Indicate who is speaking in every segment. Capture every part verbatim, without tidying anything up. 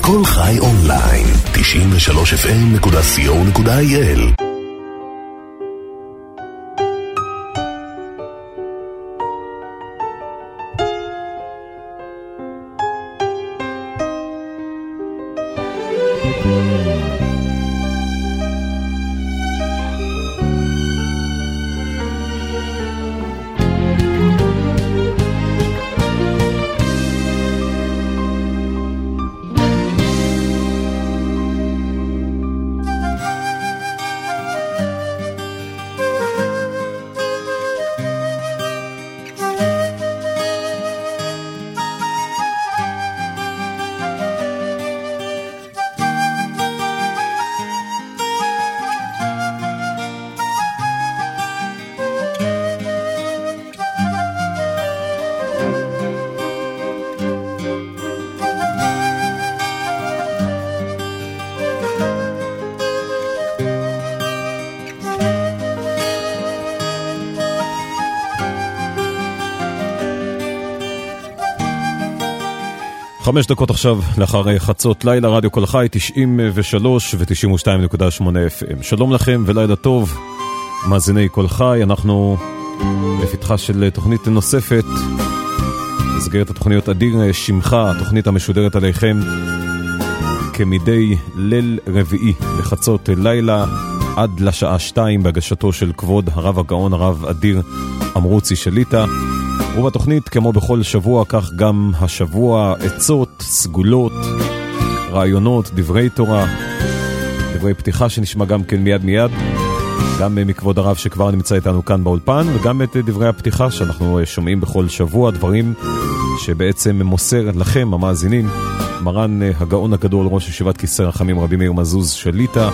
Speaker 1: כל חי אונליין, תשעים ושלוש אף אם נקודה סי או נקודה איי אל.
Speaker 2: חמש דקות עכשיו לאחר חצות לילה, רדיו כל חי תשעים ושלוש ו-תשעים ושתיים נקודה שמונה אף אם. שלום לכם ולילה טוב מאזיני כל חי. אנחנו בפתחה של תוכנית נוספת במסגרת התוכניות אדיר שמך, התוכנית המשודרת עליכם כמדי ליל רביעי בחצות לילה עד לשעה שתיים בהגשתו של כבוד הרב הגאון הרב אדיר אמרוצי שליטה. ובתוכנית כמו בכל שבוע, כך גם השבוע, עצות, סגולות, רעיונות, דברי תורה, דברי פתיחה שנשמע גם כן מיד מיד, גם מכבוד הרב שכבר נמצא איתנו כאן באולפן, וגם את דברי הפתיחה שאנחנו שומעים בכל שבוע, דברים שבעצם מוסר לכם המאזינים מרן הגאון הגדול ראש ישיבת כיסא רחמים רבי מאיר מזוז שליטה.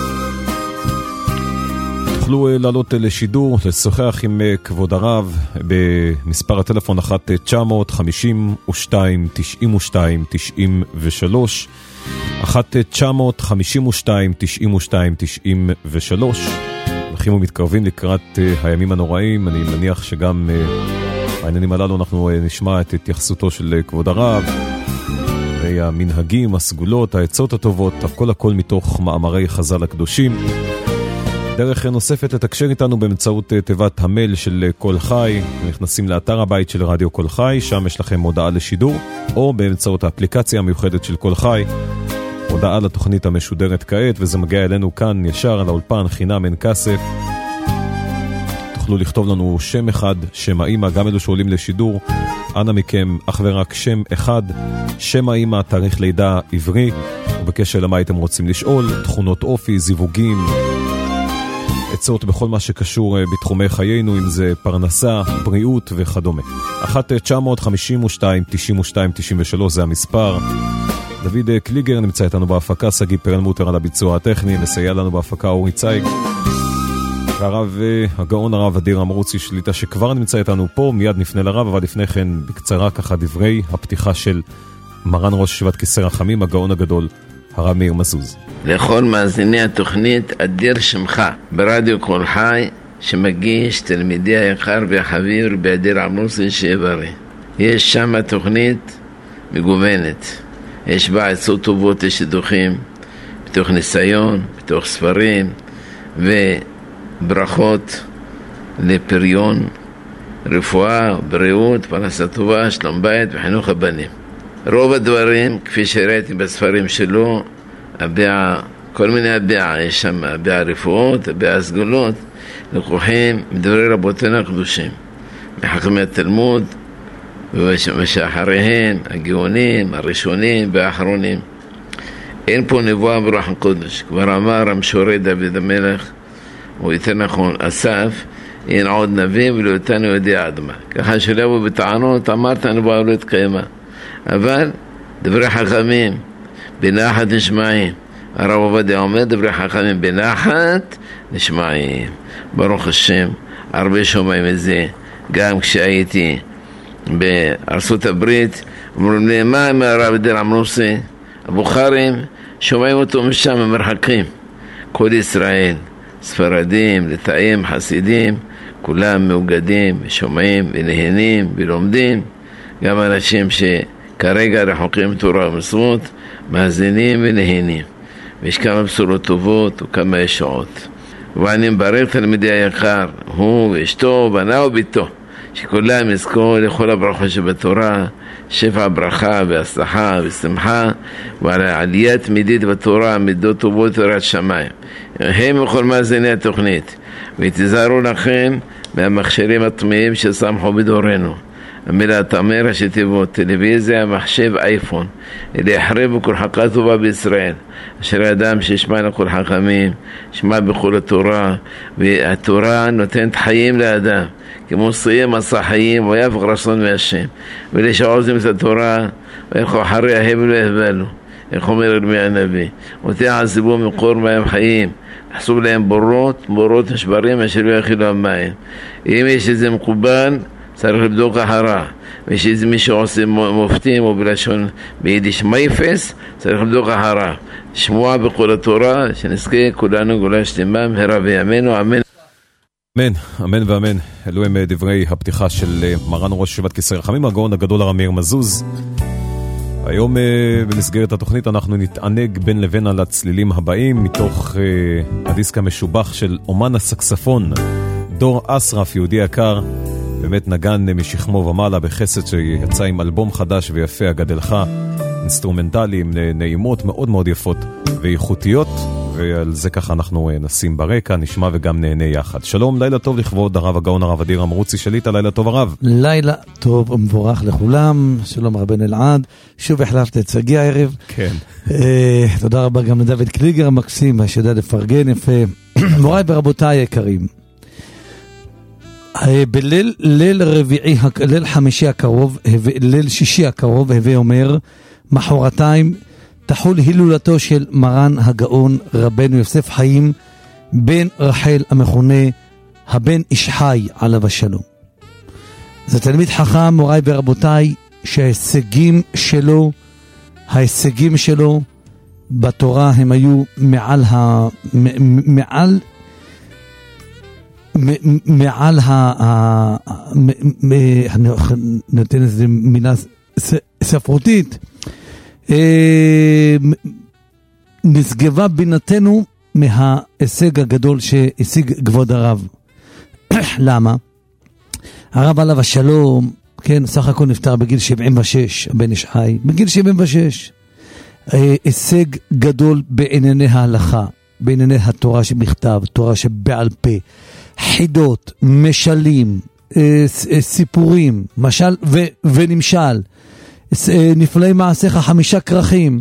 Speaker 2: תוכלו לעלות לשידור, לשוחח עם כבוד הרב במספר הטלפון אחת תשע חמש שתיים תשעים ושתיים תשעים ושלוש, אחת תשע חמש שתיים תשעים ושתיים תשעים ושלוש. הולכים ומתקרבים לקראת הימים הנוראים, אני מניח שגם בעניינים הללו אנחנו נשמע את התייחסותו של כבוד הרב, המנהגים, הסגולות, העצות הטובות, הכל הכל מתוך מאמרי חז"ל הקדושים. דרך נוספת לתקשר איתנו באמצעות תיבת המייל של כל חי, נכנסים לאתר הבית של רדיו כל חי, שם יש לכם הודעה לשידור, או באמצעות האפליקציה המיוחדת של כל חי, הודעה לתוכנית המשודרת כעת, וזה מגיע אלינו כאן ישר על האולפן חינם אין כסף. תוכלו לכתוב לנו שם אחד, שם האמא, גם אלו שעולים לשידור, אנא מכם אך ורק שם אחד, שם האמא, תאריך לידה עברי, ובקשר למה הייתם רוצים לשאול, תכונות אופי, זיווגים, עצות בכל מה שקשור בתחומי חיינו, אם זה פרנסה, בריאות וכדומה. אחת תשע חמש שתיים תשעים ושתיים תשעים ושלוש זה המספר. דוד קליגר נמצא איתנו בהפקה, סגי פרלמוטר על הביצוע הטכני, מסייע לנו בהפקה אורי צייג, והרב הגאון הרב אדיר אמרוצי שליטה שכבר נמצא איתנו פה. מיד נפנה לרב, אבל לפני כן בקצרה ככה דברי הפתיחה של מרן ראש ישיבת כיסא רחמים הגאון הגדול הרב מאיר מזוז.
Speaker 3: לכל מאזיני התוכנית אדיר שמך ברדיו כל חי שמגיש תלמידי היקר והחביר באדיר אמרוצי שיברי. יש שם תוכנית מגוונת, יש בה עצות טובות לשידוכים בתוך ניסיון, בתוך ספרים, וברכות לפריון, רפואה, בריאות, פרנסה טובה, שלום בית וחינוך הבנים. רוב הדברים, כפי שראיתי בספרים שלו, הביע, כל מיני הביע, יש שם הביע רפואות, הביע סגולות, לקוחים מדברי רבותינו הקדושים, מחכמי התלמוד, ושאחריהם, הגאונים, הראשונים והאחרונים. אין פה נבואה ברוח הקודש. כבר אמר המשורר דוד המלך, או יותר נכון, אסף, אין עוד נביא ולא אותנו יודע עד מה. ככה שלא בו בטענות, אמרת הנבואה לא התקיימה. אבל דברי חכמים בנחת נשמעים. הרב עובדיה אומר דברי חכמים בנחת נשמעים. ברוך השם, הרבה שומעים את זה. גם כשהייתי בארצות הברית, אומרים לי, מה עם הרב אדיר אמרוצי? הבוכרים שומעים אותו משם במרחקים. כל ישראל, ספרדים, לטאים, חסידים, כולם מאוגדים, שומעים ונהנים ולומדים. גם אנשים שכרגע רחוקים תורה ומצוות, מאזינים ונהנים. ויש כמה בשורות טובות וכמה ישועות. ואני מברך תלמידי היקר, הוא ואשתו, בנה וביתו, שכולם יזכו לכל הברכות שבתורה, שפע ברכה והצלחה ושמחה, ועל העלייה תמידית בתורה, מידות טובות ויראת שמיים. הם וכל מאזיני התוכנית, ותיזהרו לכם מהמכשירים הטמאים ששמחו בדורנו. המילה תאמר ראשי תיבות, טלוויזיה, מחשב, אייפון, אלה יחרבו כל חכה טובה בישראל. אשר האדם שישמע לכל חכמים, שמע בכל התורה, והתורה נותנת חיים לאדם, כמו סיים מסע חיים, ויפק רצון מהשם. ואלה שעוזים את התורה, וילכו אחריה הבל והבלו, איך אומר ירמיה הנביא, ותעזבו מקור מים חיים, חסוב להם בורות, בורות נשברים, אשר לא יכילו המים. אם יש איזה מקובל, צריך לבדוק אחרה, ויש איזה מי שעושה מופתים או בלשון ביידיש מייפס, צריך לבדוק אחרה. שמוע בכל התורה, שנזכה כולנו גאולה שלמה מהרה בימינו, אמן.
Speaker 2: אמן, אמן ואמן. אלו הם דברי הפתיחה של מרן ראש ישיבת כיסא רחמים, הגאון הגדול הרב מאיר מזוז. היום במסגרת התוכנית אנחנו נתענג בין לבין על הצלילים הבאים, מתוך הדיסק המשובח של אומן הסקספון, דור אסרף, יהודי יקר, באמת נגן משכמו ומעלה בחסד, שיצא עם אלבום חדש ויפה, הגדלך, אינסטרומנטליים, נעימות מאוד מאוד יפות ואיכותיות, ועל זה ככה אנחנו נשים ברקע, נשמע וגם נהנה יחד. שלום, לילה טוב לכבוד הרב הגאון הרב אדיר אמרוצי שליטה, לילה טוב הרב.
Speaker 4: לילה טוב ומבורך לכולם, שלום רבן אלעד, שוב החלפת את סגי הערב.
Speaker 2: כן.
Speaker 4: תודה רבה גם לדוד קליגר המקסים, שיודע לפרגן יפה. מוריי ורבותיי היקרים, בליל ליל רביעי, ליל חמישי הקרוב, ליל שישי הקרוב, הווה אומר, מחרתיים תחול הילולתו של מרן הגאון רבנו יוסף חיים בן רחל, המכונה הבן איש חי עליו השלום. זה תלמיד חכם, מוריי ורבותיי, שההישגים שלו, ההישגים שלו בתורה הם היו מעל ה... מעל מעל ה... אני נותן איזה מילה ספרותית, נשגבה בינתנו מההישג הגדול שהשיג כבוד הרב. למה? הרב עליו השלום, כן, סך הכל נפטר בגיל שבעים ושש, הבן איש חי, בגיל שבעים ושש. הישג גדול בענייני ההלכה, בענייני התורה שבכתב, תורה שבעל פה, חידות, משלים, סיפורים, משל ו- ונמשל, נפלאי מעשיך חמישה כרכים,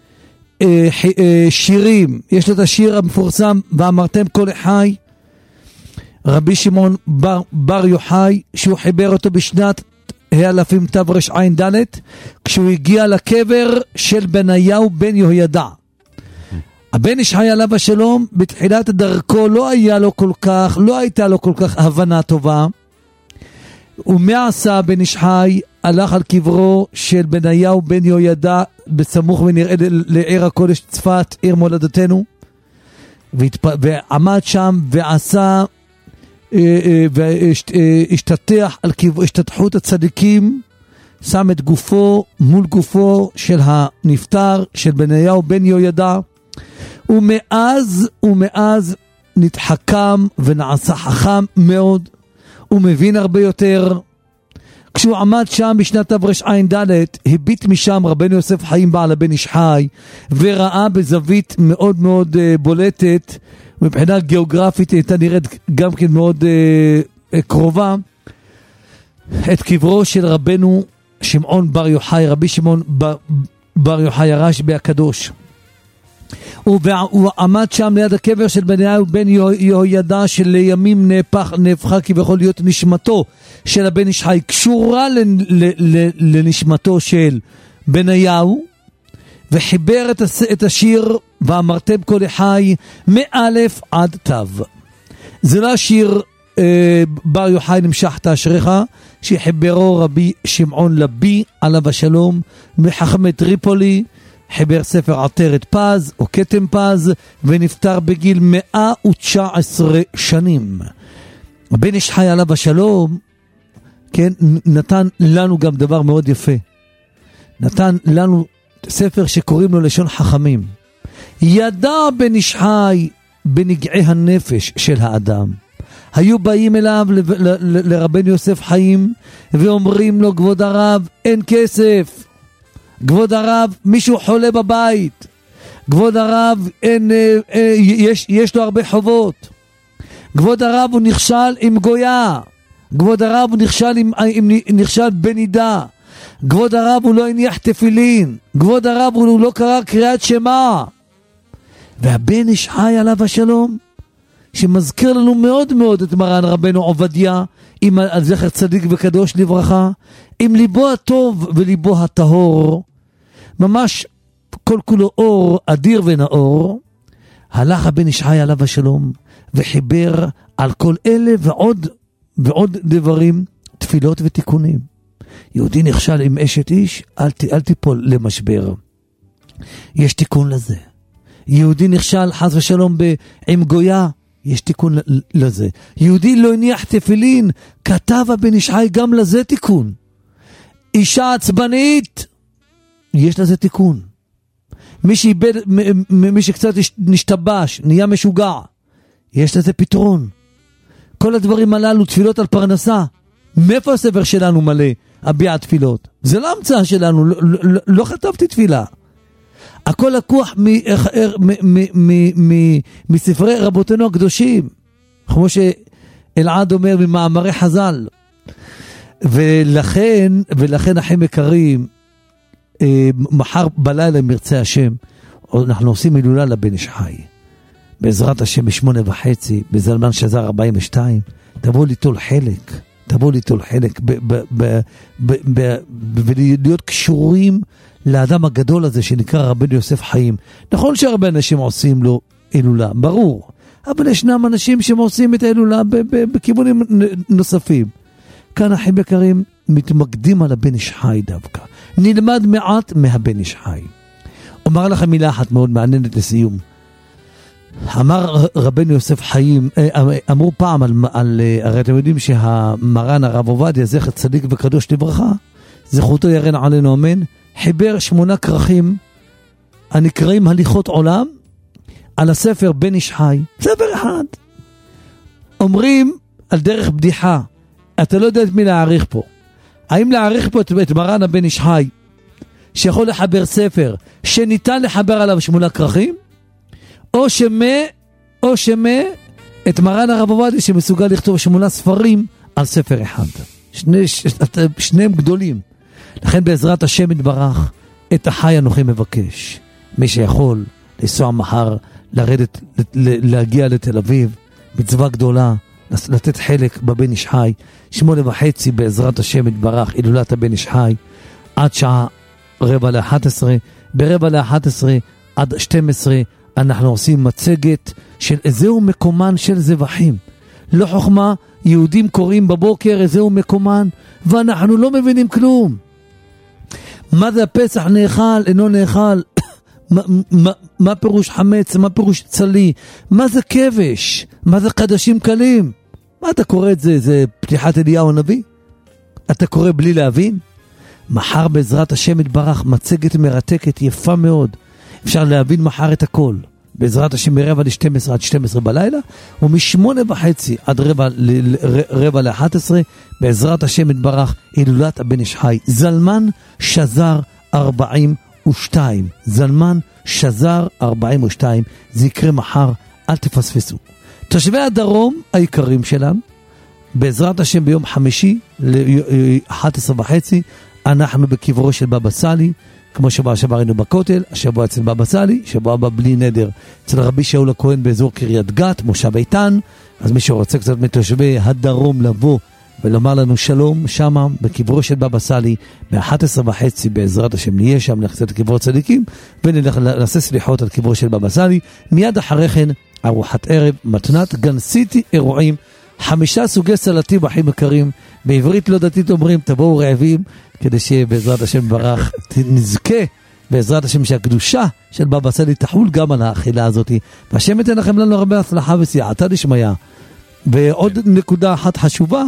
Speaker 4: שירים, יש לו את השיר המפורסם, ואמרתם כל חי, רבי שמעון בר, בר יוחאי, שהוא חיבר אותו בשנת האלפים תר"ש עין ד', כשהוא הגיע לקבר של בניהו בן יהוידע. הבן איש חי עליו השלום, בתחילת דרכו לא היה לו כל כך, לא הייתה לו כל כך הבנה טובה, ומה עשה בן איש חי? הלך על קברו של בניהו בן יהוידע, בסמוך ונראה לעיר הקודש צפת, עיר מולדתנו, ועמד שם ועשה, והשתתח על השתתחות הצדיקים, שם את גופו מול גופו של הנפטר, של בניהו בן יהוידע, ומאז, ומאז נתחכם ונעשה חכם מאוד, הוא מבין הרבה יותר. כשהוא עמד שם בשנת תר"ש עין ד', הביט משם רבנו יוסף חיים בעל הבן איש חי, וראה בזווית מאוד מאוד uh, בולטת, מבחינה גיאוגרפית הייתה נראית גם כן מאוד uh, קרובה, את קברו של רבנו שמעון בר יוחאי, רבי שמעון בר, בר יוחאי הרשב"י הקדוש. הוא, הוא עמד שם ליד הקבר של בניהו בן יהוידע, שלימים נהפך, נהפכה כביכול להיות נשמתו של הבן איש חי, קשורה ל, ל, ל, לנשמתו של בניהו, וחיבר את, הס, את השיר ואמרתם כל חי מאלף עד תו. זה לא השיר אה, בר יוחאי נמשכת אשריך, שחיברו רבי שמעון לבי עליו השלום מחכמי טריפולי, חיבר ספר עטרת פז או כתם פז, ונפטר בגיל מאה ותשע עשרה שנים. הבן איש חי עליו השלום, כן, נתן לנו גם דבר מאוד יפה, נתן לנו ספר שקוראים לו לשון חכמים. ידע בן איש חי בנגעי הנפש של האדם. היו באים אליו ל- ל- ל- לרבנו יוסף חיים ואומרים לו, כבוד הרב, אין כסף. כבוד הרב, מישהו חולה בבית. כבוד הרב, אין, אה, אה, יש, יש לו הרבה חובות. כבוד הרב, הוא נכשל עם גויה. כבוד הרב, הוא נכשל, עם, עם, נכשל בנידה. כבוד הרב, הוא לא הניח תפילין. כבוד הרב, הוא לא קרא קריאת שמה. והבן איש חי עליו השלום, שמזכיר לנו מאוד מאוד את מרן רבנו עובדיה, עם זכר צדיק וקדוש לברכה, עם ליבו הטוב וליבו הטהור, ממש כל כולו אור אדיר ונאור, הלך הבן איש חי עליו השלום, וחיבר על כל אלה ועוד, ועוד דברים, תפילות ותיקונים. יהודי נכשל עם אשת איש, אל, אל תיפול למשבר. יש תיקון לזה. יהודי נכשל חס ושלום ב, עם גויה, יש תיקון לזה. יהודי לא הניח תפילין, כתב הבן איש חי גם לזה תיקון. אישה עצבנית, יש לזה תיקון. מי שאיבד, מי שקצת נשתבש, נהיה משוגע, יש לזה פתרון. כל הדברים הללו, תפילות על פרנסה. מאיפה הספר שלנו מלא? הביע תפילות. זה לא המצאה שלנו, לא, לא, לא כתבתי תפילה. הכל לקוח מספרי רבותינו הקדושים, כמו שאלעד אומר ממאמרי חז"ל. ולכן, ולכן אחים יקרים, מחר בלילה מרצה השם, אנחנו עושים הילולה לבן איש חי. בעזרת השם בשמונה וחצי, בזלמן שזר ארבעים ושתיים, תבוא ליטול חלק, תבוא ליטול חלק, ולהיות קשורים לאדם הגדול הזה שנקרא רבנו יוסף חיים. נכון שהרבה אנשים עושים לו הילולה, ברור, אבל ישנם אנשים שעושים את ההילולה בכיוונים נוספים. כאן אחים יקרים מתמקדים על הבן איש חי דווקא. נלמד מעט מהבן איש חי. אומר לכם מילה אחת מאוד מעניינת לסיום. אמר רבנו יוסף חיים, אמרו פעם על, על הרי אתם יודעים שהמרן הרב עובדיה זכר צדיק וקדוש לברכה, זכותו ירן עלינו אמן, חיבר שמונה כרכים הנקראים הליכות עולם על הספר בן איש חי. ספר אחד. אומרים על דרך בדיחה, אתה לא יודע את מי להעריך פה. האם להעריך פה את, את מרן הבן איש חי שיכול לחבר ספר שניתן לחבר עליו שמונה כרכים, או שמה, או שמה את מרן הרב עובדיה שמסוגל לכתוב שמונה ספרים על ספר אחד. שני, ש, שניהם גדולים. לכן בעזרת השם יתברך, את החי אנוכי מבקש. מי שיכול לנסוע מחר, לרדת, להגיע לתל אביב, מצווה גדולה, לתת חלק בבן איש חי, שמונה וחצי בעזרת השם יתברך, הילולת הבן איש חי, עד שעה רבע לאחת עשרה, ברבע לאחת עשרה עד שתים עשרה, אנחנו עושים מצגת של איזהו מקומן של זבחים. לא חוכמה, יהודים קוראים בבוקר איזהו מקומן, ואנחנו לא מבינים כלום. מה זה הפסח נאכל, אינו נאכל, מה, מה, מה פירוש חמץ, מה פירוש צלי, מה זה כבש, מה זה קדשים קלים. מה אתה קורא את זה, זה פתיחת אליהו הנביא? אתה קורא בלי להבין? מחר בעזרת השם יתברך, מצגת מרתקת יפה מאוד. אפשר להבין מחר את הכל. בעזרת השם מרבע ל-שתים עשרה עד שתים עשרה בלילה, ומשמונה וחצי עד רבע, רבע ל-אחת עשרה, בעזרת השם יתברך, הילולת הבן איש חי. זלמן שזר ארבעים ושתיים. זלמן שזר ארבעים ושתיים. זה יקרה מחר, אל תפספסו. תושבי הדרום היקרים שלנו, בעזרת השם ביום חמישי ל-אחת עשרה וחצי, אנחנו בקברו של בבא סאלי, כמו שבוע שעבר היינו בכותל, השבוע אצל בבא סאלי, שבוע הבא בלי נדר אצל רבי שאול הכהן באזור קריית גת, מושב איתן. אז מי שרוצה קצת מתושבי הדרום לבוא ולומר לנו שלום, שמה בקברו של בבא סאלי, ב-אחת עשרה וחצי בעזרת השם נהיה שם, נחצה את קברו צדיקים, ונעשה סליחות על קברו של בבא סאלי. מיד אחרי כן, ארוחת ערב, מתנת גנסיתי אירועים, חמישה סוגי סלטים אחים יקרים, בעברית לא דתית אומרים תבואו רעבים, כדי שבעזרת השם ברך נזכה בעזרת השם שהקדושה של בבא סאלי תחול גם על האכילה הזאת, והשם ייתן לכם לנו הרבה הצלחה וסייעתא דשמיא. ועוד נקודה אחת חשובה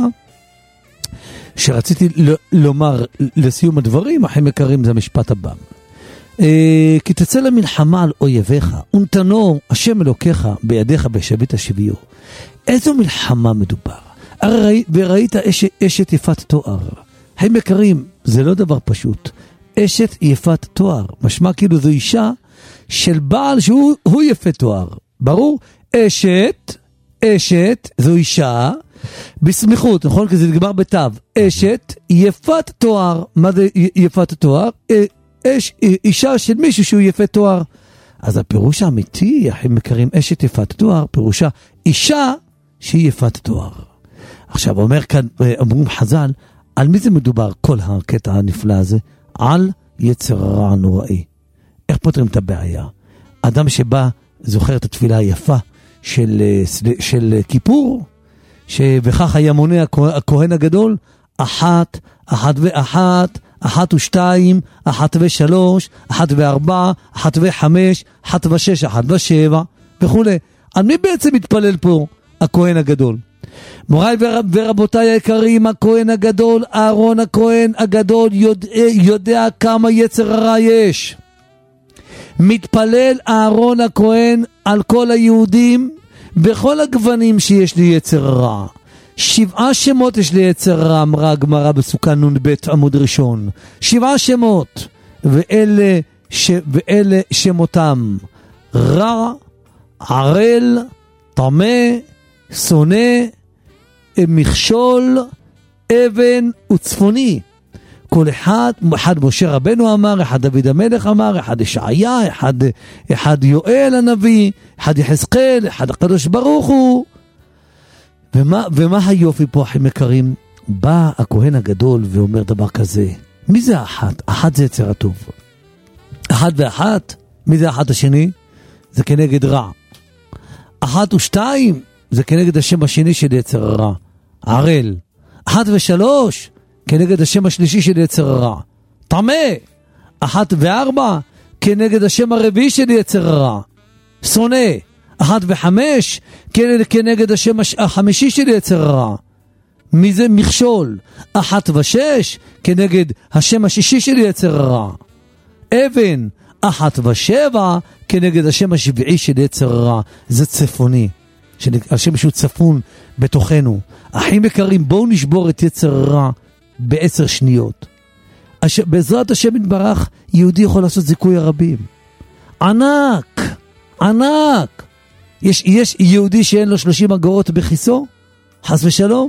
Speaker 4: שרציתי לומר לסיום הדברים, אחים יקרים, זה המשפט הבא. אה, כי תצא למלחמה על אויביך, ונתנו השם אלוקיך בידיך בשבית השביעו. איזו מלחמה מדובר? הרי וראית אשת, אשת יפת תואר. הם יקרים, זה לא דבר פשוט. אשת יפת תואר, משמע כאילו זו אישה של בעל שהוא הוא יפה תואר. ברור? אשת, אשת, זו אישה, בסמיכות, נכון? כי זה נגמר בתו. אשת יפת תואר. מה זה יפת תואר? אש, אישה של מישהו שהוא יפה תואר. אז הפירוש האמיתי, הם מכירים אשת יפת תואר, פירושה אישה שהיא יפת תואר. עכשיו אומר כאן, אמרים חז"ל, על מי זה מדובר כל הקטע הנפלא הזה? על יצר הרע הנוראי. איך פותרים את הבעיה? אדם שבא זוכר את התפילה היפה של, של כיפור, שבכך היה מונה הכהן הגדול, אחת, אחת ואחת, אחת ושתיים, אחת ושלוש, אחת וארבע, אחת וחמש, אחת ושש, אחת ושבע, וכו'. על מי בעצם מתפלל פה הכהן הגדול? מוריי ורב, ורבותיי היקרים, הכהן הגדול, אהרון הכהן הגדול, יודע, יודע כמה יצר הרע יש. מתפלל אהרון הכהן על כל היהודים, בכל הגוונים שיש לי יצר הרע. שבעה שמות יש לי יצר רע, אמרה הגמרא בסוכה נון בית עמוד ראשון. שבעה שמות, ואלה, ש... ואלה שמותם: רע, ערל, טמא, שונא, מכשול, אבן וצפוני. כל אחד, אחד משה רבנו אמר, אחד דוד המלך אמר, אחד ישעיה, אחד, אחד יואל הנביא, אחד יחזקאל, אחד הקדוש ברוך הוא. ומה, ומה היופי פה, אחים יקרים? בא הכהן הגדול ואומר דבר כזה: מי זה האחת? אחת זה יצר הטוב. אחת ואחת, מי זה אחת השני? זה כנגד רע. אחת ושתיים, זה כנגד השם השני של יצר הרע, ערל. אחת ושלוש, כנגד השם השלישי של יצר הרע, טמא. אחת וארבע, כנגד השם הרביעי של יצר הרע, שונא. אחת וחמש, כנגד השם החמישי של יצר הרע, מי זה? מכשול. אחת ושש, כנגד השם השישי של יצר הרע, אבן. אחת ושבע, כנגד השם השביעי של יצר הרע, זה צפוני, השם שהוא צפון בתוכנו. אחים יקרים, בואו נשבור את יצר הרע בעשר שניות. הש... בעזרת השם יתברך, יהודי יכול לעשות זיכוי הרבים. ענק, ענק. יש, יש יהודי שאין לו שלושים אגורות בכיסו? חס ושלום.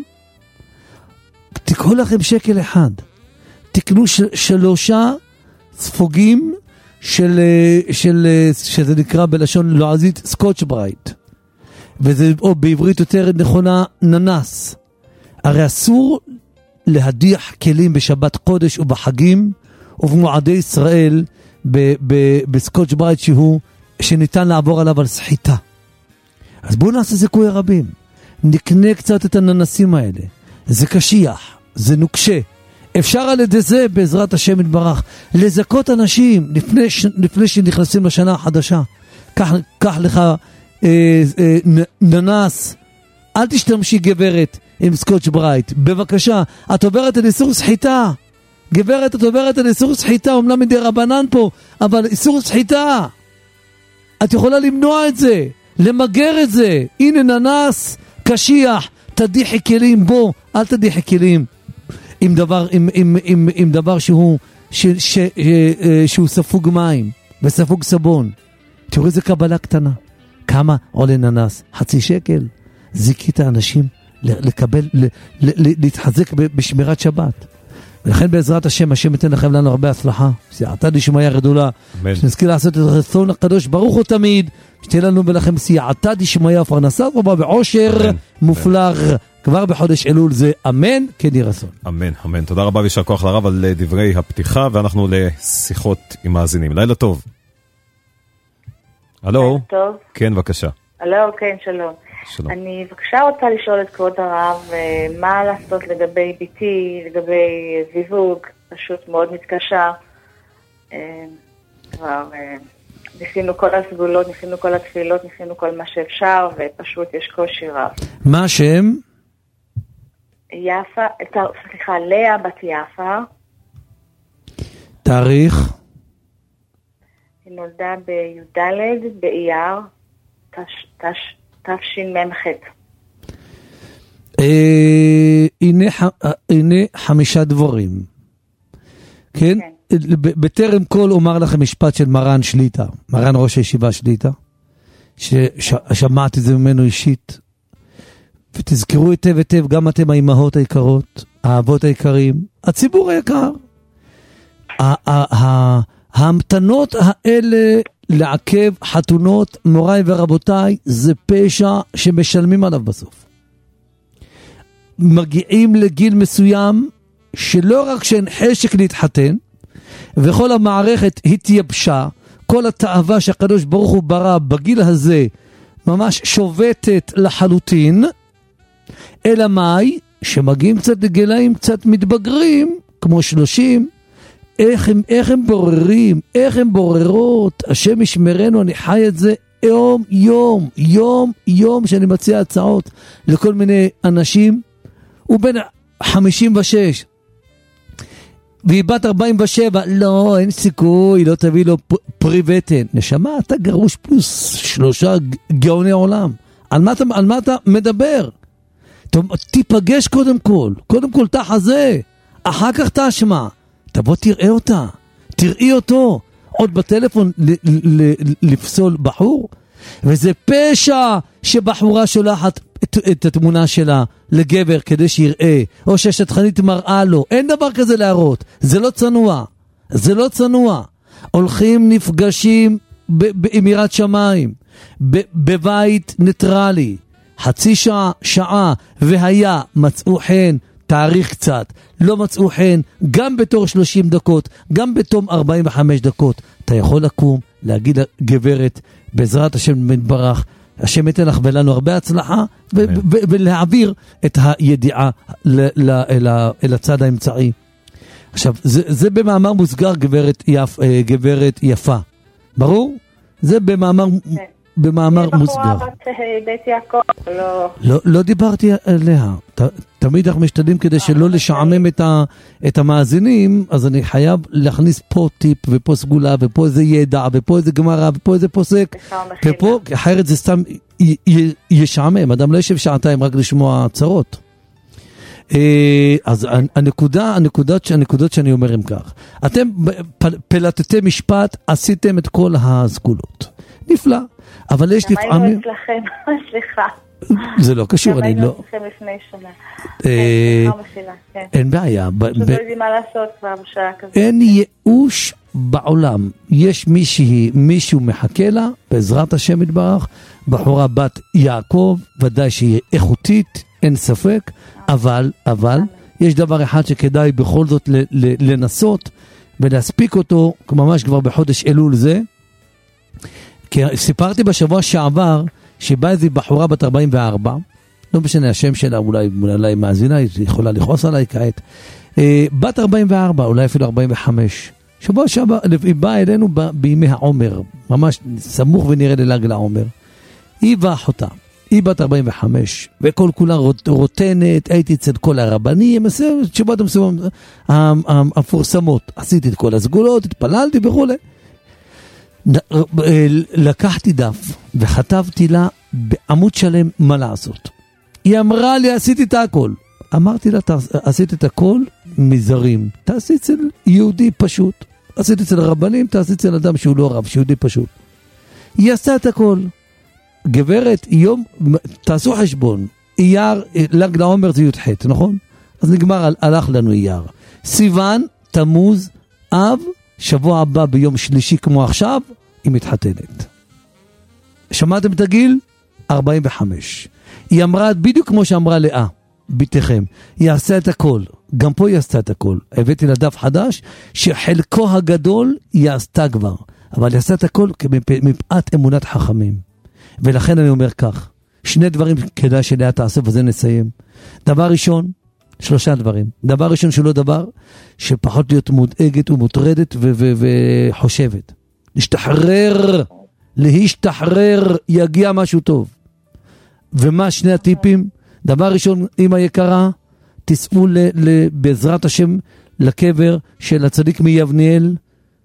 Speaker 4: תקחו לכם שקל אחד. תקנו של, שלושה ספוגים של, של, שזה נקרא בלשון לועזית סקוטש ברייט. וזה, או בעברית יותר נכונה, ננס. הרי אסור להדיח כלים בשבת קודש ובחגים ובמועדי ישראל ב, ב, בסקוטש ברייט שהוא, שניתן לעבור עליו על סחיטה. אז בואו נעשה זיכוי הרבים. נקנה קצת את הננסים האלה. זה קשיח, זה נוקשה. אפשר על ידי זה, בעזרת השם יתברך, לזכות אנשים לפני, ש... לפני שנכנסים לשנה החדשה. קח, קח לך אה, אה, ננס. אל תשתמשי גברת עם סקוטש ברייט. בבקשה, את עוברת על איסור סחיטה. גברת, את עוברת על איסור סחיטה, אומנם מדי רבנן פה, אבל איסור סחיטה. את יכולה למנוע את זה, למגר את זה. הנה ננס, קשיח, תדיחי כלים בו, אל תדיחי כלים. עם דבר, עם, עם, עם, עם דבר שהוא, ש, ש, ש, שהוא ספוג מים וספוג סבון. תראו איזה קבלה קטנה. כמה עולה ננס? חצי שקל. זיקית האנשים לקבל, ל, ל, ל, להתחזק בשמירת שבת. ולכן בעזרת השם, השם ייתן לכם לנו הרבה הצלחה. סייעתא דשמיא גדולה. שנזכיר לעשות את רצון הקדוש ברוך הוא תמיד. שתהיה לנו ולכם סייעתא דשמיא פרנסה רבה בעושר מופלג. כבר בחודש אלול זה אמן, כן יהי רצון.
Speaker 2: אמן, אמן. תודה רבה וישר כוח לרב על דברי הפתיחה, ואנחנו לשיחות עם מאזינים. לילה טוב. הלו.
Speaker 5: טוב.
Speaker 2: כן, בבקשה.
Speaker 5: הלו, כן, שלום.
Speaker 2: שלום.
Speaker 5: אני בבקשה רוצה לשאול את כבוד הרב, מה לעשות לגבי ביתי, לגבי זיווג, פשוט מאוד מתקשה. כבר ניסינו כל הסגולות, ניסינו כל התפילות, ניסינו כל מה שאפשר, ופשוט יש קושי רב.
Speaker 4: מה השם?
Speaker 5: יפה, סליחה, לאה בת יפה.
Speaker 4: תאריך?
Speaker 5: היא נולדה בי"ד באייר תשמ"ח.
Speaker 4: הנה חמישה דברים. כן? בטרם כל אומר לכם משפט של מרן שליטה, מרן ראש הישיבה שליטה, ששמעתי זה ממנו אישית, ותזכרו היטב היטב, גם אתם האימהות היקרות, האבות היקרים, הציבור היקר, ההמתנות האלה לעכב חתונות, מוריי ורבותיי, זה פשע שמשלמים עליו בסוף. מגיעים לגיל מסוים, שלא רק שאין חשק להתחתן, וכל המערכת התייבשה, כל התאווה שהקדוש ברוך הוא ברא בגיל הזה, ממש שובטת לחלוטין, אלא מאי, שמגיעים קצת לגילאים קצת מתבגרים, כמו שלושים, איך הם, איך הם בוררים, איך הם בוררות, השם ישמרנו, אני חי את זה יום, יום, יום, יום, שאני מציע הצעות לכל מיני אנשים, הוא בן חמישים ושש, והיא בת ארבעים ושבע, לא, אין סיכוי, לא תביא לו פרי בטן. נשמה, אתה גרוש פלוס שלושה גאוני עולם. על מה אתה, על מה אתה מדבר? תיפגש קודם כל, קודם כל תחזה, אחר כך תשמע, תבוא תראה אותה, תראי אותו, עוד בטלפון לפסול בחור, וזה פשע שבחורה שולחת את, את התמונה שלה לגבר כדי שיראה, או שהשטחנית מראה לו, אין דבר כזה להראות, זה לא צנוע, זה לא צנוע. הולכים נפגשים באמירת שמיים, בבית ניטרלי, חצי שעה, שעה, והיה מצאו חן, תאריך קצת, לא מצאו חן, גם בתור שלושים דקות, גם בתום ארבעים וחמש דקות, אתה יכול לקום, להגיד לגברת, בעזרת השם מתברך, השם ייתן לך ולנו הרבה הצלחה, ו- ו- ולהעביר את הידיעה ל- ל- אל, אל הצד האמצעי. עכשיו, זה, זה במאמר מוסגר, גברת, יפ, גברת יפה. ברור? זה במאמר, במאמר מוסגר.
Speaker 5: בחורה בת בית יעקב, לא...
Speaker 4: לא, לא דיברתי עליה. ת, תמיד אנחנו משתדלים כדי שלא לשעמם את, ה, את המאזינים, אז אני חייב להכניס פה טיפ, ופה סגולה, ופה איזה ידע, ופה איזה גמרא, ופה איזה פוסק, ופה, אחרת זה סתם י, י, ישעמם. אדם לא ישב שעתיים רק לשמוע צרות. אז הנקודה, הנקודות, הנקודות שאני אומר הם כך. אתם פלטתם משפט, עשיתם את כל הסגולות. נפלא. אבל יש לפעמים...
Speaker 5: למה היינו אצלכם? סליחה.
Speaker 4: זה לא קשור, אני לא...
Speaker 5: היינו אצלכם לפני שנה. סליחה מסילה, כן.
Speaker 4: אין בעיה.
Speaker 5: פשוט לא יודעים מה לעשות כבר בשעה כזאת.
Speaker 4: אין ייאוש בעולם. יש מישהי, מישהו מחכה לה, בעזרת השם יתברך, בחורה בת יעקב, ודאי שהיא איכותית, אין ספק, אבל, אבל, יש דבר אחד שכדאי בכל זאת לנסות, ולהספיק אותו, ממש כבר בחודש אלול זה, כי סיפרתי בשבוע שעבר, שבא איזו בחורה בת ארבעים וארבע, לא משנה השם שלה, אולי, אולי מאזינה, היא יכולה לכעוס עליי כעת, בת ארבעים וארבע, אולי אפילו ארבעים וחמש, שבוע שעבר, היא באה אלינו בימי העומר, ממש סמוך ונראה ללג לעומר, היא ואחותה, היא בת ארבעים וחמש, וכל כולה רוטנת, הייתי אצל כל הרבנים, שבועות המפורסמות, עשיתי את כל הסגולות, התפללתי וכו'. לקחתי דף וכתבתי לה בעמוד שלם מה לעשות. היא אמרה לי, עשיתי את הכל. אמרתי לה, עשיתי את הכל מזרים. תעשי אצל יהודי פשוט. עשיתי אצל רבנים, תעשי אצל אדם שהוא לא רב, שיהודי פשוט. היא עשתה את הכל. גברת, יום, תעשו חשבון. אייר, ל"ג לעומר זה י"ח, נכון? אז נגמר, הלך לנו אייר. סיוון, תמוז, אב, שבוע הבא ביום שלישי כמו עכשיו, היא מתחתנת. שמעתם את הגיל? ארבעים וחמש. היא אמרה בדיוק כמו שאמרה לאה, ביתכם. היא עשה את הכל. גם פה היא עשתה את הכל. הבאתי לדף חדש, שחלקו הגדול היא עשתה כבר. אבל היא עשתה את הכל מפאת אמונת חכמים. ולכן אני אומר כך, שני דברים כדאי שלאה תעשה, וזה נסיים. דבר ראשון, שלושה דברים. דבר ראשון שלא דבר, שפחות להיות מודאגת ומוטרדת ו- ו- וחושבת. להשתחרר, להשתחרר, יגיע משהו טוב. ומה שני הטיפים? דבר ראשון, אמא יקרה, תסעו ל- ל- בעזרת השם לקבר של הצדיק מיבניאל,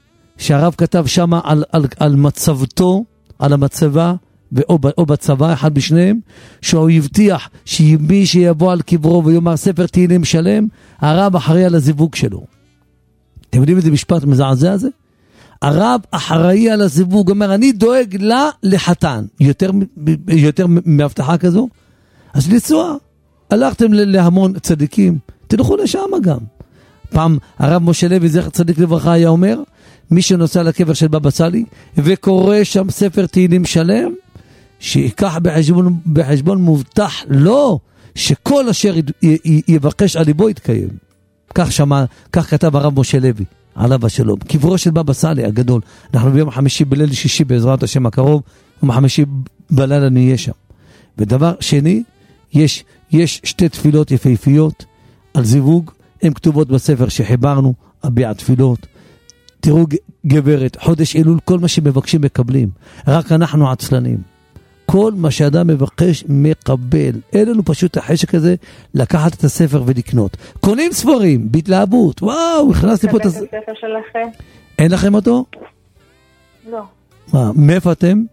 Speaker 4: שהרב כתב שמה על, על, על מצבתו, על המצבה, או, או בצבא, אחד בשניהם, שהוא הבטיח שמי שיבוא על קברו ויאמר ספר תהילים שלם, הרב אחראי על הזיווג שלו. אתם יודעים איזה משפט מזעזע הזה? הרב אחראי על הזיווג, אומר, אני דואג לה לחתן. יותר, יותר מהבטחה כזו? אז לצוע. הלכתם להמון צדיקים, תלכו לשם גם. פעם הרב משה לוי, זכר צדיק לברכה, היה אומר, מי שנוסע לקבר של בבא סאלי, וקורא שם ספר תהילים שלם, שיקח בחשבון, בחשבון מובטח לו, שכל אשר יבקש על ליבו יתקיים. כך שמע, כך כתב הרב משה לוי, עליו השלום. קברו של בבא סאלי הגדול. אנחנו ביום חמישי בליל שישי בעזרת השם הקרוב, יום חמישי בלילה נהיה שם. ודבר שני, יש, יש שתי תפילות יפהפיות על זיווג, הן כתובות בספר שחיברנו, הביע תפילות. תראו גברת, חודש אלול, כל מה שמבקשים מקבלים. רק אנחנו עצלנים. כל מה שאדם מבקש מקבל. אין לנו פשוט החשק הזה לקחת את הספר ולקנות. קונים ספרים, בהתלהבות. וואו, הכנסתי פה את הספר
Speaker 5: שלכם.
Speaker 4: אין לכם אותו?
Speaker 5: לא.
Speaker 4: מה, מאיפה אתם?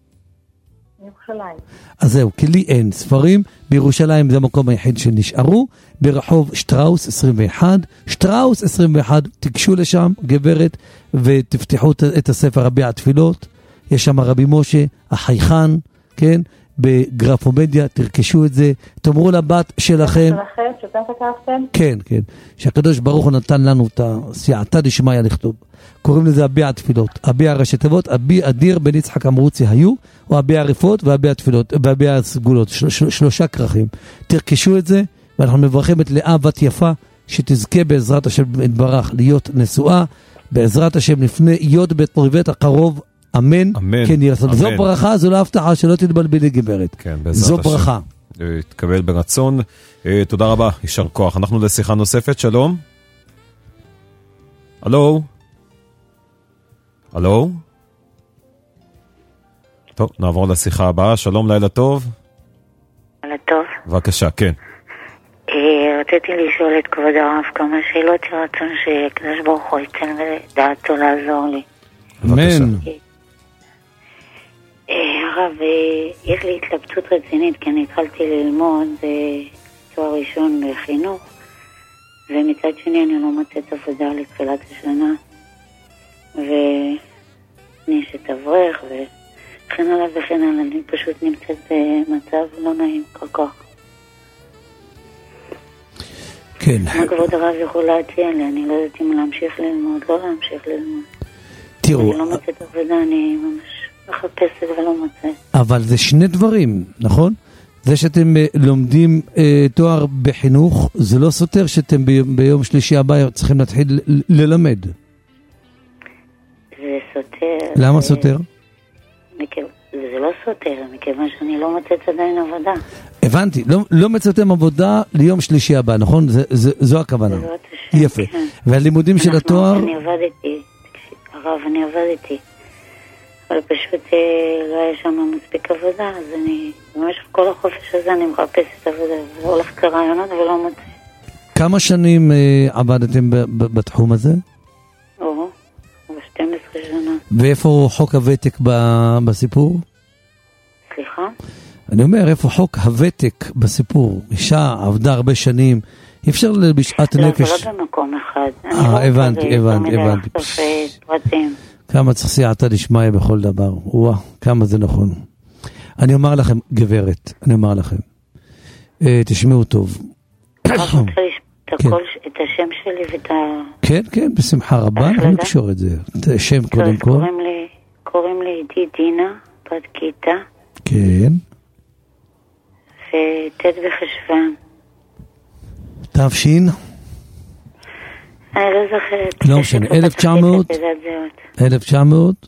Speaker 5: ירושלים.
Speaker 4: אז זהו, כי לי אין ספרים. בירושלים זה המקום היחיד שנשארו. ברחוב שטראוס עשרים ואחת. שטראוס עשרים ואחת, תיגשו לשם, גברת, ותפתחו את הספר הביע התפילות. יש שם רבי משה, החייכן, כן? בגרפומדיה, תרכשו את זה. תאמרו לבת שלכם.
Speaker 5: שלכם, שאתם כתבתם?
Speaker 4: כן, כן. שהקדוש ברוך הוא נתן לנו את הסייעתא דשמיא לכתוב. קוראים לזה הביע התפילות. הביע ראשי תיבות, הביע אדיר בן יצחק אמרוצי היו, או הביע הרפות והביע התפילות, והביע הסגולות. של, של, שלושה כרכים. תרכשו את זה, ואנחנו מברכים את לאה בת יפה, שתזכה בעזרת השם יתברך להיות נשואה, בעזרת השם לפני יוד בית פריבט הקרוב, אמן.
Speaker 2: אמן.
Speaker 4: כן, ירצון. זו ברכה, זו לא הבטחה, שלא תתבלבלי גברת.
Speaker 2: כן, בעזרת
Speaker 4: זו
Speaker 2: השם.
Speaker 4: ברכה.
Speaker 2: תקבל ברצון. תודה רבה, יישר כוח. אנחנו לשיחה נוספת, שלום. הלו? הלו? טוב, נעבור לשיחה הבאה. שלום, לילה טוב.
Speaker 6: לילה טוב.
Speaker 2: בבקשה, כן.
Speaker 6: רציתי לשאול את כבוד הרב כמה שאלות שרצון שהקדוש ברוך הוא ייתן דעתו לעזור לי.
Speaker 4: אמן.
Speaker 6: הרב, יש לי התלבטות רצינית, כי אני התחלתי ללמוד תואר ראשון בחינוך, ומצד שני אני לא מוצאת עבודה לתחילת השנה, ואני אשת אברך, וכן הלאה וכן הלאה. אני פשוט נמצאת במצב לא נעים כל כך.
Speaker 4: כן.
Speaker 6: מה כבוד הרב יכול להציע לי? אני לא יודעת אם להמשיך ללמוד, לא להמשיך ללמוד.
Speaker 4: תראו.
Speaker 6: אני לא מוצאת עבודה, אני ממש מחפשת ולא מוצאת.
Speaker 4: אבל זה שני דברים, נכון? זה שאתם לומדים אה, תואר בחינוך, זה לא סותר שאתם ב- ביום שלישי הבא צריכים להתחיל ל- ללמד.
Speaker 6: זה סותר.
Speaker 4: למה
Speaker 6: זה...
Speaker 4: סותר?
Speaker 6: מכיו... זה לא סותר, מכיוון שאני לא מוצאת עדיין עבודה.
Speaker 4: הבנתי, לא, לא מצאתם עבודה ליום שלישי הבא, נכון? זה, זה, זו הכוונה. יפה.
Speaker 6: כן.
Speaker 4: והלימודים של התואר...
Speaker 6: אני עבדתי, הרב, אני עבדתי. אבל פשוט לא היה שם מספיק עבודה, אז אני, במשך כל החופש הזה אני מחפשת עבודה, והולכת לרעיונות ולא מוצאת.
Speaker 4: כמה שנים אה, עבדתם ב- ב- בתחום הזה?
Speaker 6: או, ב-שתים עשרה שנה.
Speaker 4: ואיפה חוק הוותק ב- בסיפור?
Speaker 6: סליחה?
Speaker 4: אני אומר, איפה חוק הוותק בסיפור? אישה עבדה הרבה שנים, אי אפשר בשעת
Speaker 6: לא,
Speaker 4: נפש...
Speaker 6: לא, זה לא במקום אחד.
Speaker 4: אה, הבנתי, הבנתי, הבנתי.
Speaker 6: פרטים.
Speaker 4: כמה צריך סייעתא דשמיא בכל דבר. וואו, כמה זה נכון. אני אומר לכם, גברת, אני אומר לכם. אה, תשמעו טוב.
Speaker 6: רק רוצה לשמוע את השם שלי ואת ה...
Speaker 4: כן, כן, בשמחה רבה, אנחנו נקשור את זה. את השם קודם כל.
Speaker 6: קוראים לי דינה, בת כיתה.
Speaker 4: כן.
Speaker 6: ותת בחשבן.
Speaker 4: תבשין?
Speaker 6: אני לא זוכרת.
Speaker 4: לא משנה, אלף תשע מאות? אלף תשע מאות?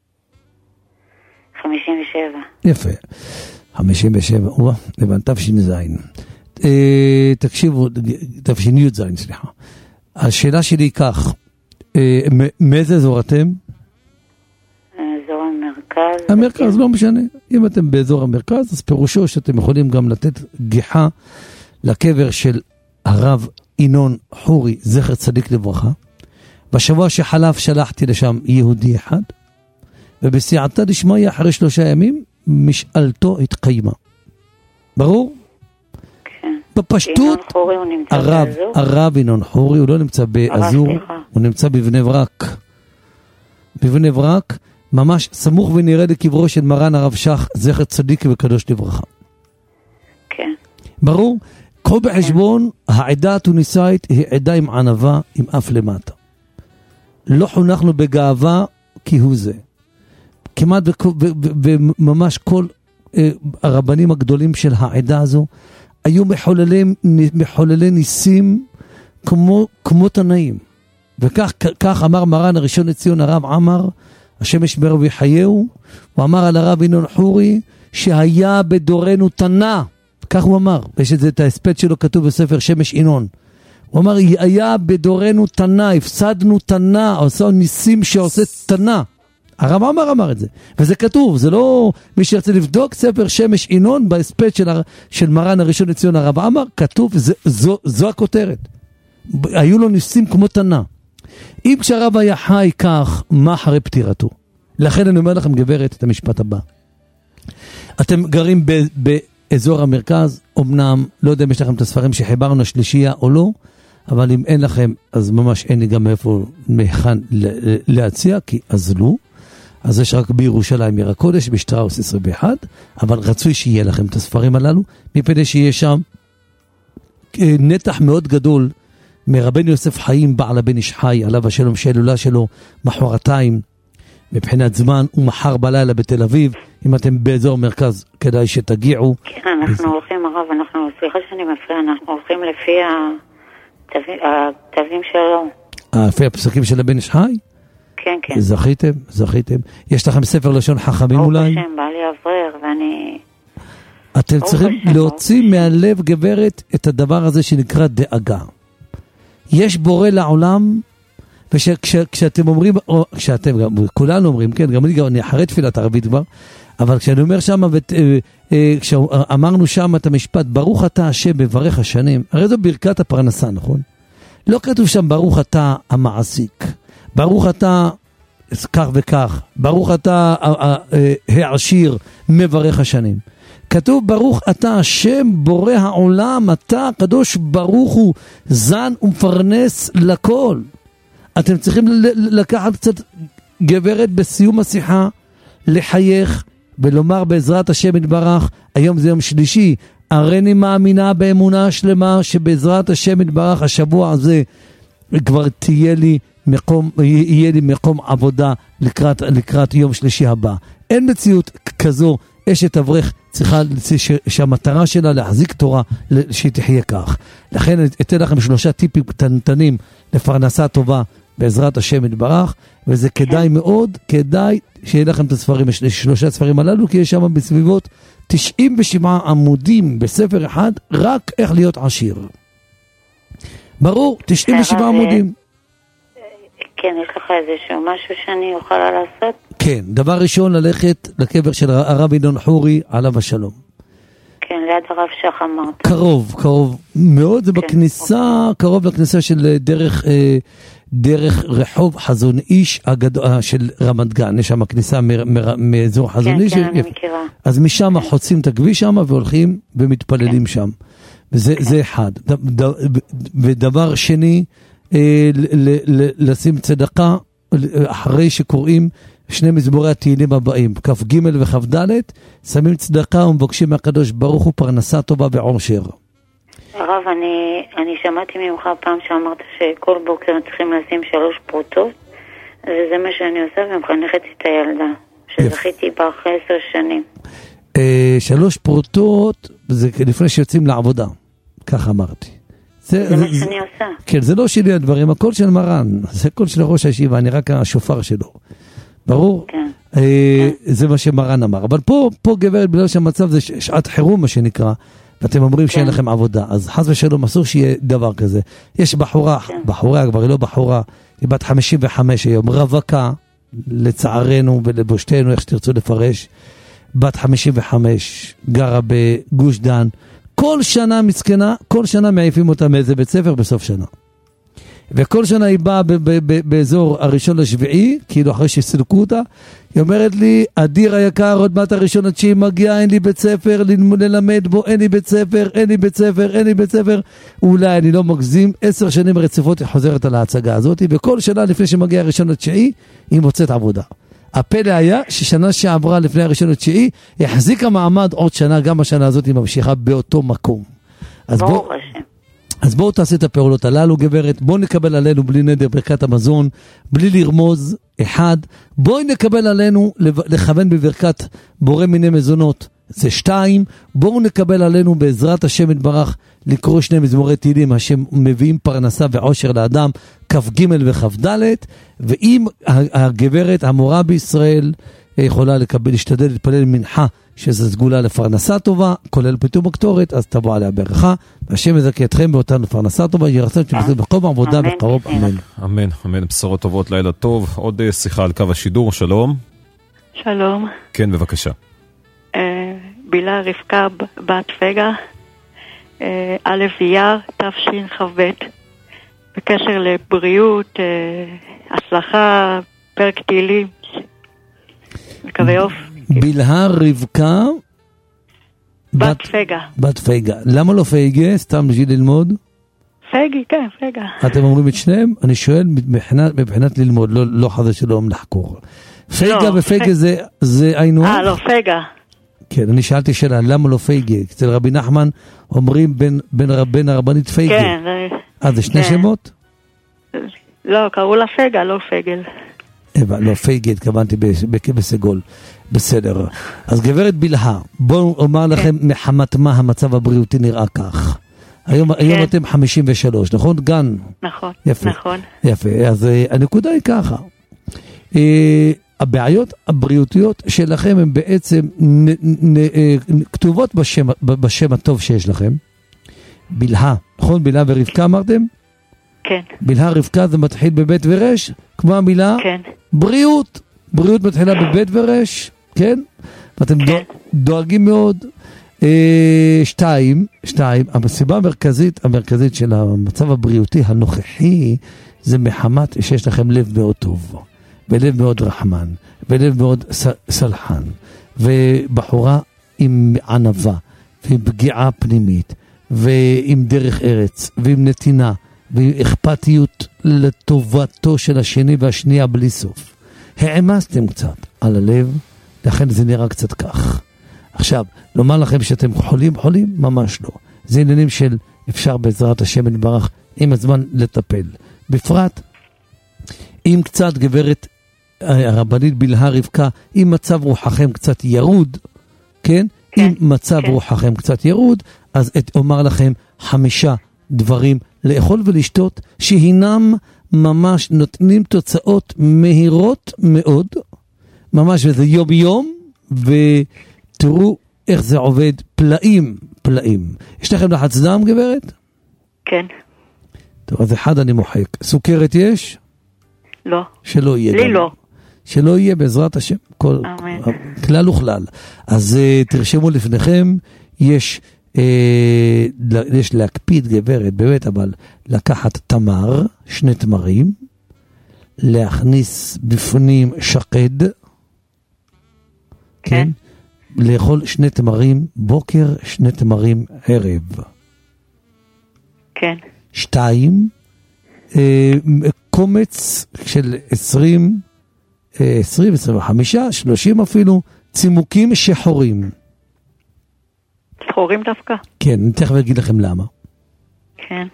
Speaker 6: חמישים ושבע.
Speaker 4: יפה. חמישים ושבע, וואה, לבן, תבשין זין. תקשיבו, תבשין י' זין, סליחה. השאלה שלי היא כך, מאיזה אזור אתם?
Speaker 6: אזור המרכז.
Speaker 4: המרכז, לא משנה. אם אתם באזור המרכז, אז פירושו שאתם יכולים גם לתת גיחה לקבר של הרב ינון חורי, זכר צדיק לברכה. בשבוע שחלף שלחתי לשם יהודי אחד, ובסייעתא דשמיא אחרי שלושה ימים, משאלתו התקיימה. ברור?
Speaker 6: כן.
Speaker 4: בפשטות,
Speaker 6: ינון חורי הוא נמצא
Speaker 4: הרב,
Speaker 6: באזור?
Speaker 4: הרב ינון חורי, הוא לא נמצא באזור, הוא נמצא בבני ברק. בבני ברק, ממש סמוך ונראה לקברו של מרן הרב שך, זכר צדיק וקדוש לברכה.
Speaker 6: כן.
Speaker 4: ברור? כל בחשבון, העדה התוניסאית היא עדה עם ענווה, עם אף למטה. לא חונכנו בגאווה כי הוא זה. כמעט וממש כל אה, הרבנים הגדולים של העדה הזו, היו מחוללים, מחוללי ניסים כמו, כמו תנאים. וכך כך אמר מרן הראשון לציון הרב עמר, השם ישמרהו ויחייהו, הוא אמר על הרב ינון חורי, שהיה בדורנו תנא, כך הוא אמר, ויש את זה, את ההספד שלו כתוב בספר שמש ינון. הוא אמר, היה בדורנו תנא, הפסדנו תנא, עושה ניסים שעושה תנא. הרב עמר אמר את זה, וזה כתוב, זה לא, מי שרצה לבדוק ספר שמש ינון, בהספד של, של מרן הראשון לציון הרב עמר, כתוב, זה, זו, זו הכותרת. היו לו ניסים כמו תנא. אם כשהרב היה חי כך, מה אחרי פטירתו? לכן אני אומר לכם גברת את המשפט הבא. אתם גרים ב, באזור המרכז, אמנם, לא יודע אם יש לכם את הספרים שחיברנו השלישייה או לא, אבל אם אין לכם, אז ממש אין לי גם איפה מהכן להציע, כי אזלו. אז יש רק בירושלים עיר הקודש, בשטראוס עשרים ואחת, אבל רצוי שיהיה לכם את הספרים הללו, מפני שיהיה שם נתח מאוד גדול, מרבן יוסף חיים בעל הבן איש חי, עליו השלום שאלולה שלו, מחרתיים, מבחינת זמן, ומחר בלילה בתל אביב, אם אתם באזור מרכז, כדאי שתגיעו.
Speaker 6: כן, אנחנו הולכים, הרב, אנחנו, סליחה שאני מפריע, אנחנו הולכים לפי הכתבים שלו.
Speaker 4: לפי הפסקים של הבן איש חי?
Speaker 6: כן, כן.
Speaker 4: זכיתם, זכיתם. יש לכם ספר לשון חכמים אולי?
Speaker 6: ברוך השם, בעלי אברר, ואני...
Speaker 4: אתם צריכים להוציא מהלב, גברת, את הדבר הזה שנקרא דאגה. יש בורא לעולם, וכשאתם אומרים, או כשאתם, גם, כולנו אומרים, כן, גם אני, גם אני אחרי תפילת ערבית כבר, אבל כשאני אומר שם, כשאמרנו שם את המשפט, ברוך אתה השם בברך השנים, הרי זו ברכת הפרנסה, נכון? לא כתוב שם ברוך אתה המעסיק, ברוך אתה כך וכך, ברוך אתה העשיר מברך השנים. כתוב ברוך אתה השם בורא העולם, אתה הקדוש ברוך הוא זן ומפרנס לכל. אתם צריכים לקחת קצת גברת בסיום השיחה, לחייך ולומר בעזרת השם יתברך, היום זה יום שלישי, הרי אני מאמינה באמונה שלמה שבעזרת השם יתברך השבוע הזה כבר תהיה לי מקום, יהיה לי מקום עבודה לקראת, לקראת יום שלישי הבא. אין מציאות כזו, אשת אברך צריכה שהמטרה שלה להחזיק תורה שהיא תחיה כך. לכן אני אתן לכם שלושה טיפים קטנטנים לפרנסה טובה בעזרת השם יתברך, וזה כדאי מאוד, כדאי שיהיה לכם את הספרים, שלושה ספרים הללו, כי יש שם בסביבות תשעים ושבעה עמודים בספר אחד, רק איך להיות עשיר. ברור, תשעים ושבעה עמודים.
Speaker 6: כן, יש לך איזשהו משהו שאני אוכל לעשות?
Speaker 4: כן, דבר ראשון ללכת לקבר של הרב ינון חורי עליו השלום.
Speaker 6: כן, ליד הרב שך אמרת.
Speaker 4: קרוב, קרוב מאוד, זה בכניסה, קרוב לכניסה של דרך, דרך רחוב חזון איש הגדול של רמת גן, יש שם כניסה מאזור חזון איש.
Speaker 6: כן, כן, אני מכירה.
Speaker 4: אז משם חוצים את הכביש שם והולכים ומתפללים שם. וזה אחד. ודבר שני, לשים צדקה אחרי שקוראים שני מזמורי התהילים הבאים, כף ג' וכף ד', שמים צדקה ומבקשים מהקדוש ברוך הוא פרנסה טובה ועושר.
Speaker 6: הרב, אני, אני שמעתי ממך פעם שאמרת שכל בוקר צריכים לשים שלוש פרוטות, וזה מה שאני עושה ומחנכת את הילדה, שזכיתי בה אחרי עשר שנים.
Speaker 4: שלוש פרוטות זה לפני שיוצאים לעבודה, כך אמרתי.
Speaker 6: זה, זה מה שאני עושה. כן,
Speaker 4: זה לא שלי הדברים, הכל של מרן, זה הכל של ראש הישיבה, אני רק השופר שלו. ברור?
Speaker 6: כן.
Speaker 4: אה, כן. זה מה שמרן אמר. אבל פה, פה גברת, בגלל שהמצב זה שעת חירום, מה שנקרא, ואתם אומרים כן. שאין לכם עבודה, אז חס ושלום אסור שיהיה דבר כזה. יש בחורה, כן. בחורה, כבר היא לא בחורה, היא בת חמישים וחמש היום, רווקה, לצערנו ולבושתנו, איך שתרצו לפרש, בת חמישים וחמש, גרה בגוש דן, כל שנה מסכנה, כל שנה מעיפים אותה מאיזה בית ספר בסוף שנה. וכל שנה היא באה באזור הראשון לשביעי, כאילו אחרי שסילקו אותה, היא אומרת לי, אדיר היקר, עוד מעט הראשון התשיעי מגיע, אין לי בית ספר, ללמד בו, אין לי בית ספר, אין לי בית ספר, אין לי בית ספר, אולי אני לא מגזים, עשר שנים רציפות היא חוזרת על ההצגה הזאת, וכל שנה לפני שמגיע הראשון לתשיעי, היא מוצאת עבודה. הפלא היה ששנה שעברה לפני הראשון לתשיעי, היא החזיקה מעמד עוד שנה, גם השנה הזאת היא ממשיכה באותו מקום. אז בוא... אז בואו תעשה את הפעולות הללו, גברת, בואו נקבל עלינו בלי נדר ברכת המזון, בלי לרמוז, אחד, בואו נקבל עלינו לכוון בברכת בורא מיני מזונות, זה שתיים, בואו נקבל עלינו בעזרת השם יתברך לקרוא שני מזמורי תהילים, השם מביאים פרנסה ועושר לאדם, כף ג' וכף ד', ואם הגברת, המורה בישראל, יכולה לקבל, להשתדל להתפלל מנחה, שזה סגולה לפרנסה טובה, כולל פתאום הקטורת, אז תבוא עליה ברכה, והשם יזכה אתכם באותנו פרנסה טובה, ירצה שבזה בכל עבודה בקרוב, אמן.
Speaker 2: אמן, אמן, בשורות טובות, לילה טוב. עוד שיחה על קו השידור, שלום.
Speaker 7: שלום.
Speaker 2: כן, בבקשה.
Speaker 7: בילה רבקה בת פגה, א' אייר, תשכ"ב, בקשר לבריאות, הצלחה, פרק תהילים, מקווה אוף.
Speaker 4: בלהה רבקה
Speaker 7: בת פגה.
Speaker 4: בת פגה. למה לא פגה? סתם בשביל ללמוד?
Speaker 7: פגי, כן, פגה.
Speaker 4: אתם אומרים את שניהם? אני שואל מבחינת, מבחינת ללמוד, לא, לא חזה שלום לחקור. פגה ופגה זה, זה היינו?
Speaker 7: אה, לא, פגה.
Speaker 4: כן, אני שאלתי שאלה, למה לא פגה? אצל רבי נחמן אומרים בין, בין, בין הרבנית פגה.
Speaker 7: כן.
Speaker 4: אה, זה שני
Speaker 7: כן.
Speaker 4: שמות?
Speaker 7: לא, קראו לה פגה, לא פגל.
Speaker 4: אבא, לא פגה, התכוונתי בסגול. בסדר. אז גברת בלהה, בואו אומר לכם מחמת מה המצב הבריאותי נראה כך. היום, כן. היום אתם חמישים ושלוש, נכון? גן.
Speaker 7: נכון,
Speaker 4: יפה,
Speaker 7: נכון.
Speaker 4: יפה, אז הנקודה היא ככה. אה, הבעיות הבריאותיות שלכם הן בעצם נ, נ, נ, כתובות בשם, בשם הטוב שיש לכם. בלהה, נכון? בלהה ורבקה אמרתם?
Speaker 7: כן. בלהה
Speaker 4: רבקה זה מתחיל בבית ורש, כמו המילה
Speaker 7: כן.
Speaker 4: בריאות. בריאות מתחילה בבית ורש, כן? ואתם כן. דואגים מאוד. אה, שתיים, שתיים, הסיבה המרכזית, המרכזית של המצב הבריאותי הנוכחי, זה מחמת שיש לכם לב מאוד טוב, ולב מאוד רחמן, ולב מאוד סלחן, ובחורה עם ענווה, ועם פגיעה פנימית, ועם דרך ארץ, ועם נתינה, ועם אכפתיות לטובתו של השני והשנייה בלי סוף. העמסתם קצת על הלב, לכן זה נראה קצת כך. עכשיו, לומר לכם שאתם חולים חולים? ממש לא. זה עניינים של אפשר בעזרת השם יתברך עם הזמן לטפל. בפרט, אם קצת גברת הרבנית בלהה רבקה, אם מצב רוחכם קצת ירוד, כן? כן אם מצב כן. רוחכם קצת ירוד, אז אומר לכם חמישה דברים לאכול ולשתות, שהינם ממש נותנים תוצאות מהירות מאוד, ממש וזה יום יום, ותראו איך זה עובד, פלאים, פלאים. יש לכם לחץ דם, גברת?
Speaker 7: כן.
Speaker 4: טוב, אז אחד אני מוחק. סוכרת יש?
Speaker 7: לא.
Speaker 4: שלא יהיה.
Speaker 7: לי
Speaker 4: גם.
Speaker 7: לא.
Speaker 4: שלא יהיה בעזרת השם. כל,
Speaker 7: אמן.
Speaker 4: כלל וכלל. אז uh, תרשמו לפניכם, יש, uh, יש להקפיד, גברת, באמת, אבל לקחת תמר, שני תמרים, להכניס בפנים שקד, כן?
Speaker 7: כן.
Speaker 4: לאכול שני תמרים בוקר, שני תמרים ערב.
Speaker 7: כן.
Speaker 4: שתיים, אה, קומץ של עשרים, אה, עשרים, עשרים וחמישה, שלושים אפילו, צימוקים שחורים.
Speaker 7: שחורים דווקא?
Speaker 4: כן, אני תכף אגיד לכם למה.
Speaker 7: כן.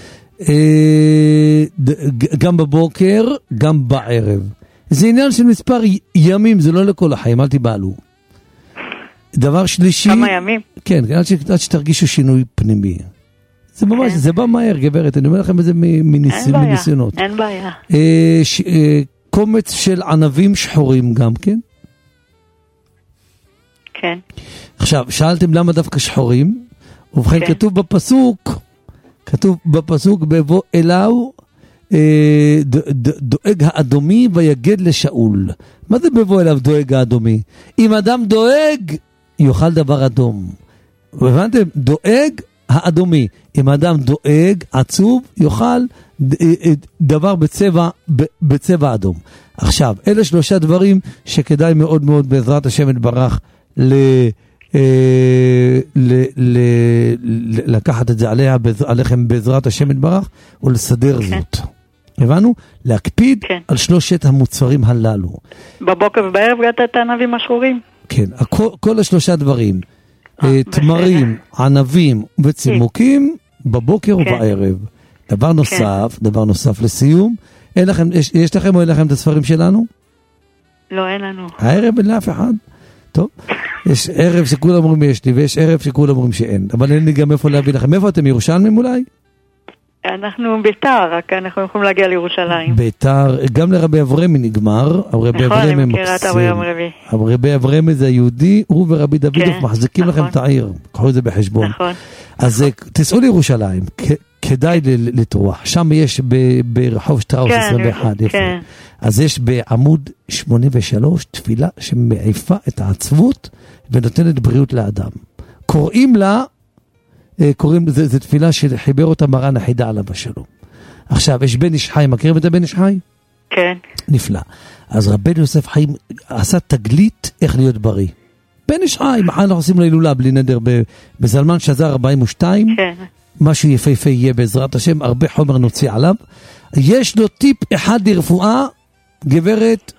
Speaker 4: אה, ד, גם בבוקר, גם בערב. זה עניין של מספר ימים, זה לא לכל החיים, אל תיבעלו. דבר שלישי...
Speaker 7: כמה ימים?
Speaker 4: כן, עד, ש, עד שתרגישו שינוי פנימי. זה ממש, כן. זה בא מהר, גברת, אני אומר לכם את זה מניס,
Speaker 7: אין
Speaker 4: מניסיונות.
Speaker 7: בעיה, אין בעיה.
Speaker 4: אה, ש, אה, קומץ של ענבים שחורים גם, כן?
Speaker 7: כן. עכשיו,
Speaker 4: שאלתם למה דווקא שחורים? ובכן, כן. כתוב בפסוק, כתוב בפסוק, בבוא אלוהו, אה, ד, ד, דואג האדומי ויגד לשאול. מה זה בבוא אליו דואג האדומי? אם אדם דואג, יאכל דבר אדום. הבנתם? דואג האדומי. אם האדם דואג, עצוב, יאכל דבר בצבע, בצבע אדום. עכשיו, אלה שלושה דברים שכדאי מאוד מאוד בעזרת השם יתברך ל... לקחת את זה עליה, עליכם בעזרת השם יתברך ולסדר זאת. הבנו? להקפיד על שלושת המוצרים הללו.
Speaker 7: בבוקר ובערב געת את הענבים השחורים?
Speaker 4: כן, כל השלושה דברים, תמרים, ענבים וצימוקים, בבוקר ובערב. דבר נוסף, דבר נוסף לסיום, יש לכם או אין לכם את הספרים שלנו?
Speaker 7: לא, אין לנו.
Speaker 4: הערב אין לאף אחד. טוב, יש ערב שכולם אומרים יש לי, ויש ערב שכולם אומרים שאין. אבל אין לי גם איפה להביא לכם. איפה אתם, ירושלמים אולי?
Speaker 7: אנחנו ביתר, רק אנחנו יכולים להגיע לירושלים.
Speaker 4: ביתר, גם לרבי אברמי נגמר.
Speaker 7: נכון, אני מכירה את רבי אברמי.
Speaker 4: רבי אברמי זה היהודי, הוא ורבי דודוב מחזיקים לכם את העיר. קחו את זה בחשבון.
Speaker 7: נכון.
Speaker 4: אז תסעו לירושלים, כדאי לטרוח. שם יש ברחוב שטראוס עשרים ואחת.
Speaker 7: כן.
Speaker 4: אז יש בעמוד שמונים ושלוש תפילה שמעיפה את העצבות ונותנת בריאות לאדם. קוראים לה, קוראים, זה, זה תפילה שחיבר אותה מרן החידה עליו השלום. עכשיו, יש בן איש חי, מכירים את הבן איש חי?
Speaker 7: כן.
Speaker 4: נפלא. אז רבנו יוסף חיים עשה תגלית איך להיות בריא. בן איש חי, מחר אנחנו עושים להילולה בלי נדר בזלמן שזר ארבעים ושתיים.
Speaker 7: כן.
Speaker 4: משהו יפהפה יהיה בעזרת השם, הרבה חומר נוציא עליו. יש לו טיפ אחד לרפואה, גברת,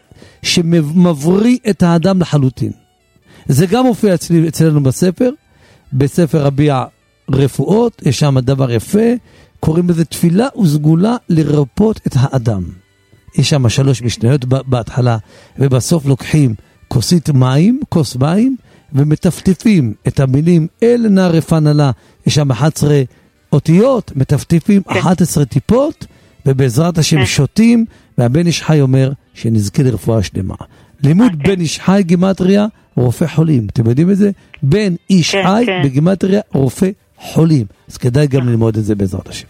Speaker 4: שמבריא את האדם לחלוטין. זה גם מופיע אצל, אצלנו בספר, בספר רביע רפואות, יש שם דבר יפה, קוראים לזה תפילה וסגולה לרפות את האדם. יש שם שלוש משניות בהתחלה, ובסוף לוקחים כוסית מים, כוס מים, ומטפטפים את המילים אל נא רפא לה, יש שם אחת עשרה אותיות, מטפטפים אחת עשרה טיפות, ובעזרת השם שותים, והבן איש חי אומר שנזכה לרפואה שלמה. לימוד בן איש חי גימטריה, רופא חולים. אתם יודעים את זה? בן איש חי בגימטריה, רופא חולים. אז כדאי גם ללמוד את זה בעזרת השם.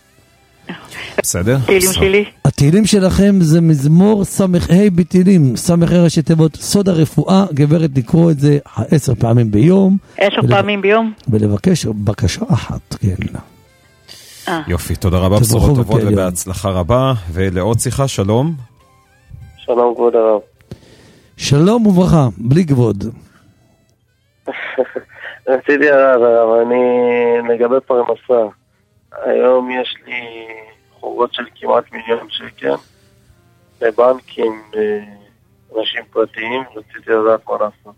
Speaker 2: בסדר?
Speaker 7: תהילים שלי.
Speaker 4: התהילים שלכם זה מזמור סמך ה' בתהילים, סמך ראשי תיבות סוד הרפואה, גברת לקרוא את זה עשר פעמים ביום.
Speaker 7: עשר פעמים ביום?
Speaker 4: ולבקש בקשה אחת, כן.
Speaker 2: יופי, תודה רבה, בשורות טובות ובהצלחה רבה. ולעוד שיחה, שלום.
Speaker 8: שלום כבוד הרב.
Speaker 4: שלום וברכה, בלי כבוד.
Speaker 8: רציתי הרב, הרב, אני לגבי פרנסה. היום יש לי חובות של כמעט מיליון שקל לבנקים, אנשים פרטיים, רציתי לדעת מה לעשות.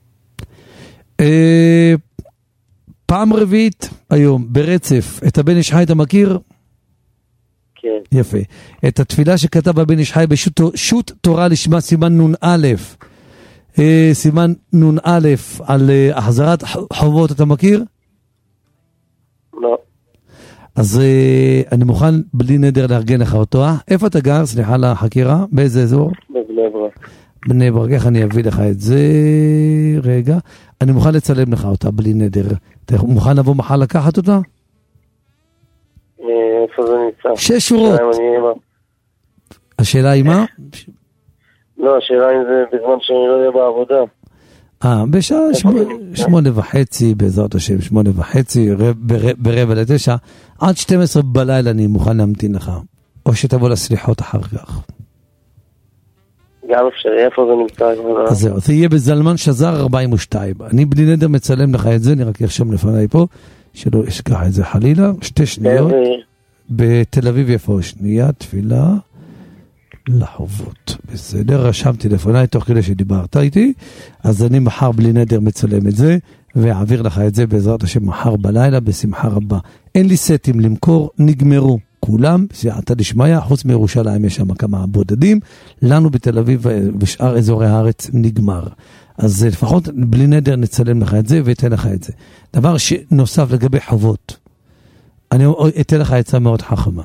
Speaker 4: פעם רביעית היום, ברצף, את הבן איש חי אתה מכיר?
Speaker 8: כן.
Speaker 4: יפה. את התפילה שכתב הבן איש חי בשו"ת תורה לשמה סימן נון א', סימן נון א' על החזרת חובות, אתה מכיר?
Speaker 8: לא.
Speaker 4: אז אני מוכן בלי נדר לארגן לך אותו. איפה אתה גר? סליחה לחקירה. באיזה אזור?
Speaker 8: בבני ברק.
Speaker 4: בני ברק, איך אני אביא לך את זה? רגע. אני מוכן לצלם לך אותה בלי נדר. אתה מוכן לבוא מחר לקחת אותה?
Speaker 8: איפה זה נמצא?
Speaker 4: שש שורות. השאלה היא מה?
Speaker 8: לא, השאלה אם זה בזמן שאני לא אהיה בעבודה.
Speaker 4: אה, בשעה שמונה וחצי, בעזרת השם, שמונה וחצי, ברבע לתשע, עד שתים עשרה בלילה אני מוכן להמתין לך, או שתבוא לסליחות אחר כך.
Speaker 8: גם אפשרי, איפה זה נמצא?
Speaker 4: אז זהו, זה יהיה בזלמן שזר ארבעים ושתיים. אני בלי נדר מצלם לך את זה, אני רק ארשם לפניי פה, שלא אשכח את זה חלילה, שתי שניות, בתל אביב יפה, שנייה, תפילה, לחובות. בסדר, רשמתי לפניי תוך כדי שדיברת איתי, אז אני מחר בלי נדר מצלם את זה, ואעביר לך את זה בעזרת השם מחר בלילה, בשמחה רבה. אין לי סטים למכור, נגמרו כולם, סייעתא דשמיא, חוץ מירושלים יש שם כמה בודדים, לנו בתל אביב ושאר אזורי הארץ נגמר. אז לפחות בלי נדר נצלם לך את זה ואתן לך את זה. דבר נוסף לגבי חובות, אני אתן לך עצה מאוד חכמה.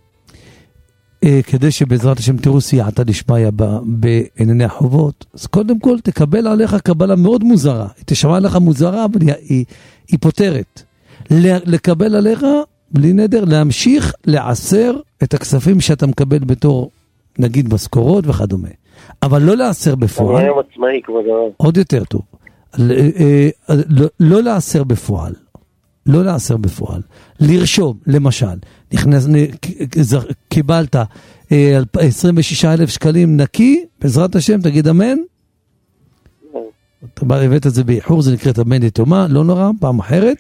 Speaker 4: כדי שבעזרת השם תראו סייעתא דשמיא בענייני החובות, אז קודם כל תקבל עליך קבלה מאוד מוזרה. היא תשמע לך מוזרה, אבל היא, היא, היא פותרת. לקבל עליך, בלי נדר, להמשיך לעשר את הכספים שאתה מקבל בתור, נגיד, משכורות וכדומה. אבל לא לעשר בפועל.
Speaker 8: אני עצמאי, כבוד הרב.
Speaker 4: עוד יותר טוב. לא לעשר בפועל. לא לעשר בפועל, לרשום, למשל, נכנס, קיבלת עשרים ושישה אלף שקלים נקי, בעזרת השם, תגיד אמן. אתה הבאת את זה באיחור, זה נקראת אמן יתומה, לא נורא, פעם אחרת.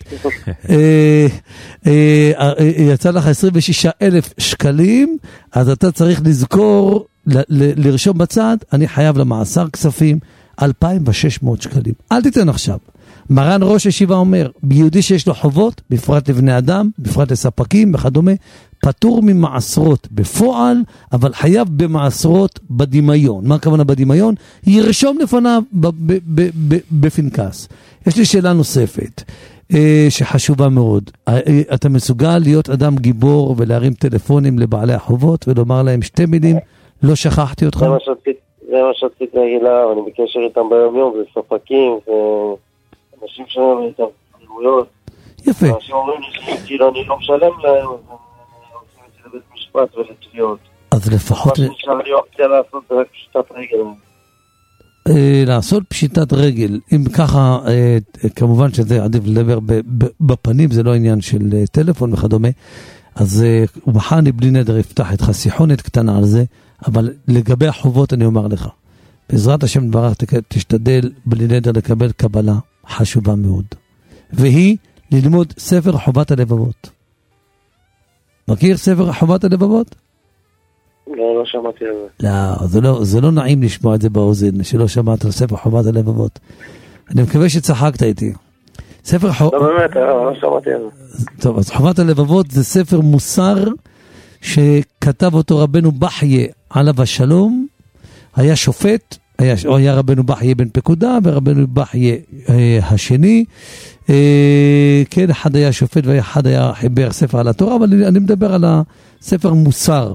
Speaker 4: יצא לך עשרים ושישה אלף שקלים, אז אתה צריך לזכור, לרשום בצד, אני חייב למעשר כספים, אלפיים ושש מאות שקלים. אל תיתן עכשיו. מרן ראש ישיבה אומר, ביהודי שיש לו חובות, בפרט לבני אדם, בפרט לספקים וכדומה, פטור ממעשרות בפועל, אבל חייב במעשרות בדמיון. מה הכוונה בדמיון? ירשום לפניו בפנקס. יש לי שאלה נוספת, שחשובה מאוד. אתה מסוגל להיות אדם גיבור ולהרים טלפונים לבעלי החובות ולומר להם שתי מילים, לא שכחתי אותך?
Speaker 8: זה מה שרציתי, זה מה שרציתי להגיד לה, ואני בקשר איתם ביום יום, זה ספקים ואנשים שלהם איתם חלויות.
Speaker 4: יפה.
Speaker 8: אנשים אומרים לי כאילו אני לא משלם להם, אז עושים את זה לבית משפט ולתביעות.
Speaker 4: אז לפחות...
Speaker 8: מה שנשאר לי אופציה לעשות זה רק פשיטת רגל.
Speaker 4: לעשות פשיטת רגל, אם ככה, כמובן שזה עדיף לדבר בפנים, זה לא עניין של טלפון וכדומה, אז מחר אני בלי נדר יפתח את חסיכונת קטנה על זה, אבל לגבי החובות אני אומר לך, בעזרת השם דברך תשתדל בלי נדר לקבל קבלה חשובה מאוד, והיא ללמוד ספר חובת הלבבות. מכיר ספר חובת הלבבות?
Speaker 8: לא, לא שמעתי על זה.
Speaker 4: לא, זה לא, זה לא נעים לשמוע את זה באוזן, שלא שמעת על ספר חובת הלבבות. אני מקווה שצחקת איתי. ספר חובת...
Speaker 8: לא באמת, לא שמעתי על זה.
Speaker 4: טוב, אז חובת הלבבות זה ספר מוסר שכתב אותו רבנו בחיה עליו השלום, היה שופט, היה, היה רבנו בחיה בן פקודה ורבנו בחיה אה, השני, אה, כן, אחד היה שופט ואחד היה חיבר ספר על התורה, אבל אני, אני מדבר על הספר מוסר.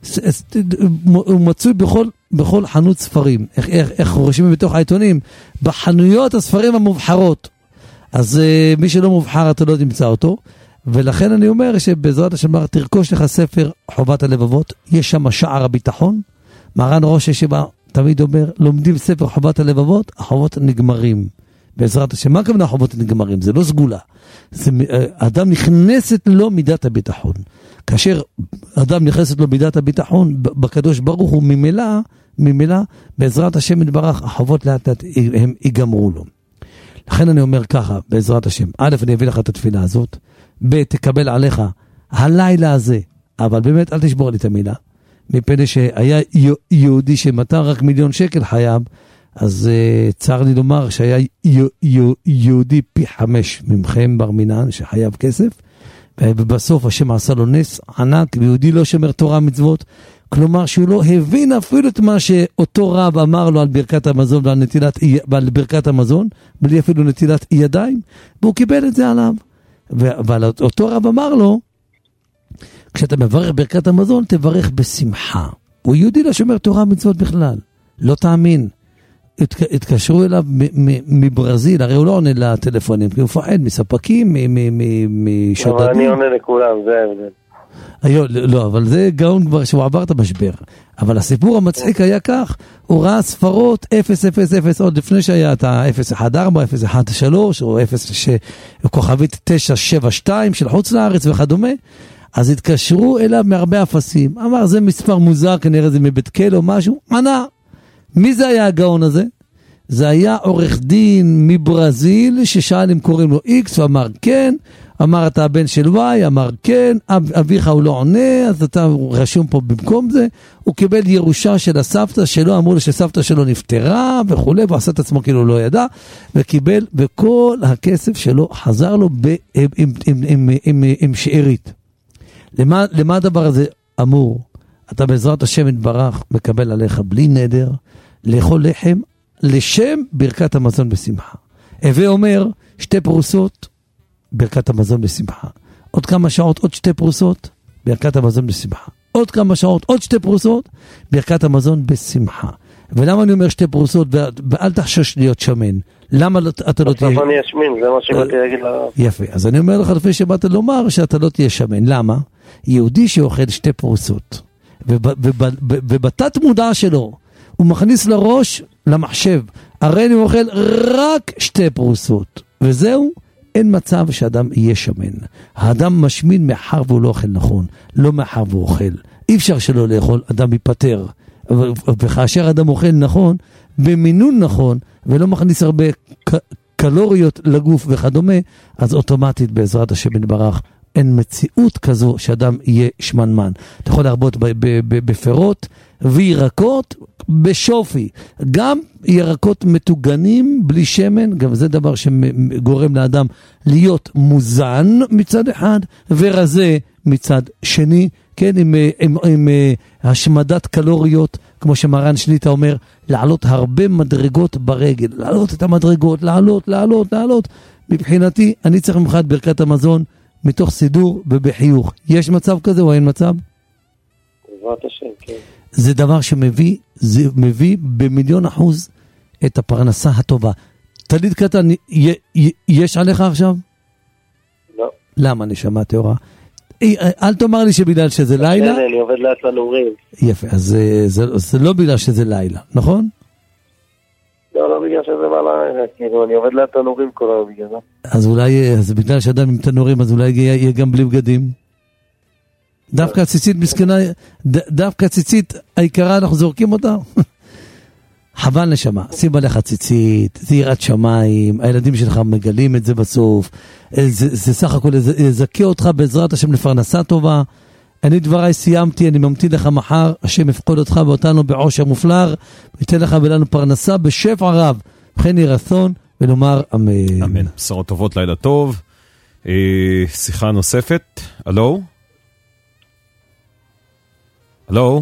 Speaker 4: הוא מצוי בכל, בכל חנות ספרים, איך, איך, איך רושמים בתוך העיתונים, בחנויות הספרים המובחרות, אז uh, מי שלא מובחר אתה לא תמצא אותו, ולכן אני אומר שבעזרת השם תרכוש לך ספר חובת הלבבות, יש שם שער הביטחון, מרן ראש ישיבה תמיד אומר, לומדים ספר חובת הלבבות, החובות נגמרים, בעזרת השם. מה כמובן החובות נגמרים? זה לא סגולה, זה, אדם נכנסת לו מידת הביטחון, כאשר אדם נכנסת לו מידת הביטחון בקדוש ברוך הוא ממילא, ממילא בעזרת השם יתברך החובות לאט לאט הם ייגמרו לו. לכן אני אומר ככה, בעזרת השם, א', אני אביא לך את התפילה הזאת, ב', תקבל עליך הלילה הזה, אבל באמת אל תשבור לי את המילה, מפני שהיה יהודי שמתן רק מיליון שקל חייב, אז uh, צר לי לומר שהיה יהודי פי חמש ממכם בר מינן שחייב כסף, ובסוף השם עשה לו נס ענק, ויהודי לא שומר תורה מצוות, כלומר שהוא לא הבין אפילו את מה שאותו רב אמר לו על ברכת המזון ועל, נטילת, ועל ברכת המזון, בלי אפילו נטילת ידיים, והוא קיבל את זה עליו. אבל אותו רב אמר לו, כשאתה מברך ברכת המזון, תברך בשמחה. הוא יהודי לא שומר תורה מצוות בכלל, לא תאמין. התקשרו אליו מברזיל, הרי הוא לא עונה לטלפונים, כי הוא פחד מספקים, משודדים.
Speaker 8: אבל אני עונה לכולם, זה ההבדל.
Speaker 4: היו, לא, אבל זה גאון כבר שהוא עבר את המשבר. אבל הסיפור המצחיק היה כך, הוא ראה ספרות אפס אפס אפס, עוד לפני שהיה את ה-אפס אחת ארבע, אפס אחת שלוש, או אפס כוכבית תשע שבע שתיים של חוץ לארץ וכדומה, אז התקשרו אליו מהרבה אפסים. אמר, זה מספר מוזר, כנראה זה מבית כל או משהו. ענה, מי זה היה הגאון הזה? זה היה עורך דין מברזיל, ששאל אם קוראים לו איקס, ואמר כן, אמר אתה הבן של וואי, אמר כן, אב, אביך הוא לא עונה, אז אתה רשום פה במקום זה, הוא קיבל ירושה של הסבתא שלו, אמרו לו שסבתא שלו נפטרה וכו', והוא עשה את עצמו כאילו לא ידע, וקיבל, וכל הכסף שלו חזר לו ב, עם, עם, עם, עם, עם, עם שארית. למה, למה הדבר הזה אמור? אתה בעזרת השם יתברך מקבל עליך בלי נדר, לאכול לחם, לשם ברכת המזון בשמחה. הווה אומר, שתי פרוסות, ברכת המזון בשמחה. עוד כמה שעות, עוד שתי פרוסות, ברכת המזון בשמחה. עוד כמה שעות, עוד שתי פרוסות, ברכת המזון בשמחה. ולמה אני אומר שתי פרוסות, ואל תחשש להיות שמן? למה אתה לא תהיה...
Speaker 8: בסוף אני אשמין, זה מה שבאתי להגיד לרב.
Speaker 4: יפה, אז אני אומר לך לפני שבאת לומר שאתה לא תהיה שמן. למה? יהודי שאוכל שתי פרוסות, ובתת מודע שלו, הוא מכניס לראש, למחשב, הרי אני אוכל רק שתי פרוסות, וזהו, אין מצב שאדם יהיה שמן. האדם משמין מאחר והוא לא אוכל נכון, לא מאחר והוא אוכל. אי אפשר שלא לאכול, אדם ייפטר. וכאשר אדם אוכל נכון, במינון נכון, ולא מכניס הרבה קלוריות לגוף וכדומה, אז אוטומטית בעזרת השם יתברך, אין מציאות כזו שאדם יהיה שמנמן. אתה יכול להרבות בפירות וירקות בשופי. גם ירקות מתוגנים בלי שמן, גם זה דבר שגורם לאדם להיות מוזן מצד אחד, ורזה מצד שני, כן, עם, עם, עם, עם השמדת קלוריות, כמו שמרן שליטה אומר, לעלות הרבה מדרגות ברגל, לעלות את המדרגות, לעלות, לעלות, לעלות. מבחינתי, אני צריך ממך את ברכת המזון, מתוך סידור ובחיוך. יש מצב כזה או אין מצב?
Speaker 8: בעזרת השם, כן.
Speaker 4: זה דבר שמביא, זה מביא במיליון אחוז את הפרנסה הטובה. תליד קטן, יש עליך עכשיו?
Speaker 8: לא.
Speaker 4: למה נשמה תאורה? אל תאמר לי שבגלל שזה לילה.
Speaker 8: אני עובד ליד תנורים.
Speaker 4: יפה, אז זה, זה, זה לא בגלל שזה לילה, נכון?
Speaker 8: לא, לא בגלל שזה לילה, כאילו אני עובד ליד תנורים כל היום בגלל זה.
Speaker 4: אז אולי, אז בגלל שאדם עם תנורים, אז אולי יהיה, יהיה גם בלי בגדים. דווקא הציצית מסכנה, דווקא הציצית העיקרה אנחנו זורקים אותה. חבל נשמה, שים עליך ציצית, זה יראת שמיים, הילדים שלך מגלים את זה בסוף, זה, זה סך הכל יזכה אותך בעזרת השם לפרנסה טובה. אני דבריי סיימתי, אני ממתין לך מחר, השם יפקוד אותך ואותנו בעושר מופלר, ויתן לך ולנו פרנסה בשפע רב, וכן יהי רצון ולומר אמן.
Speaker 2: אמן, בשורות טובות, לילה טוב. אה, שיחה נוספת, הלו? הלו?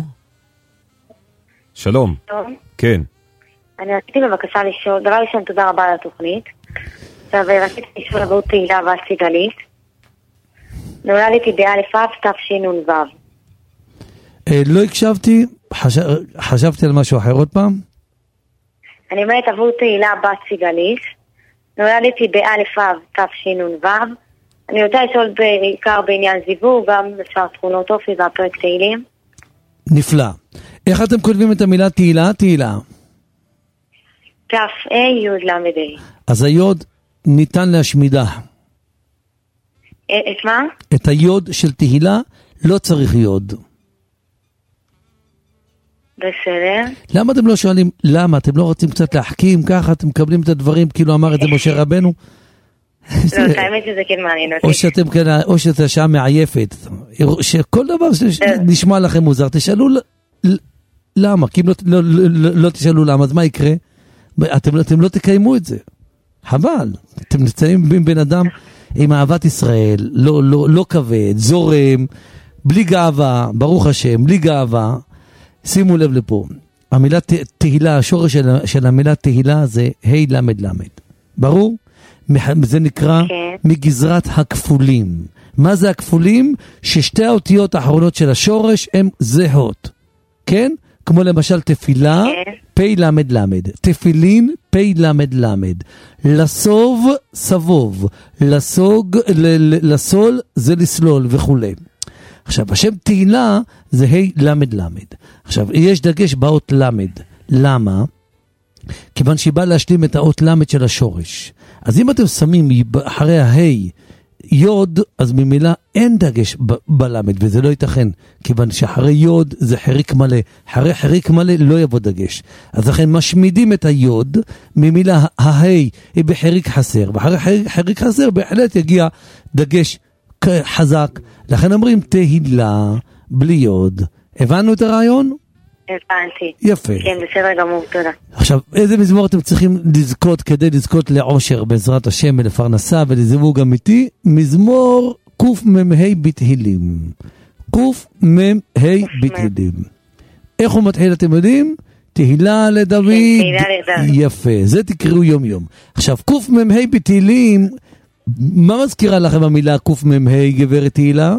Speaker 2: שלום.
Speaker 5: שלום.
Speaker 2: כן.
Speaker 5: אני רציתי בבקשה לשאול, דבר ראשון תודה רבה על התוכנית. עכשיו רציתי לשאול עבור תהילה והסיגלית. נולדתי באלף אב תשנ"ו.
Speaker 4: לא הקשבתי, חשבתי על משהו אחר עוד פעם.
Speaker 5: אני אומרת עבור תהילה בת סיגלית. נולדתי באלף אב תשנ"ו. אני רוצה לשאול בעיקר בעניין זיווג, גם בשאר תכונות אופי והפרק תהילים.
Speaker 4: נפלא. איך אתם כותבים את המילה תהילה? תהילה.
Speaker 5: תף אי יוד למד אי.
Speaker 4: אז היוד ניתן להשמידה.
Speaker 5: את מה?
Speaker 4: את היוד של תהילה לא צריך יוד.
Speaker 5: בסדר.
Speaker 4: למה אתם לא שואלים, למה? אתם לא רוצים קצת להחכים ככה? אתם מקבלים את הדברים כאילו אמר את זה משה רבנו?
Speaker 5: לא, האמת שזה כן מעניין אותי.
Speaker 4: או שאתם כאן, או שאתה שעה מעייפת. שכל דבר שנשמע לכם מוזר, תשאלו למה? כי אם לא תשאלו למה, אז מה יקרה? אתם לא תקיימו את זה. חבל. אתם נמצאים עם בן אדם עם אהבת ישראל, לא כבד, זורם, בלי גאווה, ברוך השם, בלי גאווה. שימו לב לפה. המילה תהילה, השורש של המילה תהילה זה ה' למד למד. ברור? זה נקרא מגזרת הכפולים. מה זה הכפולים? ששתי האותיות האחרונות של השורש הן זהות. כן? כמו למשל תפילה, פי למד למד. תפילין, פי למד למד. לסוב, סבוב. לסוג, לסול, זה לסלול וכו'. עכשיו, השם תהילה זה ה' למד למד. עכשיו, יש דגש באות למד. למה? כיוון שהיא באה להשלים את האות למד של השורש. אז אם אתם שמים אחרי ההי יוד, אז ממילא אין דגש ב- בלמד, וזה לא ייתכן, כיוון שאחרי יוד זה חריק מלא, אחרי חריק מלא לא יבוא דגש. אז לכן משמידים את היוד, ממילא ההי היא בחריק חסר, ואחרי חריק, חריק חסר בהחלט יגיע דגש חזק. לכן אומרים תהילה בלי יוד. הבנו את הרעיון?
Speaker 5: הבנתי.
Speaker 4: יפה.
Speaker 5: כן, בסדר גמור, תודה.
Speaker 4: עכשיו, איזה מזמור אתם צריכים לזכות כדי לזכות לעושר בעזרת השם ולפרנסה ולזיווג אמיתי? מזמור קמ"ה בתהילים. קמ"ה בתהילים. איך הוא מתחיל, אתם יודעים? תהילה לדוד.
Speaker 5: תהילה לדוד.
Speaker 4: יפה, זה תקראו יום יום. עכשיו, קמ"ה בתהילים, מה מזכירה לכם המילה קמ"ה, גברת תהילה?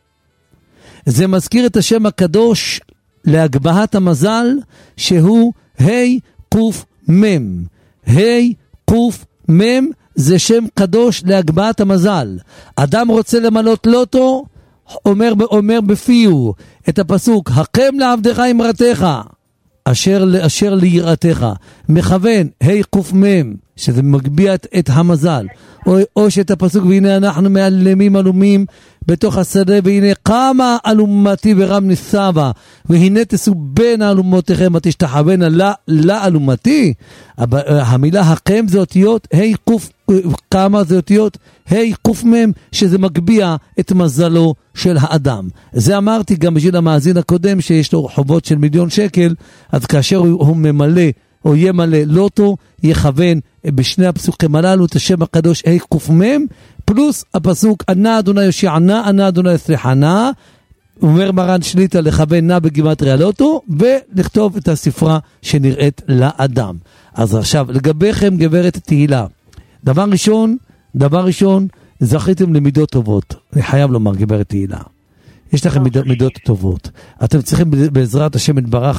Speaker 4: זה מזכיר את השם הקדוש להגבהת המזל, שהוא ה' קוף מם. ה' קוף מם זה שם קדוש להגבהת המזל. אדם רוצה למלות לוטו, אומר, אומר בפיו את הפסוק, הקם לעבדך אמרתך, אשר, אשר ליראתך. מכוון, ה' קוף מם, שזה מגביע את, את המזל, או, או שאת הפסוק, והנה אנחנו מעלמים אלומים בתוך השדה, והנה קמה אלומתי ברם ניסבה, והנה תסו בין אלומותיכם ותשתחוונה לה, לה אלומתי. המילה הקם זה אותיות, היי קוף, כמה זה אותיות, היי קוף מם, שזה מגביע את מזלו של האדם. זה אמרתי גם בשביל המאזין הקודם, שיש לו חובות של מיליון שקל, אז כאשר הוא, הוא ממלא, או ימלא לוטו, יכוון בשני הפסוקים הללו את השם הקדוש ה' קוף מם, פלוס הפסוק ענה אדוני יושיענה, ענה אדוני יצליחנה, אומר מרן שליטה לכוון נא בגימטריה לוטו, ולכתוב את הספרה שנראית לאדם. אז עכשיו, לגביכם גברת תהילה, דבר ראשון, דבר ראשון, זכיתם למידות טובות. אני חייב לומר, גברת תהילה. יש לכם מידות, מידות טובות. אתם צריכים בעזרת השם יתברך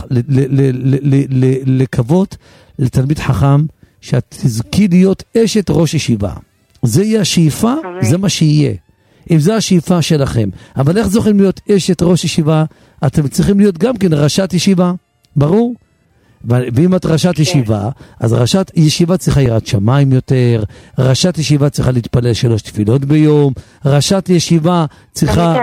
Speaker 4: לקוות לתלמיד חכם שאת תזכי להיות אשת ראש ישיבה. זה יהיה השאיפה, זה מה שיהיה. אם זה השאיפה שלכם. אבל איך זוכים להיות אשת ראש ישיבה? אתם צריכים להיות גם כן ראשת ישיבה. ברור? ואם את ראשת ישיבה, אז ראשת ישיבה צריכה יראת שמיים יותר, ראשת ישיבה צריכה להתפלל שלוש תפילות ביום, ראשת ישיבה צריכה...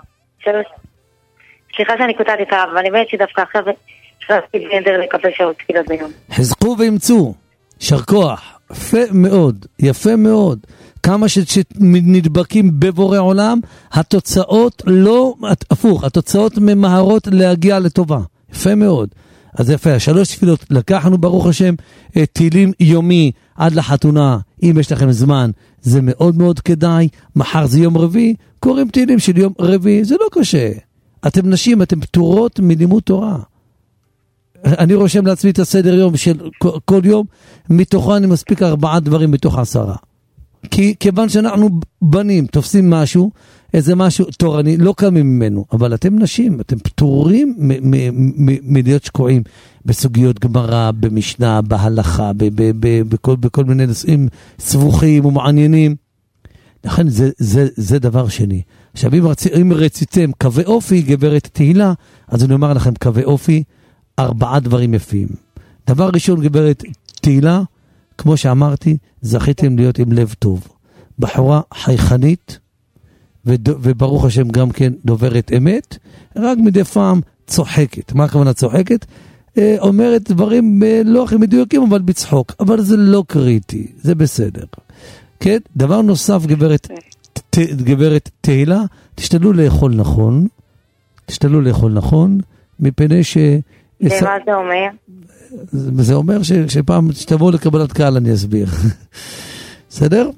Speaker 5: סליחה שאני קוטעת את הרב, אבל אני באמת שדווקא עכשיו שרצתי בנדר לקבל שעות תפילות ביום.
Speaker 4: חזקו וימצאו, שר כוח, יפה מאוד, יפה מאוד. כמה שנדבקים בבורא עולם, התוצאות לא, הפוך, התוצאות ממהרות להגיע לטובה. יפה מאוד. אז יפה, שלוש תפילות לקחנו ברוך השם, תהילים יומי עד לחתונה, אם יש לכם זמן, זה מאוד מאוד כדאי. מחר זה יום רביעי, קוראים תהילים של יום רביעי, זה לא קשה. אתם נשים, אתם פטורות מלימוד תורה. אני רושם לעצמי את הסדר יום של כל יום, מתוכו אני מספיק ארבעה דברים מתוך עשרה. כי כיוון שאנחנו בנים, תופסים משהו, איזה משהו תורני, לא קמים ממנו, אבל אתם נשים, אתם פטורים מלהיות שקועים בסוגיות גמרא, במשנה, בהלכה, בכל, בכל מיני נושאים סבוכים ומעניינים. לכן זה, זה, זה דבר שני. עכשיו, אם, רצ... אם רציתם קווי אופי, גברת תהילה, אז אני אומר לכם קווי אופי, ארבעה דברים יפים. דבר ראשון, גברת תהילה, כמו שאמרתי, זכיתם להיות עם לב טוב. בחורה חייכנית, וד... וברוך השם גם כן דוברת אמת, רק מדי פעם צוחקת. מה הכוונה צוחקת? אה, אומרת דברים אה, לא הכי מדויקים, אבל בצחוק. אבל זה לא קריטי, זה בסדר. כן? דבר נוסף, גברת, ת, גברת תהילה, תשתדלו לאכול נכון, תשתדלו לאכול נכון, מפני ש...
Speaker 5: ומה זה אומר?
Speaker 4: זה אומר ש, שפעם שתבואו לקבלת קהל אני אסביר. בסדר?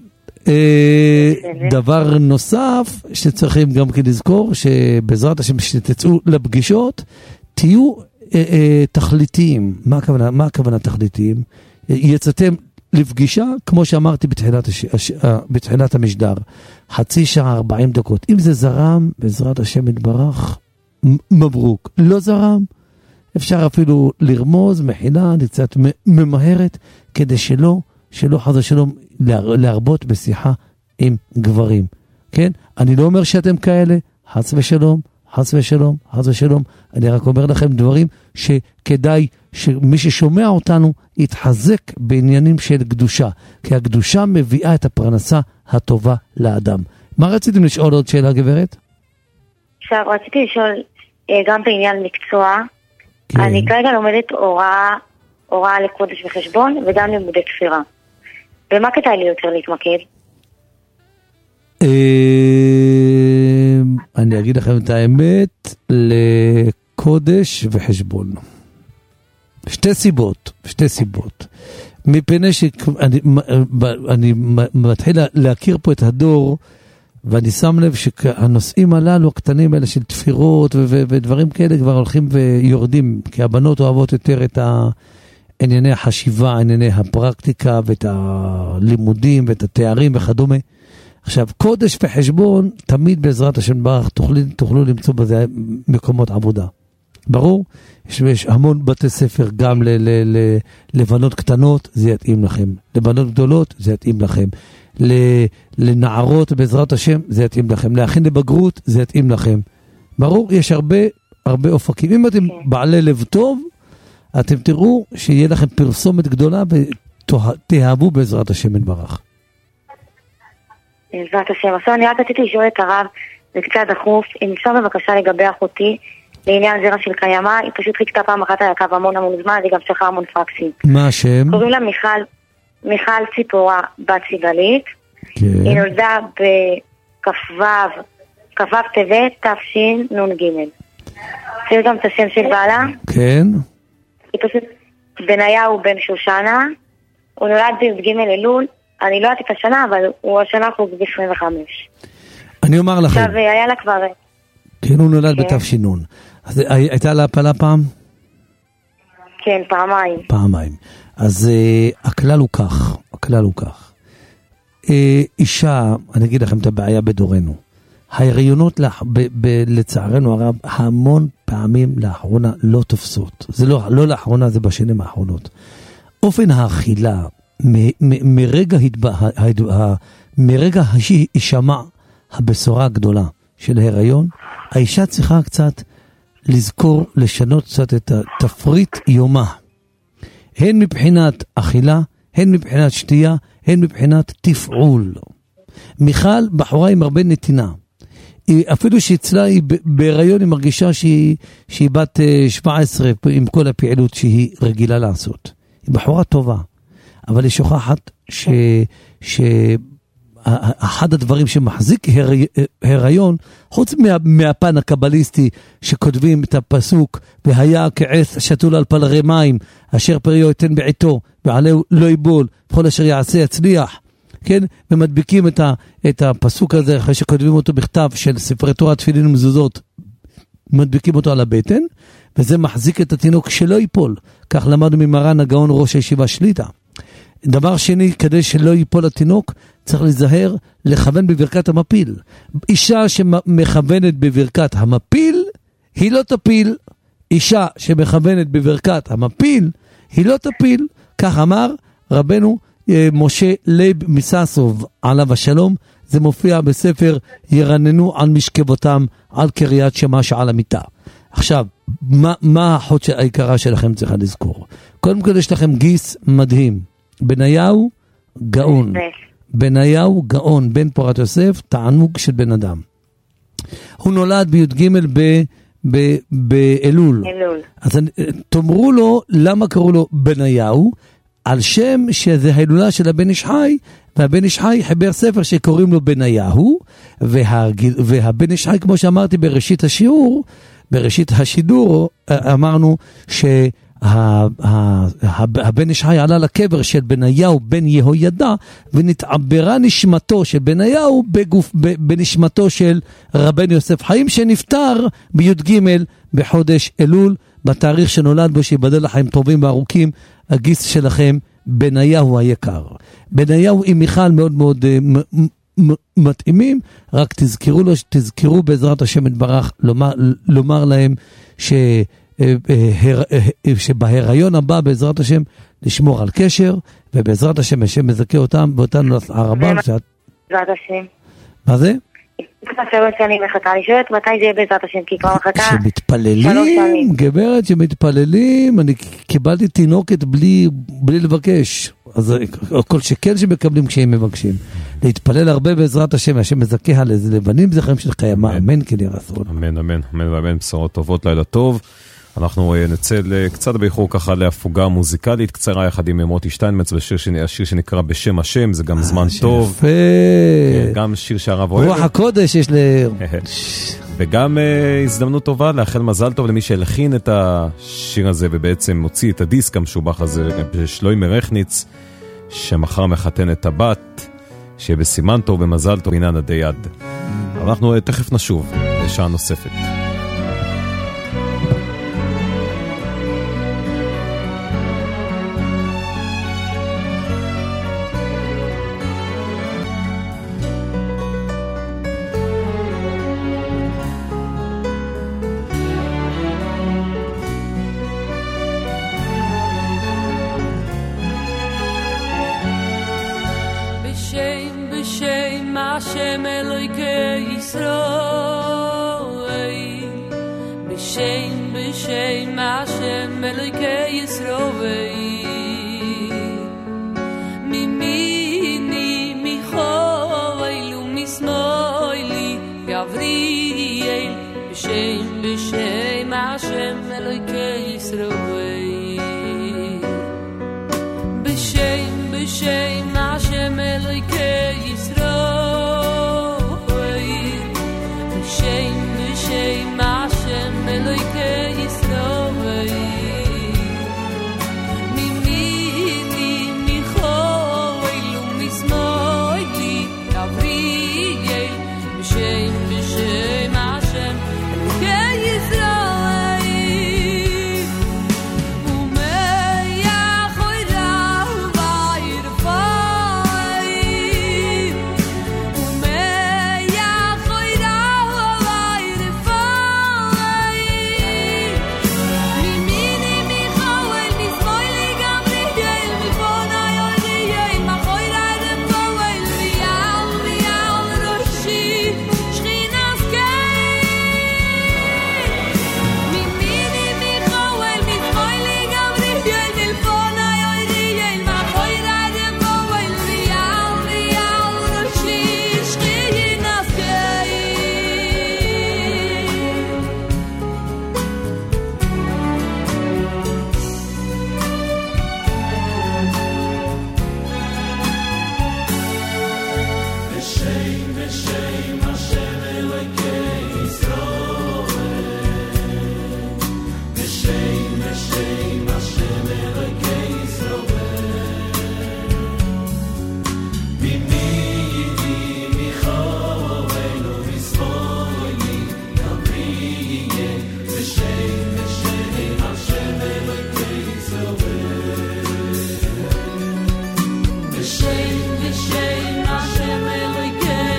Speaker 4: דבר נוסף שצריכים גם כן לזכור, שבעזרת השם שתצאו לפגישות, תהיו תכליתיים. מה הכוונה? מה הכוונה תכליתיים? יצאתם לפגישה, כמו שאמרתי בתחילת, הש... הש... בתחילת המשדר, חצי שעה, ארבעים דקות. אם זה זרם, בעזרת השם יתברך, מברוק. לא זרם, אפשר אפילו לרמוז, מחילה, קצת ממהרת, כדי שלא, שלא חזר שלום, להרבות בשיחה עם גברים. כן? אני לא אומר שאתם כאלה, חס ושלום, חס ושלום, חס ושלום. אני רק אומר לכם דברים שכדאי שמי ששומע אותנו יתחזק בעניינים של קדושה, כי הקדושה מביאה את הפרנסה הטובה לאדם. מה רציתם לשאול עוד שאלה, גברת?
Speaker 5: עכשיו, רציתי לשאול גם בעניין מקצוע. כן. אני כרגע לומדת הוראה, הוראה לקודש וחשבון וגם לימודי כפירה. ומה כדאי לי יותר להתמקד?
Speaker 4: אני אגיד לכם את האמת, לקודש וחשבון. שתי סיבות, שתי סיבות. מפני שאני אני מתחיל להכיר פה את הדור, ואני שם לב שהנושאים הללו, הקטנים האלה של תפירות ודברים כאלה כבר הולכים ויורדים, כי הבנות אוהבות יותר את ענייני החשיבה, ענייני הפרקטיקה ואת הלימודים ואת התארים וכדומה. עכשיו, קודש וחשבון, תמיד בעזרת השם ברך, תוכלו, תוכלו למצוא בזה מקומות עבודה. ברור? יש, יש המון בתי ספר, גם ל, ל, ל, לבנות קטנות, זה יתאים לכם. לבנות גדולות, זה יתאים לכם. ל, לנערות, בעזרת השם, זה יתאים לכם. להכין לבגרות, זה יתאים לכם. ברור? יש הרבה, הרבה אופקים. אם אתם בעלי לב טוב, אתם תראו שיהיה לכם פרסומת גדולה, תאהבו בעזרת השם יתברך.
Speaker 5: בעזרת השם. עכשיו אני רק רציתי לשאול את הרב, זה קצת דחוף, אם אפשר בבקשה לגבי אחותי, לעניין זרע של קיימה, היא פשוט חיכתה פעם אחת על הקו המון המון זמן, היא גם שחררה המון פקסים.
Speaker 4: מה השם?
Speaker 5: קוראים לה מיכל, מיכל ציפורה בת סיגלית.
Speaker 4: כן.
Speaker 5: היא נולדה בכ"ו, כ"ו טבת תשנ"ג. תראו גם את השם של בעלה.
Speaker 4: כן.
Speaker 5: היא פשוט בניהו בן שושנה, הוא נולד בי"ג אלול, אני לא יודעת את השנה, אבל הוא השנה חוג ב-עשרים וחמש.
Speaker 4: אני אומר לכם.
Speaker 5: עכשיו היה לה כבר...
Speaker 4: כן, הוא נולד בתשנון. אז הייתה לה הפלה פעם?
Speaker 5: כן, פעמיים.
Speaker 4: פעמיים. אז uh, הכלל הוא כך, הכלל הוא כך. Uh, אישה, אני אגיד לכם את הבעיה בדורנו. ההריונות, לח, ב, ב, לצערנו הרב, המון פעמים לאחרונה לא תופסות. זה לא, לא לאחרונה, זה בשנים האחרונות. אופן האכילה, מ, מ, מרגע, התבא, ה, מרגע הישמע הבשורה הגדולה של ההיריון, האישה צריכה קצת לזכור, לשנות קצת את התפריט יומה. הן מבחינת אכילה, הן מבחינת שתייה, הן מבחינת תפעול. מיכל בחורה עם הרבה נתינה. היא, אפילו שאצלה היא בהיריון, היא מרגישה שהיא, שהיא בת שבע עשרה עם כל הפעילות שהיא רגילה לעשות. היא בחורה טובה, אבל היא שוכחת ש... ש אחד הדברים שמחזיק הרי, הריון, חוץ מה, מהפן הקבליסטי שכותבים את הפסוק, והיה כעץ שתול על פלרי מים, אשר פריו יתן בעיתו, ועליהו לא יבול, בכל אשר יעשה יצליח, כן? ומדביקים את, ה, את הפסוק הזה, אחרי שכותבים אותו בכתב של ספרי תורה, תפילין ומזוזות, מדביקים אותו על הבטן, וזה מחזיק את התינוק שלא ייפול. כך למדנו ממרן הגאון ראש הישיבה שליטה. דבר שני, כדי שלא ייפול התינוק, צריך להיזהר לכוון בברכת המפיל. אישה שמכוונת בברכת המפיל, היא לא תפיל. אישה שמכוונת בברכת המפיל, היא לא תפיל. כך אמר רבנו משה לייב מססוב עליו השלום. זה מופיע בספר ירננו על משכבותם על קריית שמש על המיטה. עכשיו, מה, מה החוד העיקרה שלכם צריכה לזכור? קודם כל יש לכם גיס מדהים. בניהו גאון. בניהו גאון, בן פורת יוסף, תענוג של בן אדם. הוא נולד בי"ג באלול. אז תאמרו לו למה קראו לו בניהו, על שם שזה ההילולה של הבן איש חי, והבן איש חי חיבר ספר שקוראים לו בניהו, והבן איש חי, כמו שאמרתי בראשית השיעור, בראשית השידור, אמרנו ש... הבן איש חי עלה לקבר של בניהו בן יהוידע, ונתעברה נשמתו של בניהו בגוף, בנשמתו של רבן יוסף חיים, שנפטר בי"ג בחודש אלול, בתאריך שנולד בו, שיבדל לחיים טובים וארוכים. הגיס שלכם בניהו היקר. בניהו עם מיכל מאוד מאוד מתאימים, רק תזכרו לו, תזכרו בעזרת השם יתברך לומר, לומר להם ש שבהיריון הבא בעזרת השם לשמור על קשר, ובעזרת השם השם מזכה אותם ואותנו לערבה.
Speaker 5: בעזרת השם.
Speaker 4: מה זה?
Speaker 5: אני מחכה, אני שואלת מתי זה יהיה בעזרת השם, כי כבר מחכה
Speaker 4: שמתפללים, גברת שמתפללים, אני קיבלתי תינוקת בלי לבקש, אז כל שכן שמקבלים כשהם מבקשים, להתפלל הרבה בעזרת השם, השם מזכה לבנים זכרים של קיימה, אמן כן יהיה רצון.
Speaker 2: אמן, אמן, אמן ואמן, בשורות טובות, לילה טוב. אנחנו נצא קצת באיחור ככה להפוגה מוזיקלית קצרה יחד עם מוטי שטיינמץ בשיר שנקרא בשם השם, זה גם זמן טוב. גם שיר שהרב אוהב.
Speaker 4: רוח הקודש יש ל...
Speaker 2: וגם הזדמנות טובה לאחל מזל טוב למי שהלחין את השיר הזה ובעצם מוציא את הדיסק המשובח הזה, שלוי מרחניץ, שמחר מחתן את הבת, שיהיה בסימן טוב ומזל טוב עינן עדי יד. אנחנו תכף נשוב לשעה נוספת.
Speaker 9: Hashem Eloke Yisroel B'Shem B'Shem Hashem Eloke Yisroel בשם בשם השם אלוהי ישראל בשם בשם השם אלוהי ישראל בשם בשם השם אלוהי ישראל מימיני מיכאל ומשמאלי גבריאל בשם בשם השם אלוהי ישראל ומאחוריו וירפאי ומאחוריו וירפאי מימיני מיכאל משמאלי גבריאל מלפני אוריאל מאחוריי רפאל ויעל ויעל ראשי שכינס מימיני מיכאל משמאלי גבריאל מלפני אוריאל מאחוריי רפאל ויעל ויעל ראשי שכינס
Speaker 10: בשם בשם השם אלוהי ישראל בשם בשם השם אלוהי ישראל מימיני מיכאל ומשמאלי גבריאל בשם בשם השם אלוהי ישראל בשם בשם השם אלוהי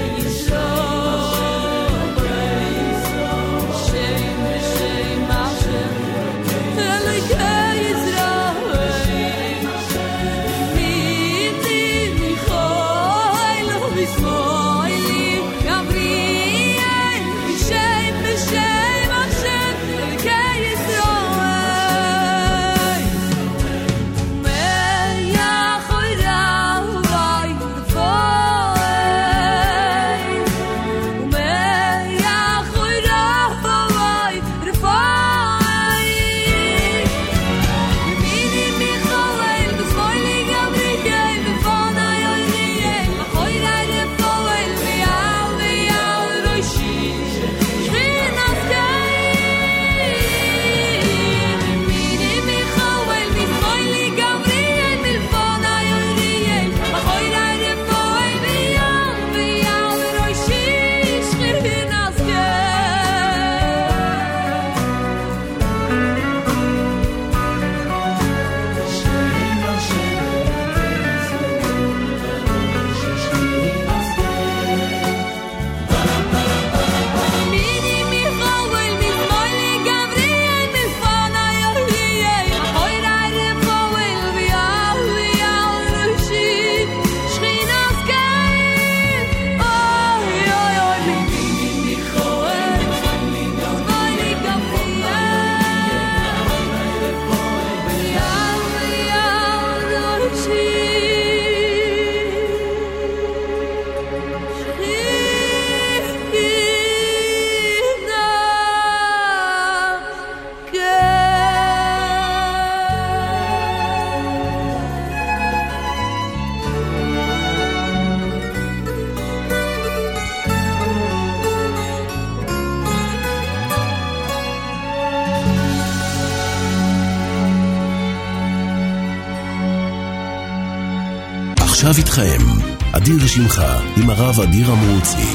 Speaker 1: עכשיו איתכם, אדיר שמחה עם הרב אדיר אמרוצי.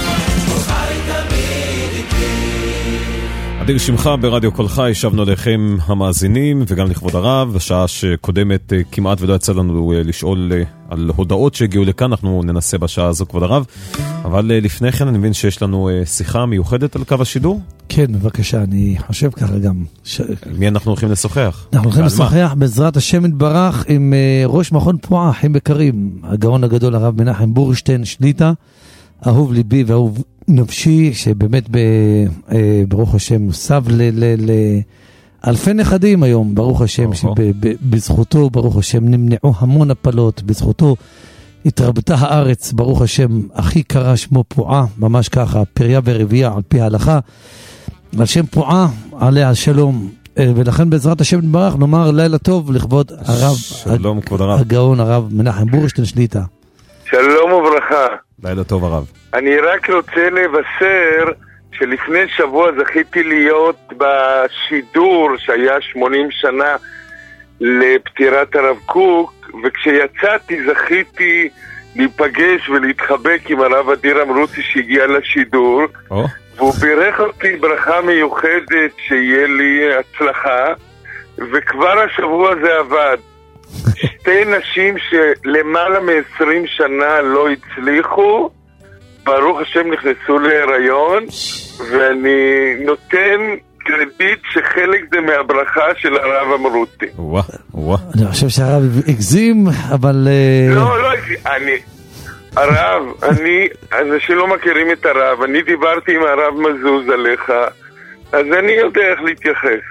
Speaker 2: אדיר שמחה ברדיו כל חי, ישבנו לכם המאזינים וגם לכבוד הרב. בשעה שקודמת כמעט ולא יצא לנו לשאול על הודעות שהגיעו לכאן, אנחנו ננסה בשעה הזו כבוד הרב. אבל לפני כן אני מבין שיש לנו שיחה מיוחדת על קו השידור.
Speaker 4: כן, בבקשה, אני חושב ככה גם. ש...
Speaker 2: מי אנחנו הולכים לשוחח?
Speaker 4: אנחנו הולכים לשוחח בעזרת השם יתברך עם ראש מכון פועה, אחים יקרים, הגאון הגדול הרב מנחם בורשטיין שליטה, אהוב ליבי ואהוב נפשי, שבאמת ב, אה, ברוך השם סב לאלפי נכדים היום, ברוך השם, שבזכותו, ברוך השם, נמנעו המון הפלות, בזכותו התרבתה הארץ, ברוך השם, הכי קרה שמו פועה, ממש ככה, פריה ורבייה על פי ההלכה. על שם פועה, עליה שלום. ולכן בעזרת השם נברך נאמר לילה טוב לכבוד הרב,
Speaker 2: שלום כבוד הרב.
Speaker 4: הגאון הרב מנחם בורשטיין שליט"א.
Speaker 11: שלום וברכה.
Speaker 2: לילה טוב הרב.
Speaker 11: אני רק רוצה לבשר שלפני שבוע זכיתי להיות בשידור שהיה שמונים שנה לפטירת הרב קוק, וכשיצאתי זכיתי להיפגש ולהתחבק עם הרב אדיר אמרוצי שהגיע לשידור, oh. והוא בירך אותי ברכה מיוחדת שיהיה לי הצלחה, וכבר השבוע זה עבד. שתי נשים שלמעלה מ-עשרים שנה לא הצליחו, ברוך השם נכנסו להיריון, ואני נותן קרדיט שחלק זה מהברכה של הרב אמרותי.
Speaker 2: וואו, וואו.
Speaker 4: אני חושב שהרב הגזים, אבל...
Speaker 11: לא, לא, אני... הרב, אני... אנשים לא מכירים את הרב, אני דיברתי עם הרב מזוז עליך, אז אני יודע איך להתייחס.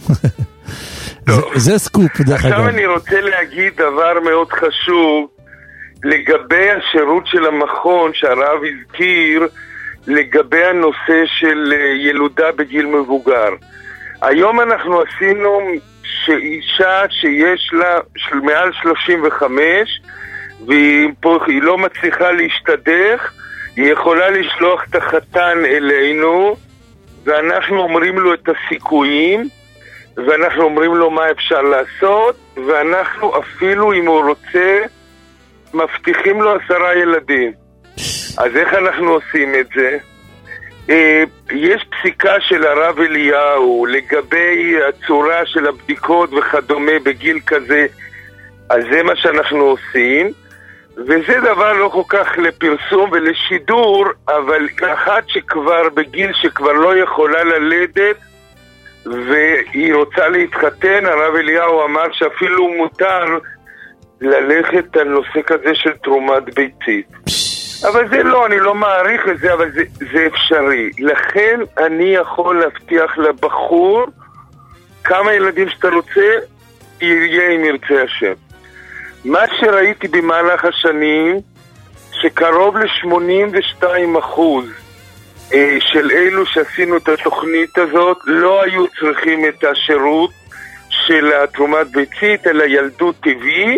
Speaker 4: זה סקופ, דרך אגב.
Speaker 11: עכשיו אני רוצה להגיד דבר מאוד חשוב, לגבי השירות של המכון שהרב הזכיר, לגבי הנושא של ילודה בגיל מבוגר. היום אנחנו עשינו שאישה שיש לה של מעל שלושים וחמש, והיא פה, היא לא מצליחה להשתדך, היא יכולה לשלוח את החתן אלינו, ואנחנו אומרים לו את הסיכויים, ואנחנו אומרים לו מה אפשר לעשות, ואנחנו אפילו אם הוא רוצה, מבטיחים לו עשרה ילדים. אז איך אנחנו עושים את זה? יש פסיקה של הרב אליהו לגבי הצורה של הבדיקות וכדומה בגיל כזה, אז זה מה שאנחנו עושים, וזה דבר לא כל כך לפרסום ולשידור, אבל אחת שכבר בגיל שכבר לא יכולה ללדת והיא רוצה להתחתן, הרב אליהו אמר שאפילו מותר ללכת על נושא כזה של תרומת ביצית. אבל זה לא, אני לא מעריך את זה, אבל זה, זה אפשרי. לכן אני יכול להבטיח לבחור כמה ילדים שאתה רוצה, יהיה אם ירצה השם. מה שראיתי במהלך השנים, שקרוב ל-שמונים ושתיים אחוז של אלו שעשינו את התוכנית הזאת, לא היו צריכים את השירות של התרומת ביצית, אלא ילדות טבעי,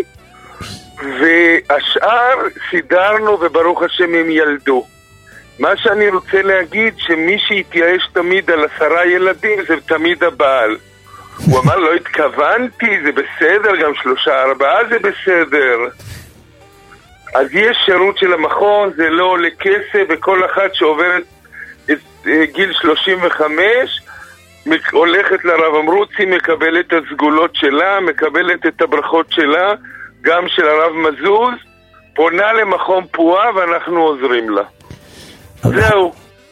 Speaker 11: והשאר סידרנו וברוך השם הם ילדו. מה שאני רוצה להגיד, שמי שהתייאש תמיד על עשרה ילדים זה תמיד הבעל. הוא אמר לא התכוונתי, זה בסדר, גם שלושה ארבעה זה בסדר. אז יש שירות של המכון, זה לא עולה כסף, וכל אחת שעוברת את גיל שלושים וחמש הולכת לרב אמרוצי, מקבלת את הסגולות שלה, מקבלת את הברכות שלה, גם של הרב מזוז, פונה למכון פועה ואנחנו עוזרים לה. זהו.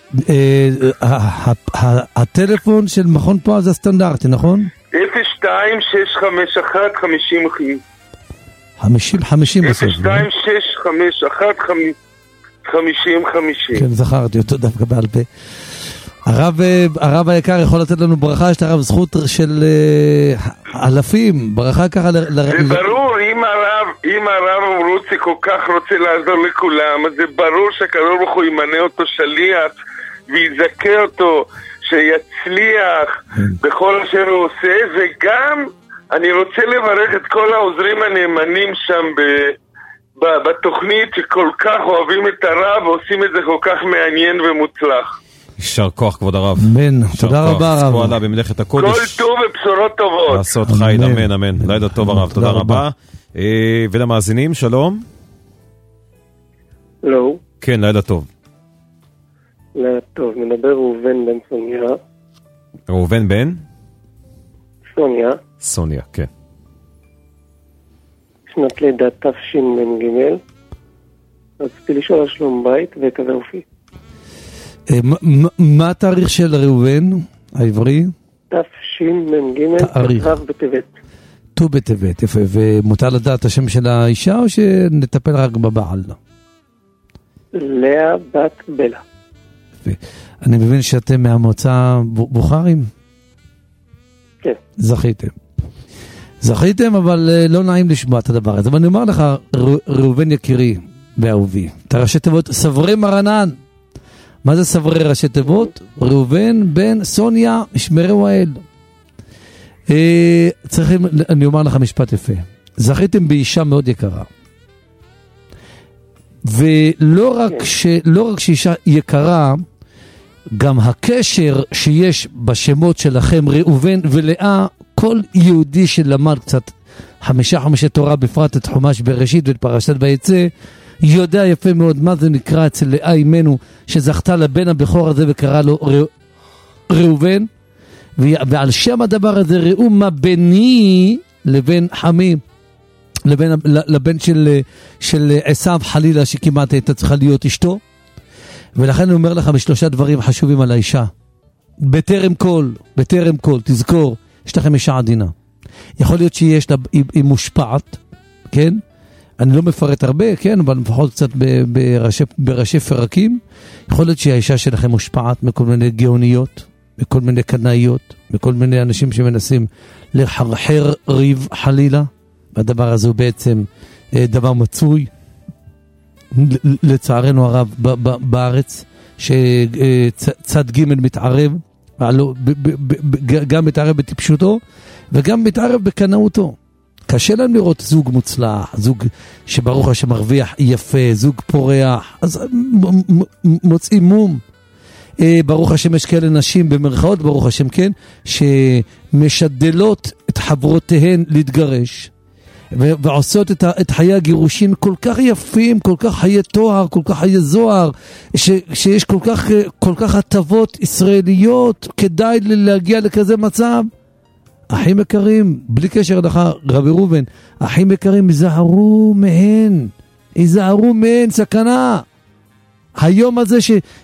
Speaker 4: הטלפון של מכון פועה זה הסטנדרטי, נכון?
Speaker 11: אפס שתיים שש חמש אחת חמישים
Speaker 4: חמישים חמישים
Speaker 11: אפס שתיים שש חמש אחת חמישים חמישים.
Speaker 4: כן, זכרתי אותו דווקא בעל פה. הרב, הרב היקר יכול לתת לנו ברכה, יש הרב זכות של אלפים, ברכה ככה ל...
Speaker 11: זה ברור, אם הרב, אם הרב אמרוצי כל כך רוצה לעזור לכולם, אז זה ברור שהקדוש ברוך הוא ימנה אותו שליח ויזכה אותו, שיצליח בכל אשר הוא עושה, וגם אני רוצה לברך את כל העוזרים הנאמנים שם ב, ב, בתוכנית שכל כך אוהבים את הרב ועושים את זה כל כך מעניין ומוצלח.
Speaker 2: יישר כוח כבוד הרב.
Speaker 4: אמן, תודה רבה הרב.
Speaker 2: זכו עלה במלאכת הקודש.
Speaker 11: כל טוב ובשורות טובות.
Speaker 2: לעשות חי, אמן, אמן. לילה טוב הרב, תודה רבה. ולמאזינים, שלום.
Speaker 8: לא.
Speaker 2: כן, לילה טוב.
Speaker 8: לילה טוב, מדבר ראובן בן סוניה.
Speaker 2: ראובן בן?
Speaker 8: סוניה.
Speaker 2: סוניה, כן.
Speaker 8: שנת לידה תשמ"ג. רציתי לשאול על שלום בית וכזה אופי.
Speaker 4: מה התאריך של ראובן העברי?
Speaker 8: תשמ"ג, ט"ו בטבת.
Speaker 4: ט"ו בטבת, יפה. ומותר לדעת השם של האישה או שנטפל רק בבעל?
Speaker 8: לאה בת בלה.
Speaker 4: אני מבין שאתם מהמועצה בוחרים?
Speaker 8: כן.
Speaker 4: זכיתם. זכיתם, אבל לא נעים לשמוע את הדבר הזה. אבל אני אומר לך, ראובן יקירי ואהובי, אתה ראשי תיבות סברי מרנן. מה זה סברי ראשי תיבות? ראובן בן סוניה ישמרהו האל. אה, צריכים, אני אומר לך משפט יפה. זכיתם באישה מאוד יקרה. ולא רק, ש, לא רק שאישה יקרה, גם הקשר שיש בשמות שלכם, ראובן ולאה, כל יהודי שלמד קצת חמישה חומשי תורה, בפרט את חומש בראשית ואת פרשת ויצא, יודע יפה מאוד מה זה נקרא אצל לאה אימנו, שזכתה לבן הבכור הזה וקרא לו ראובן, ועל שם הדבר הזה ראו מה ביני לבין חמי, לבן, לבן של, של עשיו חלילה, שכמעט הייתה צריכה להיות אשתו. ולכן אני אומר לך בשלושה דברים חשובים על האישה. בטרם כל, בטרם כל, תזכור, יש לכם אישה עדינה. יכול להיות שיש לה, היא, היא מושפעת, כן? אני לא מפרט הרבה, כן? אבל לפחות קצת בראשי, בראשי פרקים. יכול להיות שהאישה שלכם מושפעת מכל מיני גאוניות, מכל מיני קנאיות, מכל מיני אנשים שמנסים לחרחר ריב חלילה. והדבר הזה הוא בעצם דבר מצוי, לצערנו הרב, בארץ, שצד ג' מתערב, גם מתערב בטיפשותו, וגם מתערב בקנאותו. קשה להם לראות זוג מוצלח, זוג שברוך השם מרוויח יפה, זוג פורח, אז מוצאים מום. ברוך השם יש כאלה נשים במרכאות, ברוך השם כן, שמשדלות את חברותיהן להתגרש, ועושות את, את חיי הגירושין כל כך יפים, כל כך חיי תואר, כל כך חיי זוהר, ש, שיש כל כך, כל כך הטבות ישראליות, כדאי להגיע לכזה מצב. אחים יקרים, בלי קשר לך, רבי ראובן, אחים יקרים, יזהרו מהן, יזהרו מהן, סכנה. היום הזה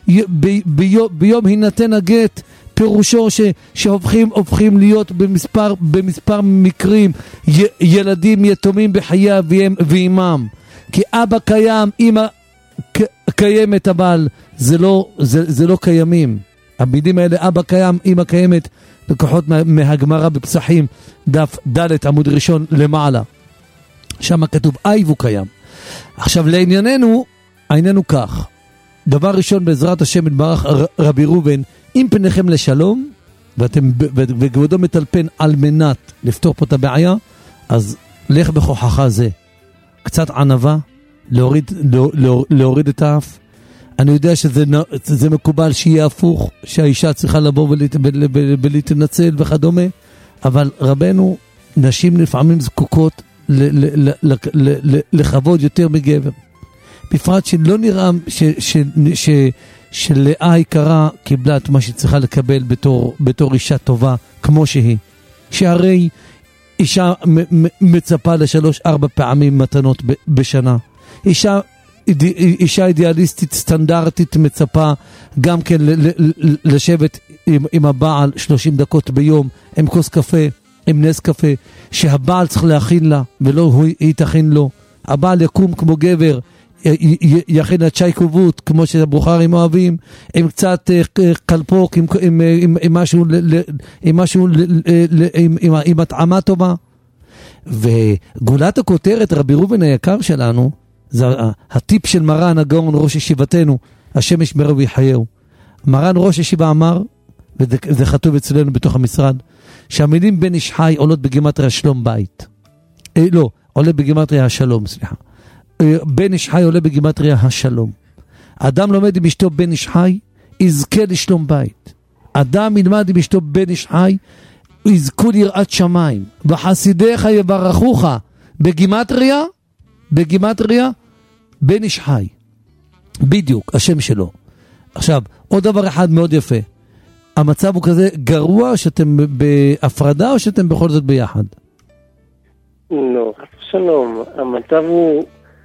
Speaker 4: שביום הינתן הגט, פירושו ש, שהופכים הופכים להיות במספר, במספר מקרים י, ילדים יתומים בחיי אביהם ואימם. כי אבא קיים, אמא קיימת, אבל זה לא, זה, זה לא קיימים. המילים האלה, אבא קיים, אמא קיימת, לקוחות מה, מהגמרא בפסחים, דף ד' עמוד ראשון למעלה. שם כתוב אייב הוא קיים. עכשיו לענייננו, העניינו כך. דבר ראשון, בעזרת השם יתברך, רבי ראובן, אם פניכם לשלום, ואתם וכבודו מטלפן על מנת לפתור פה את הבעיה, אז לך בכוחך זה. קצת ענווה, להוריד, לא, להוריד את האף. אני יודע שזה זה מקובל שיהיה הפוך, שהאישה צריכה לבוא ולהת, ולהתנצל וכדומה, אבל רבנו, נשים לפעמים זקוקות ל, ל, ל, ל, ל, לכבוד יותר מגבר. בפרט שלא נראה ש, ש, ש, שלאה היקרה קיבלה את מה שצריכה לקבל בתור, בתור אישה טובה כמו שהיא. שהרי אישה מ, מ, מצפה לשלוש ארבע פעמים מתנות ב, בשנה. אישה, אישה אידיאליסטית סטנדרטית מצפה גם כן ל, ל, ל, לשבת עם, עם הבעל שלושים דקות ביום, עם כוס קפה, עם נס קפה, שהבעל צריך להכין לה ולא הוא, היא תכין לו. הבעל יקום כמו גבר, יכין את שי כובות כמו שהבוכרים אוהבים, עם קצת קלפוק, עם, עם, עם, עם משהו, עם משהו, עם, עם, עם התאמה טובה. וגולת הכותרת, רבי ראובן היקר שלנו, זה הטיפ של מרן הגאון ראש ישיבתנו, השם ישמרהו ויחייהו. מרן ראש ישיבה אמר, וזה חתוב אצלנו בתוך המשרד, שהמילים בן איש חי עולות בגימטריה שלום בית. אה, לא, עולה בגימטריה השלום, סליחה. בן איש חי עולה בגימטריה השלום. אדם לומד עם אשתו בן איש חי, יזכה לשלום בית. אדם ילמד עם אשתו בן איש חי, יזכו ליראת שמיים. וחסידיך יברכוך בגימטריה, בגימטריה, בן איש חי. בדיוק, השם שלו. עכשיו, עוד דבר אחד מאוד יפה. המצב הוא כזה גרוע שאתם בהפרדה או שאתם בכל זאת ביחד?
Speaker 8: לא, שלום. המצב הוא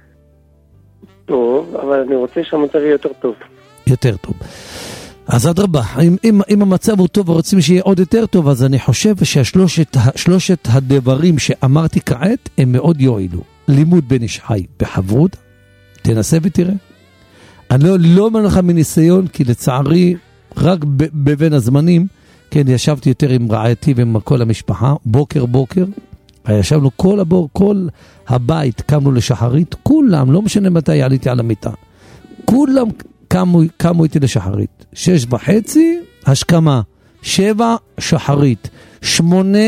Speaker 8: טוב, אבל אני רוצה שהמצב יהיה יותר טוב.
Speaker 4: יותר טוב. אז אדרבה, אם, אם, אם המצב הוא טוב ורוצים שיהיה עוד יותר טוב, אז אני חושב שהשלושת שלושת הדברים שאמרתי כעת הם מאוד יועילו. לימוד בן איש חי בחברותא, תנסה ותראה. אני לא, לא אומר לך מניסיון, כי לצערי רק ב, בבין הזמנים, כן, ישבתי יותר עם רעייתי ועם כל המשפחה, בוקר בוקר, ישבנו כל הבור, כל הבית, קמנו לשחרית, כולם, לא משנה מתי עליתי על המיטה, כולם קמו, קמו איתי לשחרית. שש וחצי, השכמה. שבע, שחרית. שמונה,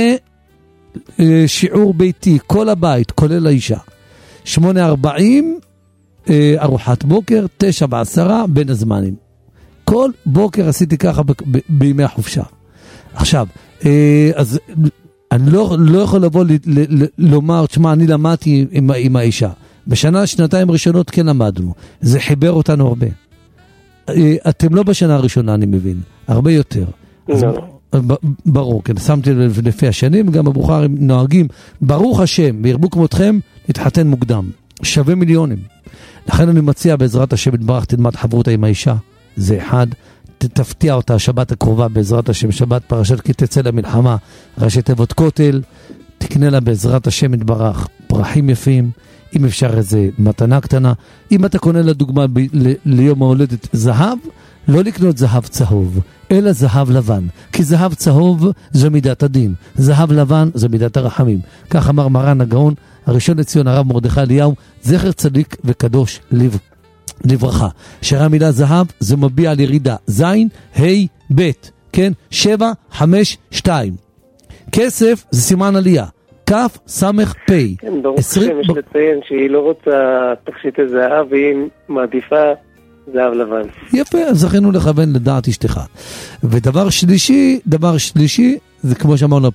Speaker 4: אה, שיעור ביתי, כל הבית, כולל האישה. שמונה ארבעים, אה, ארוחת בוקר, תשע בעשרה, בין הזמנים. כל בוקר עשיתי ככה ב- ב- בימי החופשה. עכשיו, אה, אז אני לא, לא יכול לבוא ל, ל, ל, לומר, תשמע, אני למדתי עם, עם האישה. בשנה, שנתיים ראשונות כן למדנו. זה חיבר אותנו הרבה. אה, אתם לא בשנה הראשונה, אני מבין. הרבה יותר. אז, ב, ברור, כן, שמתי לב לפי השנים, גם הבוכרים נוהגים, ברוך השם, וירבו כמותכם, להתחתן מוקדם. שווה מיליונים. לכן אני מציע בעזרת השם יתברך, תלמד חברותה עם האישה. זה אחד. תפתיע אותה השבת הקרובה בעזרת השם, שבת פרשת כי תצא למלחמה, ראשי תיבות כותל, תקנה לה בעזרת השם יתברך פרחים יפים, אם אפשר איזה מתנה קטנה. אם אתה קונה לדוגמה ב- ל- ליום ההולדת זהב, לא לקנות זהב צהוב, אלא זהב לבן, כי זהב צהוב זו מידת הדין, זהב לבן זו מידת הרחמים. כך אמר מרן הגאון הראשון לציון הרב מרדכי אליהו, זכר צדיק וקדוש לב לברכה. שהרי המילה זהב זה מביע על ירידה, זין, ה', ב', כן? שבע, חמש, שתיים. כסף זה סימן עלייה, כף, סמך, פי.
Speaker 8: כן, ברוך השם יש לציין שהיא לא רוצה תכשיטי זהב, והיא מעדיפה זהב לבן.
Speaker 4: יפה, אז זכינו לכוון לדעת אשתך. ודבר שלישי, דבר שלישי, זה כמו שאמרנו,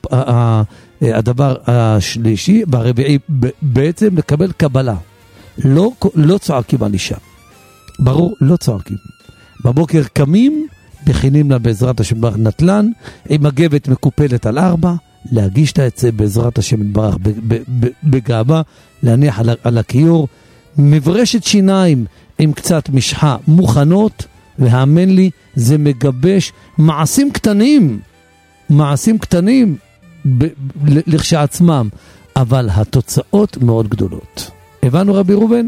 Speaker 4: הדבר השלישי, והרביעי, בעצם לקבל קבלה. לא, לא צועקים על אישה. ברור, לא צועקים. בבוקר קמים, מכינים לה בעזרת השם ברך נטלן, עם מגבת מקופלת על ארבע, להגיש לה את זה בעזרת השם ברך בגאווה, להניח על, על הכיור, מברשת שיניים עם קצת משחה מוכנות, והאמן לי, זה מגבש מעשים קטנים, מעשים קטנים ב, ב, לכשעצמם, אבל התוצאות מאוד גדולות. הבנו רבי רובן?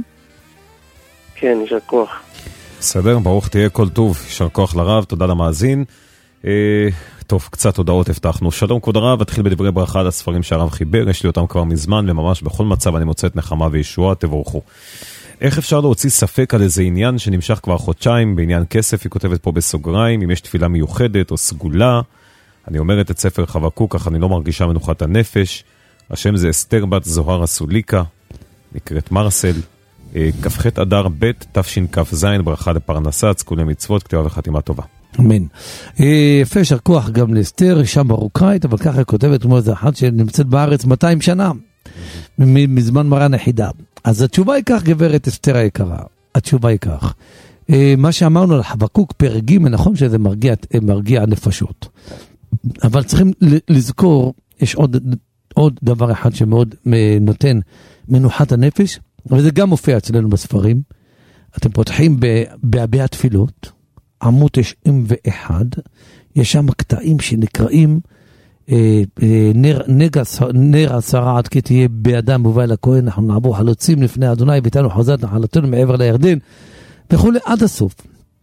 Speaker 8: כן, יישר כוח.
Speaker 2: בסדר, ברוך תהיה כל טוב, יישר כוח לרב, תודה למאזין. אה, טוב, קצת הודעות הבטחנו. שלום כבוד הרב, אתחיל בדברי ברכה על הספרים שהרב חיבר, יש לי אותם כבר מזמן, וממש בכל מצב אני מוצא את נחמה וישועה, תבורכו. איך אפשר להוציא ספק על איזה עניין שנמשך כבר חודשיים, בעניין כסף, היא כותבת פה בסוגריים, אם יש תפילה מיוחדת או סגולה, אני אומרת את ספר חבקוק, אך אני לא מרגישה מנוחת הנפש, השם זה אסתר בת זוהר הסוליקה, נקראת מרסל, כ"ח אדר ב' תשכ"ז, ברכה לפרנסה, צקולי מצוות, כתיבה וחתימה טובה.
Speaker 4: אמן. יפה, שר כוח גם לאסתר, אישה מרוקאית, אבל ככה היא כותבת כמו איזה אחת שנמצאת בארץ מאתיים שנה, מזמן מרן היחידה. אז התשובה היא כך, גברת אסתר היקרה, התשובה היא כך. מה שאמרנו על חבקוק פרק ג', נכון שזה מרגיע, מרגיע נפשות. אבל צריכים לזכור, יש עוד, עוד דבר אחד שמאוד נותן מנוחת הנפש, וזה גם מופיע אצלנו בספרים. אתם פותחים בהביע התפילות, עמוד תשעים ואחת, יש שם קטעים שנקראים אה, אה, נר, נגע, נר עשרה עד כי תהיה בידם ובא אל הכהן, אנחנו נעבור חלוצים לפני אדוני ואיתנו חוזת נחלתנו מעבר לירדן וכו' עד הסוף.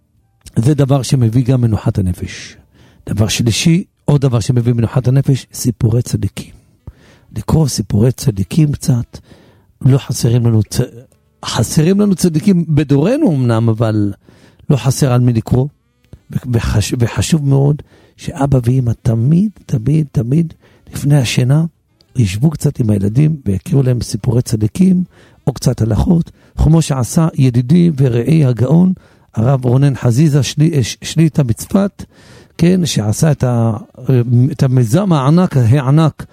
Speaker 4: זה דבר שמביא גם מנוחת הנפש. דבר שלישי, עוד דבר שמביא מנוחת הנפש, סיפורי צדיקים. לקרוא סיפורי צדיקים קצת, לא חסרים לנו, חסרים לנו צדיקים בדורנו אמנם, אבל לא חסר על מי לקרוא, וחש, וחשוב מאוד שאבא ואמא תמיד, תמיד, תמיד, לפני השינה, ישבו קצת עם הילדים, ויכירו להם סיפורי צדיקים, או קצת הלכות, כמו שעשה ידידי ורעי הגאון, הרב רונן חזיזה, שלי, שליטה בצפת, כן, שעשה את, ה, את המיזם הענק, הענק,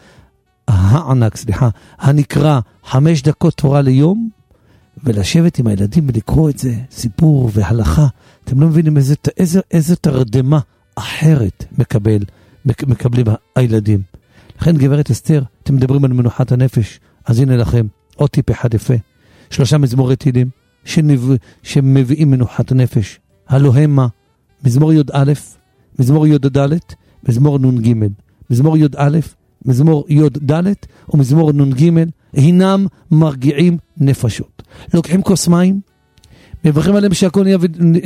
Speaker 4: הענק, סליחה, הנקרא חמש דקות תורה ליום, ולשבת עם הילדים ולקרוא את זה, סיפור והלכה. אתם לא מבינים איזה, איזה, איזה תרדמה אחרת מקבל, מקבלים הילדים. לכן גברת אסתר, אתם מדברים על מנוחת הנפש, אז הנה לכם, עוד טיפ אחד יפה. שלושה מזמורי תהילים, שנב... שמביאים מנוחת הנפש. הלא המה, מזמור י' א', מזמור י' ד', מזמור נ' ג', מזמור י' א', מזמור י' ד' ומזמור נ' ג', הינם מרגיעים נפשות. לוקחים כוס מים, מברכים עליהם שהכל נהיה,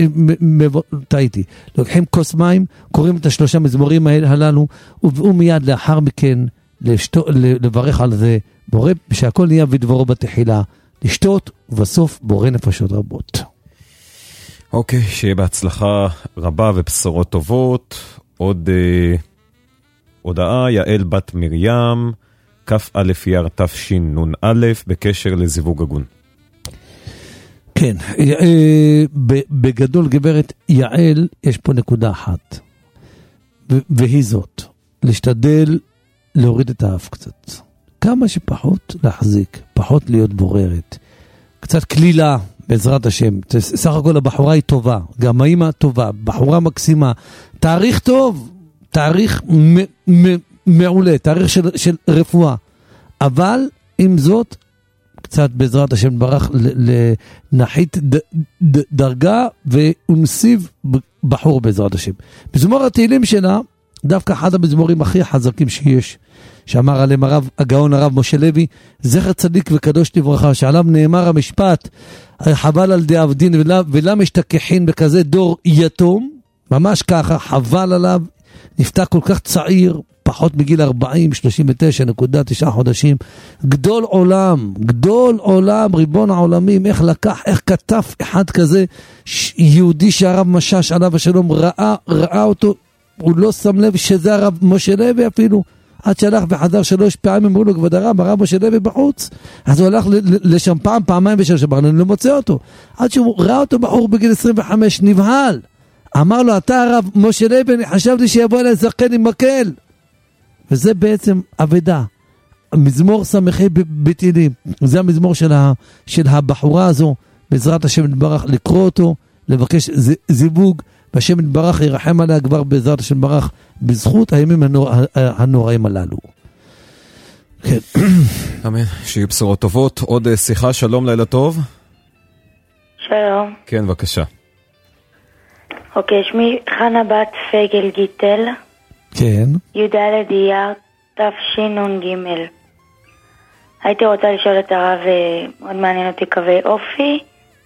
Speaker 4: טעיתי, לוקחים כוס מים, קוראים את השלושה מזמורים הללו, ובאו מיד לאחר מכן לשתות, לברך על זה, בורא שהכל נהיה ודברו בתחילה, לשתות, ובסוף בורא נפשות רבות.
Speaker 2: אוקיי, שיהיה בהצלחה רבה ובשורות טובות. עוד אה, הודעה, יעל בת מרים, כף א' יר תשנ"א, בקשר לזיווג הגון.
Speaker 4: כן, אה, בגדול גברת יעל, יש פה נקודה אחת, והיא זאת, להשתדל להוריד את האף קצת. כמה שפחות להחזיק, פחות להיות בוררת. קצת כלילה, בעזרת השם. סך הכל הבחורה היא טובה, גם האמא טובה, בחורה מקסימה. תאריך טוב, תאריך מ- מ- מעולה, תאריך של, של רפואה. אבל עם זאת, קצת בעזרת השם ברח לנחית ד, ד, דרגה ונסיב בחור בעזרת השם. מזמור התהילים שלה, דווקא אחד המזמורים הכי חזקים שיש, שאמר עליהם הרב, הגאון הרב משה לוי, זכר צדיק וקדוש לברכה, שעליו נאמר המשפט, חבל על די עבדין ולמה משתכחין בכזה דור יתום, ממש ככה, חבל עליו, נפתח כל כך צעיר, פחות מגיל ארבעים, שלושים ותשע נקודה תשע חודשים, גדול עולם, גדול עולם, ריבון העולמים, איך לקח, איך כתב אחד כזה, יהודי שהרב משש עליו השלום, ראה, ראה אותו, הוא לא שם לב שזה הרב משה לוי אפילו, עד שהלך וחזר שלוש פעמים, אמרו לו כבוד הרב, הרב משה לוי בחוץ, אז הוא הלך לשם פעם, פעמיים ושלוש, אמרנו, אני לא מוצא אותו, עד שהוא ראה אותו בחור בגיל עשרים וחמש, נבהל, אמר לו, אתה הרב משה לוי, אני חשבתי שיבוא אליי זקן עם מקל, וזה בעצם עבדה, מזמור סמכי בתהילים, זה המזמור של, ה, של הבחורה הזו, בעזרת השם יתברך, לקרוא אותו, לבקש זיווג, והשם יתברך ירחם עליה כבר בעזרת השם יתברך, בזכות הימים הנור, הנוראים הללו. כן.
Speaker 2: אמן, שיהיו בשורות טובות. עוד שיחה, שלום, לילה טוב.
Speaker 6: שלום.
Speaker 2: כן, בבקשה.
Speaker 6: אוקיי, שמי חנה בת פגל גיטל.
Speaker 4: כן.
Speaker 6: י"ד אייר תשנ"ג. הייתי רוצה לשאול את הרב, מאוד מעניין אותי קווי אופי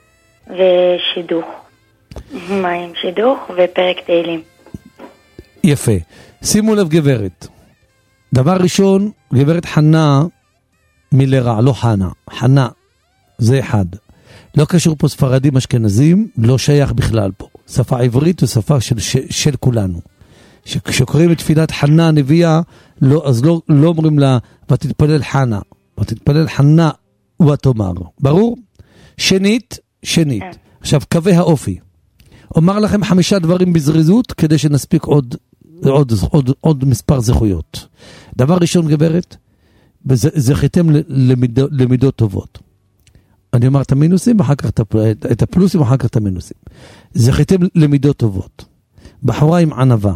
Speaker 6: ושידוך. מים שידוך ופרק תהילים.
Speaker 4: יפה. שימו לב גברת. דבר ראשון, גברת חנה מלרע, לא חנה. חנה, זה אחד. לא קשור פה ספרדים אשכנזים, לא שייך בכלל פה. שפה עברית ושפה של, של, של כולנו. כשקוראים את תפילת חנה הנביאה, לא, אז לא, לא אומרים לה, ותתפלל חנה. ותתפלל חנה ותאמר. ברור? שנית, שנית. עכשיו, קווי האופי. אומר לכם חמישה דברים בזריזות, כדי שנספיק עוד, עוד, עוד, עוד מספר זכויות. דבר ראשון גברת, זכיתם למידות, למידות טובות. אני אומר את המינוסים, ואחר כך את הפלוסים, ואחר כך את המינוסים. זכיתם למידות טובות. בחורה עם ענבה.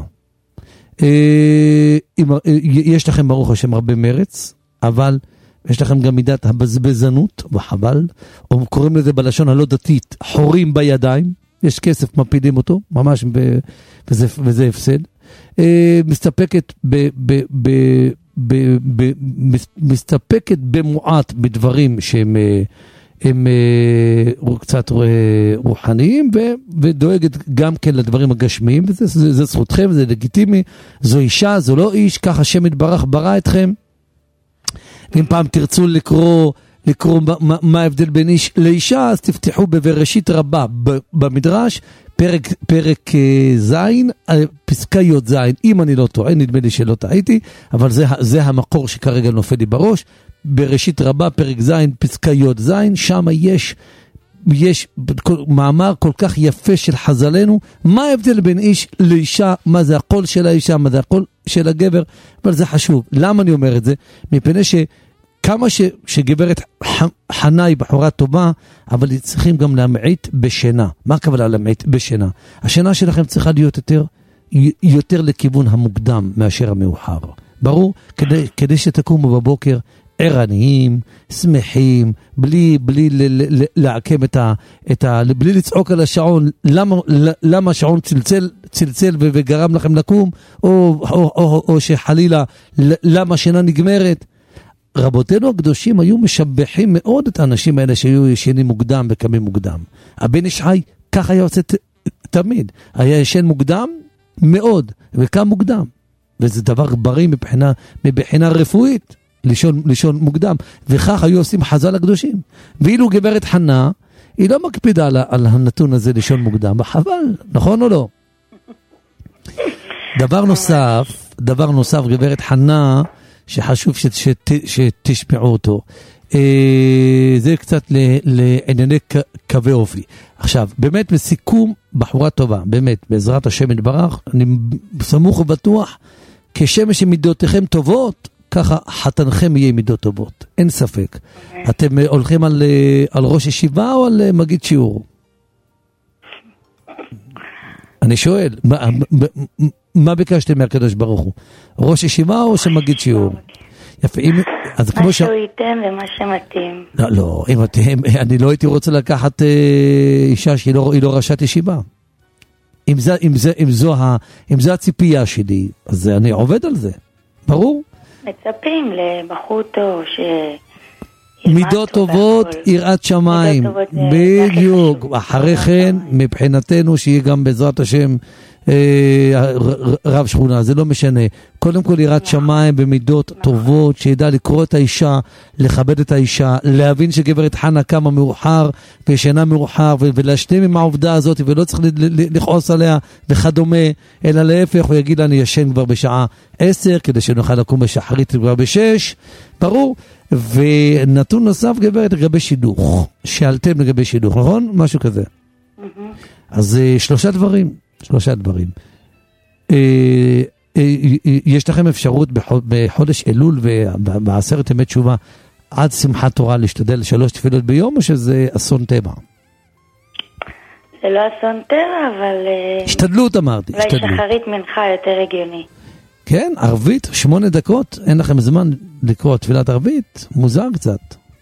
Speaker 4: יש לכם ברוך השם הרבה מרץ, אבל יש לכם גם מידת הבזבזנות, וחבל, או קוראים לזה בלשון הלא דתית, חורים בידיים, יש כסף, מפילים אותו, ממש, ב, וזה, וזה הפסד. מסתפקת ב, ב, ב, ב, ב, מסתפקת במועט בדברים שהם הם, קצת רוחניים, ו, ודואגת גם כן לדברים הגשמיים, וזה זה, זה זכותכם, זה לגיטימי, זו אישה, זו לא איש, ככה השם יתברך ברא אתכם. ואם פעם תרצו לקרוא, לקרוא מה, מה ההבדל בין איש לאישה, אז תפתחו בבראשית רבה במדרש, פרק, פרק זין, פסקה י' זין, אם אני לא טועה, נדמה לי שלא טעיתי, אבל זה, זה המקור שכרגע נופל לי בראש, בראשית רבה, פרק זין, פסקה י' זין, שם יש, יש מאמר כל כך יפה של חז"לינו, מה ההבדל בין איש לאישה, מה זה הקול של האישה, מה זה הקול של הגבר, אבל זה חשוב. למה אני אומר את זה? מפני ש... כמה ש, שגברת חנה היא בחורה טובה, אבל צריכים גם להמעיט בשינה. מה הכוונה להמעיט בשינה? השינה שלכם צריכה להיות יותר, יותר לכיוון המוקדם מאשר המאוחר. ברור? כדי, כדי שתקומו בבוקר ערניים, שמחים, בלי, בלי ל, ל, לעקם את ה, את ה, בלי לצעוק על השעון, למה, למה השעון צלצל, צלצל וגרם לכם לקום, או, או, או, או שחלילה, למה השינה נגמרת. רבותינו הקדושים היו משבחים מאוד את האנשים האלה שהיו ישנים מוקדם וקמים מוקדם. הבן איש חי ככה היה עושה ת, תמיד. היה ישן מוקדם מאוד וקם מוקדם. וזה דבר בריא מבחינה, מבחינה רפואית, לישון, לישון מוקדם. וכך היו עושים חז"ל הקדושים. ואילו גברת חנה, היא לא מקפידה על, על הנתון הזה לישון מוקדם, חבל, נכון או לא? דבר נוסף, דבר נוסף, גברת חנה, שחשוב שת, שת, שתשמעו אותו. אה, זה קצת לענייני קווי אופי. עכשיו, באמת בסיכום, בחורה טובה, באמת, בעזרת השם יתברך, אני סמוך ובטוח, כשם שמידותיכם טובות, ככה חתנכם יהיה מידות טובות, אין ספק. אתם הולכים על, על ראש ישיבה או על מגיד שיעור? אני שואל, מה, מה ביקשתם מהקדוש ברוך הוא? ראש ישיבה או שמגיד שיעור? יפה, אם, אז כמו
Speaker 6: מה
Speaker 4: ש...
Speaker 6: שהוא ייתן ומה שמתאים.
Speaker 4: לא, לא, אם אתם, אני לא הייתי רוצה לקחת אה, אישה שהיא לא, לא ראשת ישיבה. אם זה, אם זה, אם זו ה, אם זו הציפייה שלי, אז אני עובד על זה. ברור?
Speaker 6: מצפים לבחור טוב ש...
Speaker 4: מידות טובות, יראת שמיים. בדיוק. אחרי כן, מבחינתנו, שיהיה גם בעזרת השם רב שכונה, זה לא משנה. קודם כל יראת שמיים במידות טובות, שידע לקרוא את האישה, לכבד את האישה, להבין שגברת חנה קמה מאוחר וישנה מאוחר, ולהשלים עם העובדה הזאת, ולא צריך לכעוס עליה וכדומה, אלא להפך, הוא יגיד לה, אני ישן כבר בשעה עשר, כדי שנוכל לקום בשחרית כבר בשש, ברור. ונתון נוסף, גברת, לגבי שידוך, שאלתם לגבי שידוך, נכון? משהו כזה. אז שלושה דברים, שלושה דברים. יש לכם אפשרות בחודש אלול ובעשרת ימי תשובה עד שמחת תורה להשתדל שלוש תפילות ביום, או שזה אסון טבע?
Speaker 6: זה לא אסון טבע, אבל...
Speaker 4: השתדלות אמרתי,
Speaker 6: אולי
Speaker 4: השתדלות.
Speaker 6: שחרית מנחה יותר הגיוני.
Speaker 4: כן, ערבית, שמונה דקות, אין לכם זמן לקרוא תפילת ערבית? מוזר קצת.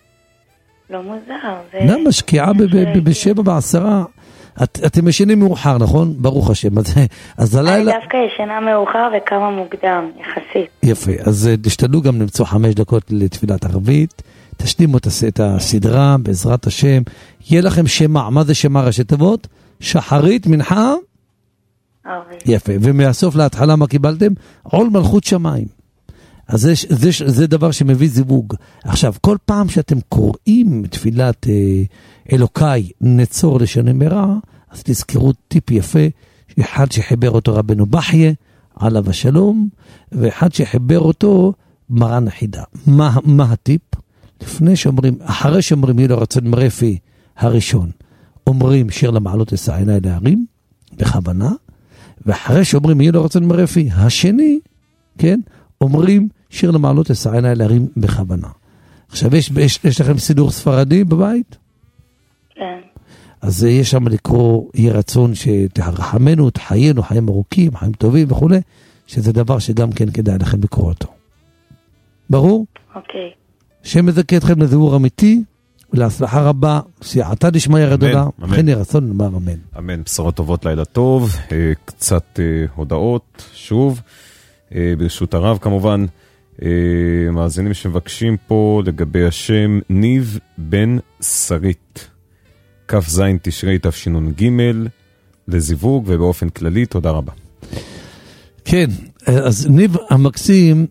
Speaker 6: לא מוזר, זה...
Speaker 4: למה שקיעה בשבע בעשרה? את, אתם ישנים מאוחר, נכון? ברוך השם. אז, אז
Speaker 6: אני
Speaker 4: הלילה...
Speaker 6: דווקא ישנה מאוחר וכמה מוקדם, יחסית.
Speaker 4: יפה, אז תשתדלו גם למצוא חמש דקות לתפילת ערבית, תשלימו את הסדרה, בעזרת השם. יהיה לכם שמה, מה זה שמה ראשי תיבות? שחרית, מנחה?
Speaker 6: ערבית.
Speaker 4: יפה, ומהסוף להתחלה מה קיבלתם? עול מלכות שמיים. אז זה, זה, זה דבר שמביא זיווג. עכשיו, כל פעם שאתם קוראים תפילת אה, אלוקיי נצור לשנה מרע, אז תזכרו טיפ יפה, אחד שחיבר אותו רבנו בחיה, עליו השלום, ואחד שחיבר אותו מרן החידה. מה, מה הטיפ? לפני שאומרים, אחרי שאומרים יהיה לו רצון מרפי הראשון, אומרים שיר למעלות אשא עיני להרים, בכוונה, ואחרי שאומרים יהיה לו רצון מרפי השני, כן, אומרים שיר למעלות אשא עיני להרים בכוונה. עכשיו, יש, יש, יש לכם סידור ספרדי בבית?
Speaker 6: כן.
Speaker 4: אז יש שם לקרוא, יהיה רצון שתרחמנו, תחיינו, חיים ארוכים, חיים טובים וכו', שזה דבר שגם כן כדאי לכם לקרוא אותו. ברור?
Speaker 6: אוקיי.
Speaker 4: שמזכה אתכם לזיבור אמיתי, ולהצלחה רבה, סייעתא דשמיא רדולה, וכן יהי רצון לומר אמן.
Speaker 2: אמן, בשורות טובות, לילה טוב, קצת הודעות, שוב, ברשות הרב כמובן, מאזינים שמבקשים פה לגבי השם ניב בן שרית, כף זין תשרי תשנ"ג, לזיווג ובאופן כללי, תודה רבה.
Speaker 4: כן, אז ניב המקסים,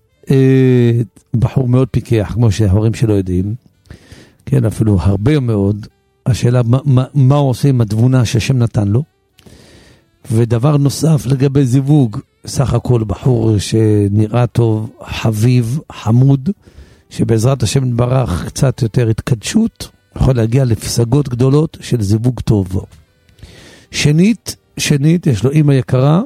Speaker 4: בחור מאוד פיקח, כמו שההורים שלו יודעים, כן, אפילו הרבה מאוד, השאלה מה, מה, מה הוא עושה עם התבונה שהשם נתן לו, ודבר נוסף לגבי זיווג, סך הכל בחור שנראה טוב, חביב, חמוד, שבעזרת השם נברך קצת יותר התקדשות, יכול להגיע לפסגות גדולות של זיווג טוב. שנית, שנית, יש לו אמא יקרה,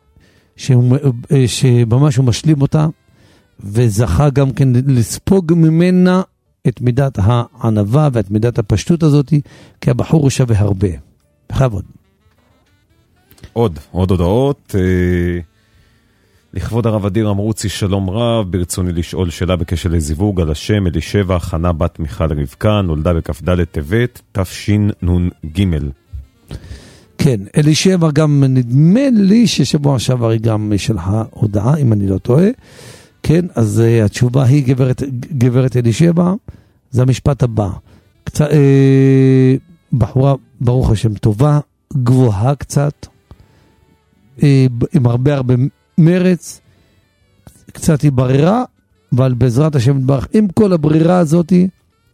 Speaker 4: שממש הוא משלים אותה, וזכה גם כן לספוג ממנה את מידת הענווה ואת מידת הפשטות הזאת, כי הבחור הוא שווה הרבה. בכבוד.
Speaker 2: עוד, עוד הודעות. אה, לכבוד הרב אדיר אמרוצי שלום רב, ברצוני לשאול שאלה בקשר לזיווג על השם אלישבע חנה בת מיכל רבקה, נולדה בכ"ד טבת תשנ"ג. כן, אלישבע גם נדמה לי ששבוע שעבר היא גם שלחה הודעה, אם אני לא טועה. כן, אז uh, התשובה היא גברת, גברת אלישבע, זה המשפט הבא. קצת, אה, בחורה, ברוך השם, טובה, גבוהה קצת, אה, עם הרבה הרבה מרץ, קצת היא ברירה, אבל בעזרת השם נדברך, עם כל הברירה הזאת,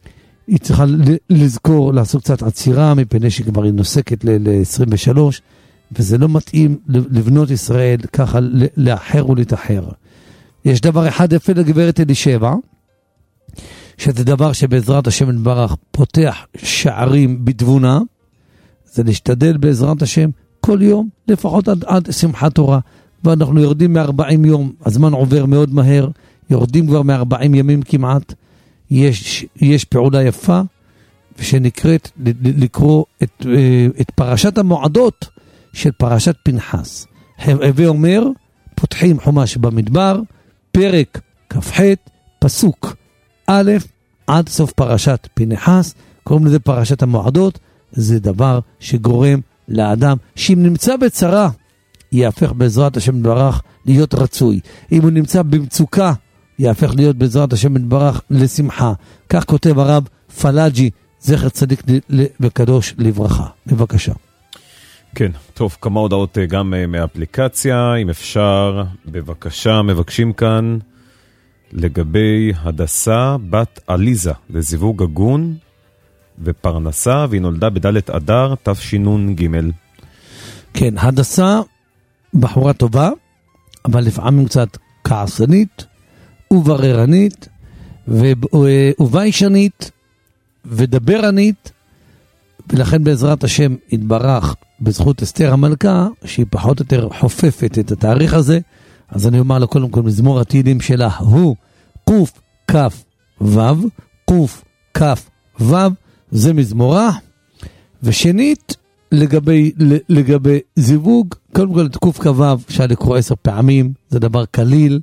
Speaker 4: היא צריכה לזכור, לעשות קצת עצירה, מפני שכבר היא נוסקת ל-עשרים ושלוש, וזה לא מתאים לבנות ישראל ככה לאחר ולהתאחר. יש דבר אחד יפה לגברת אלישבע, שזה דבר שבעזרת השם יתברך פותח שערים בתבונה, זה להשתדל בעזרת השם כל יום, לפחות עד, עד שמחת תורה, ואנחנו יורדים מ-ארבעים יום, הזמן עובר מאוד מהר, יורדים כבר מ-ארבעים ימים כמעט, יש, יש פעולה יפה, ושנקראת לקרוא את, את פרשת המועדות של פרשת פנחס. הווה אומר, פותחים חומש במדבר, פרק כ"ח, פסוק א' עד סוף פרשת פנחס, קוראים לזה פרשת המועדות, זה דבר שגורם לאדם, שאם נמצא בצרה, יהפך בעזרת השם יתברך להיות רצוי. אם הוא נמצא במצוקה, יהפך להיות בעזרת השם יתברך לשמחה. כך כותב הרב פלאג'י, זכר צדיק וקדוש לברכה. בבקשה.
Speaker 2: כן, טוב, כמה הודעות גם מאפליקציה, אם אפשר, בבקשה, מבקשים כאן לגבי הדסה בת עליזה, לזיווג הגון ופרנסה, והיא נולדה בדלת אדר תשנ"ג.
Speaker 4: כן, הדסה בחורה טובה, אבל לפעמים קצת כעסנית ובררנית וביישנית ודברנית, ולכן בעזרת השם יתברך בזכות אסתר המלכה, שהיא פחות או יותר חופפת את התאריך הזה, אז אני אומר לה קודם כל מזמור התהילים שלה הוא קוף כף וו, קוף כף וו, זה מזמורה. ושנית, לגבי, לגבי זיווג, קודם כל את קוף כוו אפשר לקרוא עשר פעמים, זה דבר קליל,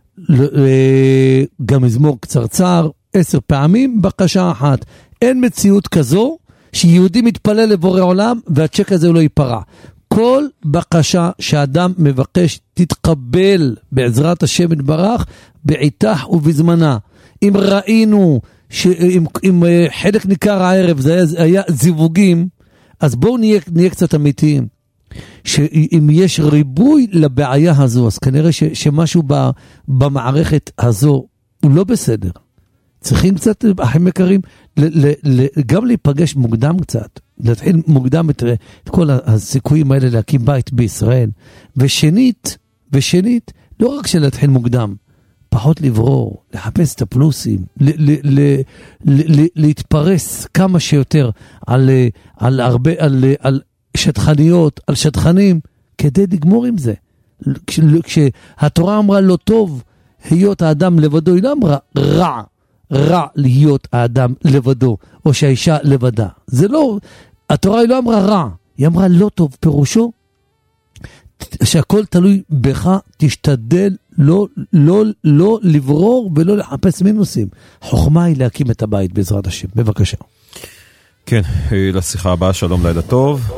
Speaker 4: גם מזמור קצרצר, עשר פעמים, בקשה אחת. אין מציאות כזו שיהודי מתפלל לבורא עולם והצ'ק הזה לא ייפרע. כל בקשה שאדם מבקש תתקבל בעזרת השם יתברך בעיתך ובזמנה. אם ראינו שאם אם חלק ניכר הערב זה היה, היה זיווגים, אז בואו נהיה, נהיה קצת אמיתיים. שאם יש ריבוי לבעיה הזו, אז כנראה ש, שמשהו ב, במערכת הזו הוא לא בסדר. צריכים קצת, אחים יקרים, ל, ל, ל, גם להיפגש מוקדם קצת, להתחיל מוקדם את, את כל הסיכויים האלה להקים בית בישראל. ושנית, ושנית, לא רק שלהתחיל מוקדם, פחות לברור, לחפש את הפלוסים, ל, ל, ל, ל, ל, להתפרס כמה שיותר על, על הרבה, על, על שטחניות, על שטחנים, כדי לגמור עם זה. כש, כשהתורה אמרה לא טוב, היות האדם לבדו, היא לא אמרה רע, רע להיות האדם לבדו, או שהאישה לבדה. זה לא, התורה היא לא אמרה רע, היא אמרה לא טוב, פירושו, שהכל תלוי בך, תשתדל לא, לא, לא לברור ולא לחפש מינוסים. חוכמה היא להקים את הבית בעזרת השם. בבקשה.
Speaker 2: כן, לשיחה הבאה, שלום, לילה טוב.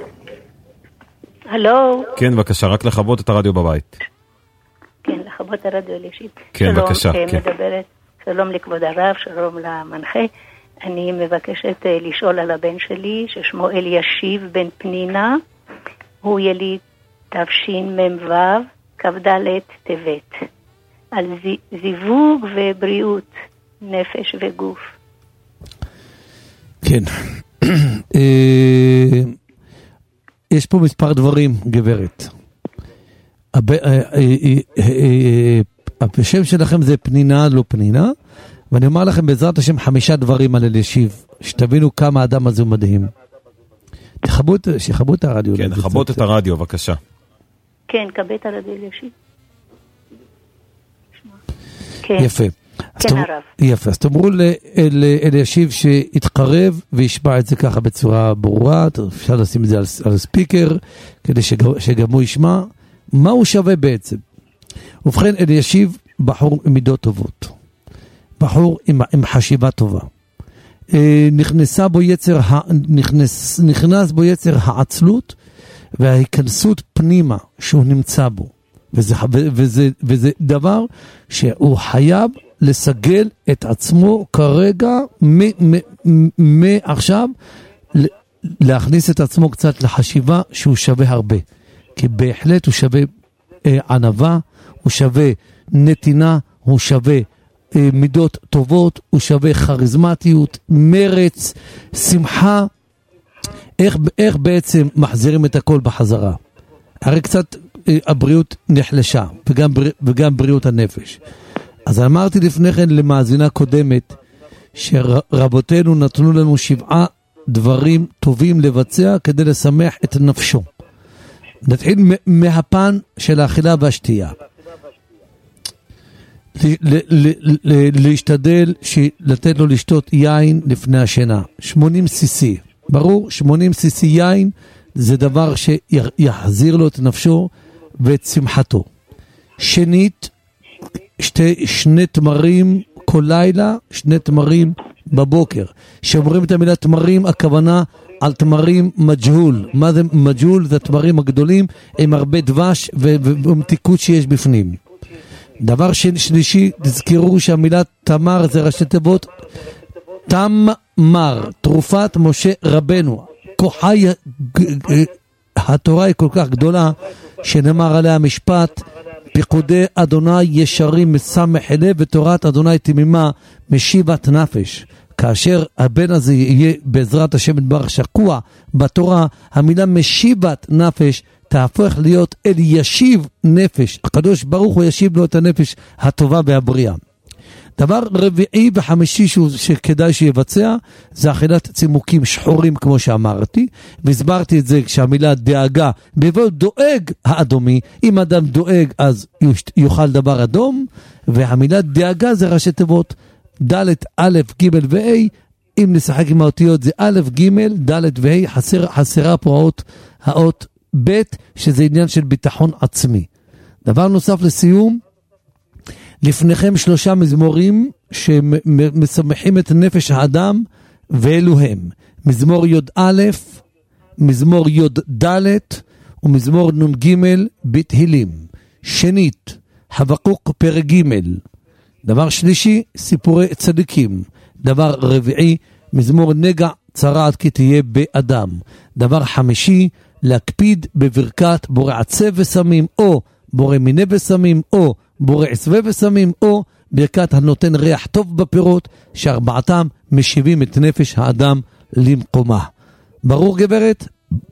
Speaker 12: הלו.
Speaker 2: כן, בבקשה, רק לכבות את הרדיו בבית.
Speaker 12: כן, לכבות הרדיו אלישית.
Speaker 2: כן,
Speaker 12: שלום,
Speaker 2: בבקשה.
Speaker 12: שלום,
Speaker 2: כן.
Speaker 12: מדברת. שלום לכבוד הרב, שלום למנחה. אני מבקשת לשאול על הבן שלי, ששמו אלישיב בן פנינה. הוא יליד תשמ"ו, כ"ד טבת. על זיווג ובריאות, נפש וגוף.
Speaker 4: כן. יש פה מספר דברים, גברת. השם שלכם זה פנינה, לא פנינה, ואני אומר לכם בעזרת השם חמישה דברים על אלישיב, שתבינו כמה האדם הזה מדהים. תחברו את הרדיו.
Speaker 2: כן, תחבות את הרדיו, בבקשה.
Speaker 12: כן, קבל את הרדיו אלישיב.
Speaker 4: יפה.
Speaker 12: כן, הרב.
Speaker 4: יפה, אז תאמרו לאלישיב שיתקרב וישמע את זה ככה בצורה ברורה, אפשר לשים את זה על ספיקר, כדי שגם הוא ישמע מה הוא שווה בעצם. ובכן, אלישיב בחור עם מידות טובות, בחור עם, עם חשיבה טובה, נכנסה בו יצר, נכנס, נכנס בו יצר העצלות וההיכנסות פנימה שהוא נמצא בו, וזה, וזה, וזה דבר שהוא חייב לסגל את עצמו כרגע מעכשיו, להכניס את עצמו קצת לחשיבה שהוא שווה הרבה, כי בהחלט הוא שווה אה, ענבה, הוא שווה נתינה, הוא שווה אה, מידות טובות, הוא שווה חריזמטיות, מרץ, שמחה. איך, איך בעצם מחזירים את הכל בחזרה? הרי קצת אה, הבריאות נחלשה, וגם, בר, וגם בריאות הנפש. אז אמרתי לפני כן למאזינה קודמת, שרבותינו נתנו לנו שבעה דברים טובים לבצע כדי לשמח את נפשו. נתחיל מהפן של האכילה והשתייה. להשתדל לתת לו לשתות יין לפני השינה. שמונים סי-סי. ברור, שמונים סי-סי יין זה דבר שיחזיר לו את נפשו ואת שמחתו. שנית, שתי, שני תמרים כל לילה, שני תמרים בבוקר. שאומרים את המילה תמרים, הכוונה על תמרים מג'הול. מה זה מג'הול? זה תמרים הגדולים עם הרבה דבש ומתיקות שיש בפנים. דבר שלישי, תזכרו שהמילה תמר זה ראשי תיבות תמר, תרופת משה רבנו. כוחה, התורה היא כל כך גדולה שנאמר עליה משפט, פיקודי אדוני ישרים מסמך לב ותורת אדוני תמימה משיבת נפש. כאשר הבן הזה יהיה בעזרת השם יתברך שקוע בתורה, המילה משיבת נפש תהפוך להיות אל ישיב נפש. הקדוש ברוך הוא ישיב לו את הנפש הטובה והבריאה. דבר רביעי וחמישי שכדאי שיבצע זה אכילת צימוקים שחורים כמו שאמרתי, והסברתי את זה כשהמילה דאגה, בבוא דואג האדומי, אם אדם דואג אז יאכל דבר אדום, והמילה דאגה זה ראשי תיבות ד' א' ג' וה', אם נשחק עם האותיות זה א' ג' ד' וה', חסר, חסרה פה האות, האות ב' שזה עניין של ביטחון עצמי. דבר נוסף לסיום, לפניכם שלושה מזמורים שמשמחים את נפש האדם, ואלו הם מזמור י' א', מזמור י' ד' ומזמור נ' ג' בתהילים. שנית, חבקוק פרק ג'. דבר שלישי, סיפורי צדיקים. דבר רביעי, מזמור נגע צרעת כי תהיה באדם. דבר חמישי, להקפיד בברכת בורא עצב וסמים, או בורא מיני וסמים, או בורא עשווה וסמים, או ברכת הנותן ריח טוב בפירות, שארבעתם משיבים את נפש האדם למקומה. ברור גברת?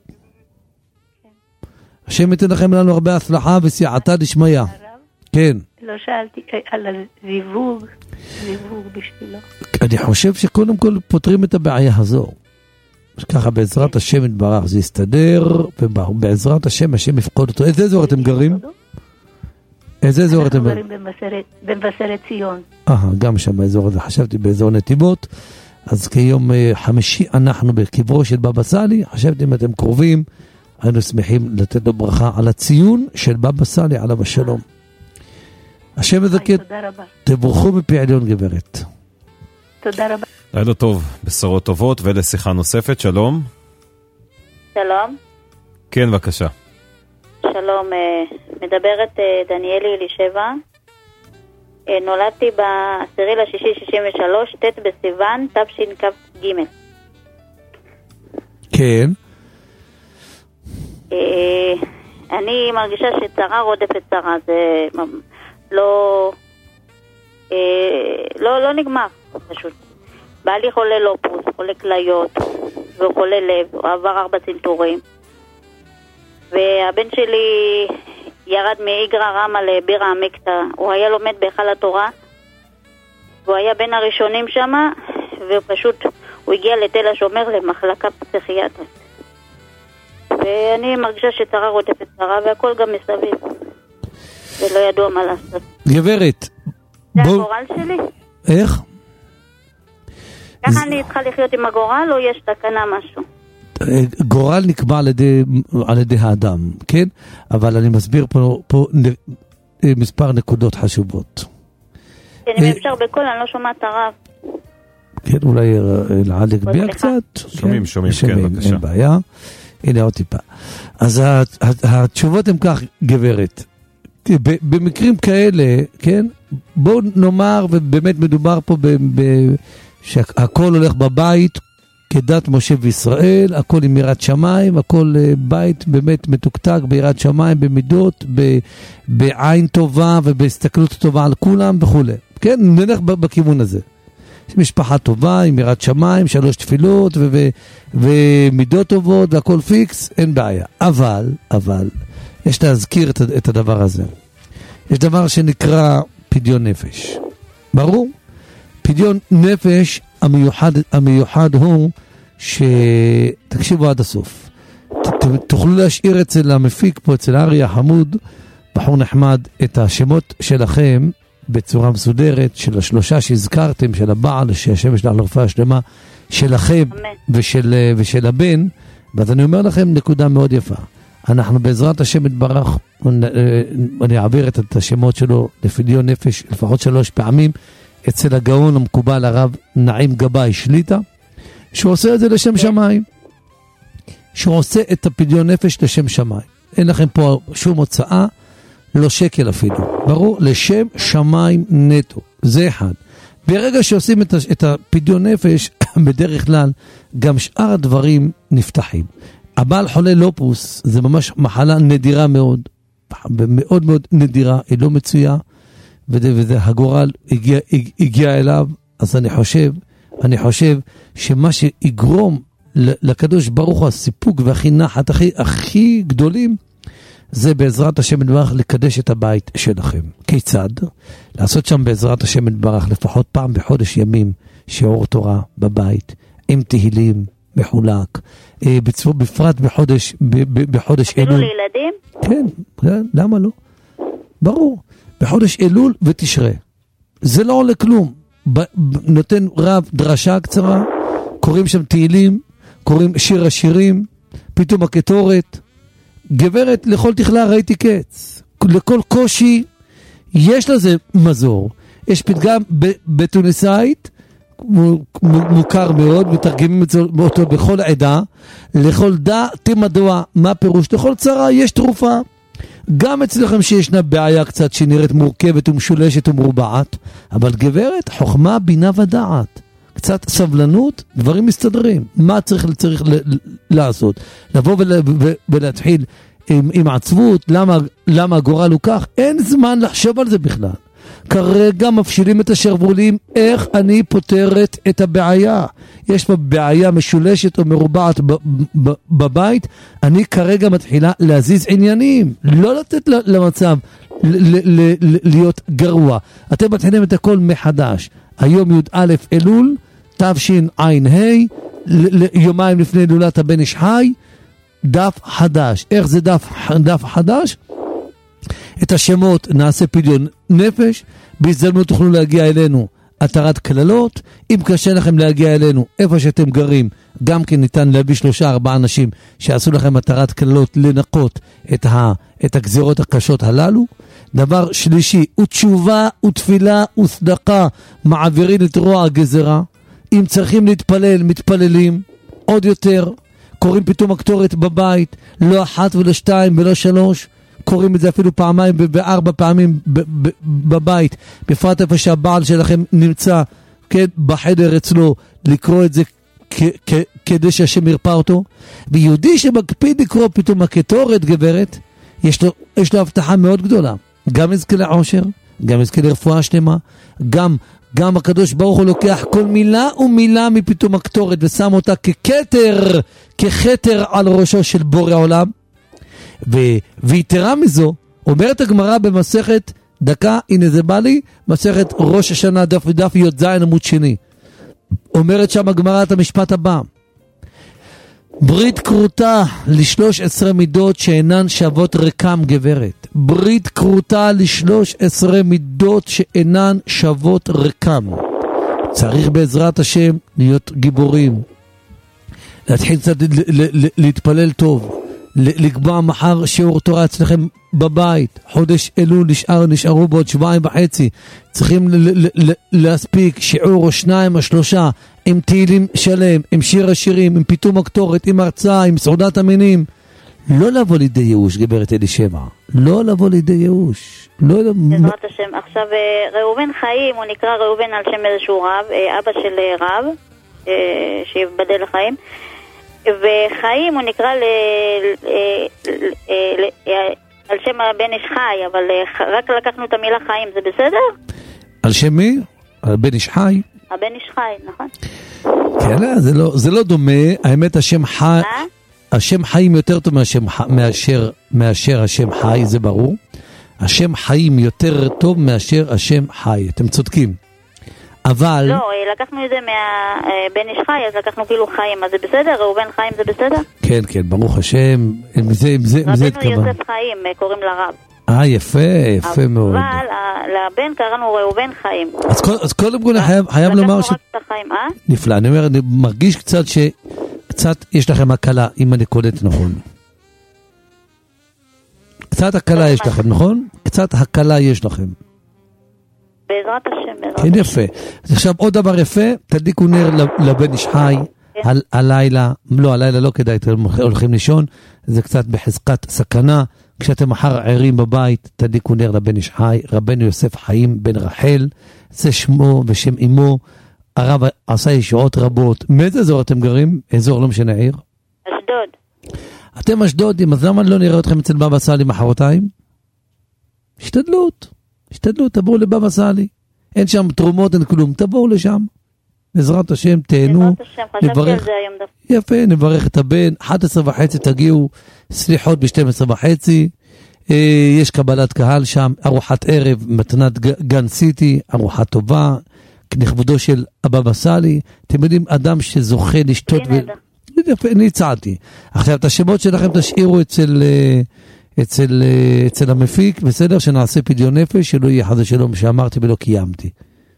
Speaker 4: השם ייתן לכם לנו הרבה הצלחה וסייעתא דשמיא. כן.
Speaker 12: לא שאלתי על הזיווג, זיווג בשבילו.
Speaker 4: אני חושב שקודם כל פותרים את הבעיה הזו. ככה בעזרת השם יתברך זה יסתדר, ובעזרת השם השם יפקוד אותו. איזה אזור אתם גרים? איזה אזור אתם גרים?
Speaker 12: אנחנו גרים במבשרת ציון. אה,
Speaker 4: גם שם באזור הזה, חשבתי באזור נתיבות. אז כיום חמישי אנחנו בקברו של בבא סאלי, חשבתי אם אתם קרובים, היינו שמחים לתת לו ברכה על הציון של בבא סאלי עליו השלום. השם יזכה, תבורכו מפי עליון גברת.
Speaker 12: תודה רבה.
Speaker 2: לילה טוב, בשורות טובות, ולשיחה נוספת, שלום.
Speaker 6: שלום.
Speaker 2: כן, בבקשה.
Speaker 6: שלום, מדברת דניאלי אלישבע. נולדתי בעשירי לשישי שישים ושלוש, ט' בסיוון, תשכ"ג.
Speaker 4: כן.
Speaker 6: אני מרגישה שצרה רודפת צרה, זה לא, לא, לא נגמר, פשוט. בעלי חולה לופוס, חולה כליות, וחולה לב, הוא עבר ארבע צנתורים. והבן שלי ירד מאיגרא רמא לבירא עמיקתא, הוא היה לומד בהיכל התורה, והוא היה בין הראשונים שם, ופשוט הוא הגיע לתל השומר למחלקה פסיכיאטרית. ואני מרגישה שצרה רודפת צרה, והכל גם מסביב. ולא ידוע מה לעשות.
Speaker 4: גברת.
Speaker 6: זה בוא... הגורל שלי?
Speaker 4: איך?
Speaker 6: ככה זה... אני צריכה לחיות עם הגורל, או יש תקנה משהו?
Speaker 4: גורל נקבע על ידי, על ידי האדם, כן? אבל אני מסביר פה, פה נ... מספר נקודות חשובות.
Speaker 6: כן, אם אפשר בכל, אני לא שומעת הרב.
Speaker 4: כן, אולי לעד לגביע קצת.
Speaker 2: שומעים, שומעים, כן, בבקשה.
Speaker 4: אין בעיה. הנה עוד טיפה. אז התשובות הן כך, גברת. במקרים כאלה, כן? בואו נאמר, ובאמת מדובר פה שהכל הולך בבית, כדת משה וישראל, הכל עם יראת שמיים, הכל בית באמת מתוקתק ביראת שמיים, במידות, בעין טובה ובהסתכלות טובה על כולם וכו'. כן? נלך בכיוון הזה. משפחה טובה, עם יראת שמיים, שלוש תפילות ו- ו- ומידות טובות והכל פיקס, אין בעיה. אבל, אבל, יש להזכיר את, את הדבר הזה. יש דבר שנקרא פדיון נפש. ברור? פדיון נפש המיוחד, המיוחד הוא שתקשיבו עד הסוף. ת, תוכלו להשאיר אצל המפיק פה, אצל ארי החמוד, בחור נחמד, את השמות שלכם בצורה מסודרת, של השלושה שהזכרתם, של הבעל, שהשם ישלח לרפואה השלמה, שלכם ושל, ושל הבן, ואז אני אומר לכם נקודה מאוד יפה. אנחנו בעזרת השם יתברך, אני אעביר את השמות שלו לפדיון נפש לפחות שלוש פעמים, אצל הגאון המקובל הרב נעים גבאי שליטה, שהוא עושה את זה לשם שמיים. שהוא עושה את הפדיון נפש לשם שמיים. אין לכם פה שום הוצאה, לא שקל אפילו. ברור, לשם שמיים נטו. זה אחד. ברגע שעושים את, את הפדיון נפש, בדרך כלל, גם שאר הדברים נפתחים. הבעל חולה לופוס, זה ממש מחלה נדירה מאוד, מאוד מאוד נדירה, היא לא מצויה, וזה, וזה הגורל הגיע, הגיע אליו, אז אני חושב, אני חושב שמה שיגרום לקדוש ברוך הוא הסיפוק והכי נחת הכי, הכי גדולים, זה בעזרת השם יתברך לקדש את הבית שלכם. כיצד? לעשות שם בעזרת השם יתברך לפחות פעם בחודש ימים שיעור תורה בבית, עם תהילים מחולק, בצפור בפרט בחודש, בחודש אלול.
Speaker 6: אפילו לילדים?
Speaker 4: כן, למה לא? ברור. בחודש אלול ותשרה. זה לא עולה כלום. נותן רב דרשה קצרה, קוראים שם תהילים, קוראים שיר השירים, פתאום הקטורת. גברת, לכל תכלה ראיתי קץ. לכל קושי יש לזה מזור. יש פתגם בתוניסאית, מוכר מאוד, מתרגמים אותו בכל העדה, לכל דע תמדוע, מה פירוש? לכל צרה יש תרופה. גם אצלכם שישנה בעיה קצת שנראית מורכבת ומשולשת ומרובעת, אבל גברת, חוכמה, בינה ודעת. קצת סבלנות, דברים מסתדרים. מה צריך, צריך ל- לעשות? לבוא ול- ולהתחיל עם, עם עצבות, למה, למה הגורל הוא כך? אין זמן לחשוב על זה בכלל. כרגע מפשילים את השרבולים, איך אני פותרת את הבעיה. יש פה בעיה משולשת או מרובעת ב- ב- בבית, אני כרגע מתחילה להזיז עניינים, לא לתת למצב ל- ל- ל- להיות גרוע. אתם מתחילים את הכל מחדש. היום י' א' אלול, תשע"ה, יומיים לפני הילולת הבן איש חי, דף חדש. איך זה דף, דף חדש? את השמות נעשה פדיון נפש, בהזדמנות תוכלו להגיע אלינו התרת כללות, אם קשה לכם להגיע אלינו איפה שאתם גרים, גם כן ניתן להביא שלושה ארבעה אנשים שיעשו לכם התרת כללות, לנקות את, ה, את הגזירות הקשות הללו. דבר שלישי, ותשובה ותפילה וצדקה מעבירים את רוע הגזרה. אם צריכים להתפלל, מתפללים עוד יותר, קוראים פתאום הקטורת בבית, לא אחת ולא שתיים ולא שלוש, קוראים את זה אפילו פעמיים וארבע פעמים בבית, בפרט איפה שהבעל שלכם נמצא, כן, בחדר אצלו, לקרוא את זה כדי שהשם ירפא אותו. ויהודי שמקפיד לקרוא פתאום הקטורת, גברת, יש לו, יש לו הבטחה מאוד גדולה, גם יזכה לעושר, גם יזכה לרפואה שלמה, גם, גם הקדוש ברוך הוא לוקח כל מילה ומילה מפתאום הקטורת ושם אותה ככתר, כחתר על ראשו של בורא עולם. ו- ויתרה מזו, אומרת הגמרא במסכת, דקה, הנה זה בא לי, מסכת ראש השנה דף ודף י"ז עמוד שני. אומרת שם הגמרא את המשפט הבא: ברית כרותה לשלוש עשרה מידות שאינן שוות רקם, גברת. ברית כרותה לשלוש עשרה מידות שאינן שוות רקם. צריך בעזרת השם להיות גיבורים, להתחיל קצת להתפלל טוב, לקבוע מחר שיעור תורה אצלכם בבית. חודש אלול נשאר, נשארו בעוד שבועיים וחצי, צריכים ל- ל- ל- להספיק שיעור או שניים או שלושה, עם תהילים שלם, עם שיר השירים, עם פיתום הקטורת, עם הרצאה, עם סעודת המינים. לא לבוא לידי ייאוש, גברת אלישבע, לא לבוא לידי ייאוש, לא
Speaker 6: בעזרת השם. עכשיו ראובן חיים, הוא נקרא ראובן על שם איזשהו רב, אבא של רב שיבדל לחיים, וחיים הוא נקרא ל... על שם הבן איש חי, אבל רק לקחנו את המילה חיים, זה בסדר?
Speaker 4: על שם מי? על בן איש חי?
Speaker 6: הבן איש חי, נכון?
Speaker 4: כן, זה לא, זה לא דומה, האמת השם חי, השם חיים יותר טוב מהשם, מאשר, מאשר השם חי, זה ברור. השם חיים יותר טוב מאשר השם חי, אתם צודקים. אבל...
Speaker 6: לא, לקחנו את זה מהבן איש חי, אז לקחנו כאילו חיים, אז זה בסדר? ראובן חיים זה בסדר?
Speaker 4: כן, כן, ברוך השם, עם זה, עם זה, עם זה התכוון.
Speaker 6: רבנו יוסף חיים, קוראים לרב.
Speaker 4: אה, יפה, יפה מאוד.
Speaker 6: אבל לבן קראנו ראובן חיים.
Speaker 4: אז, אז קודם כל חייב, חייב לומר ש...
Speaker 6: החיים, אה?
Speaker 4: נפלא, אני אומר, אני מרגיש קצת ש... קצת יש לכם הקלה, אם אני קולט נכון. קצת הקלה יש לכם, נכון? קצת הקלה יש לכם.
Speaker 6: בעזרת השם, בעזרת
Speaker 4: כן, יפה. אז עכשיו עוד דבר יפה, תדליקו נר לבן איש חי, על, הלילה, לא, הלילה לא כדאי, אתם הולכים לישון, זה קצת בחזקת סכנה, כשאתם מחר ערים בבית, תדליקו נר לבן איש חי, רבנו יוסף חיים בן רחל, זה שמו ושם אמו, הרב עשה ישועות רבות. מאיזה אזור אתם גרים? אזור, לא משנה עיר?
Speaker 6: אשדוד.
Speaker 4: אתם אשדודים, אז למה לא נראה אתכם אצל בבא סאלי מחרתיים? השתדלות, השתדלות, תבואו לבבא סאלי. אין שם תרומות, אין כלום, תבואו לשם. בעזרת השם, תהנו.
Speaker 6: בעזרת השם, חשבתי על זה היום דווקא.
Speaker 4: יפה, נברך את הבן, אחת עשרה וחצי תגיעו, סליחות ב-שתים עשרה וחצי, יש קבלת קהל שם, ארוחת ערב, מתנת גן סיטי, ארוחה טובה, לכבודו של הבבא סאלי. אתם יודעים, אדם שזוכה לשתות ו... יפה, אני הצעתי. עכשיו, את השמות שלכם תשאירו אצל, אצל, אצל המפיק, בסדר? שנעשה פדיון נפש, שלא יהיה חד ושלום שאמרתי ולא קיימתי.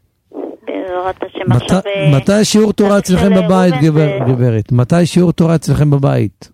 Speaker 4: מתי שיעור תורה אצלכם בבית, גברת? מתי שיעור תורה אצלכם בבית?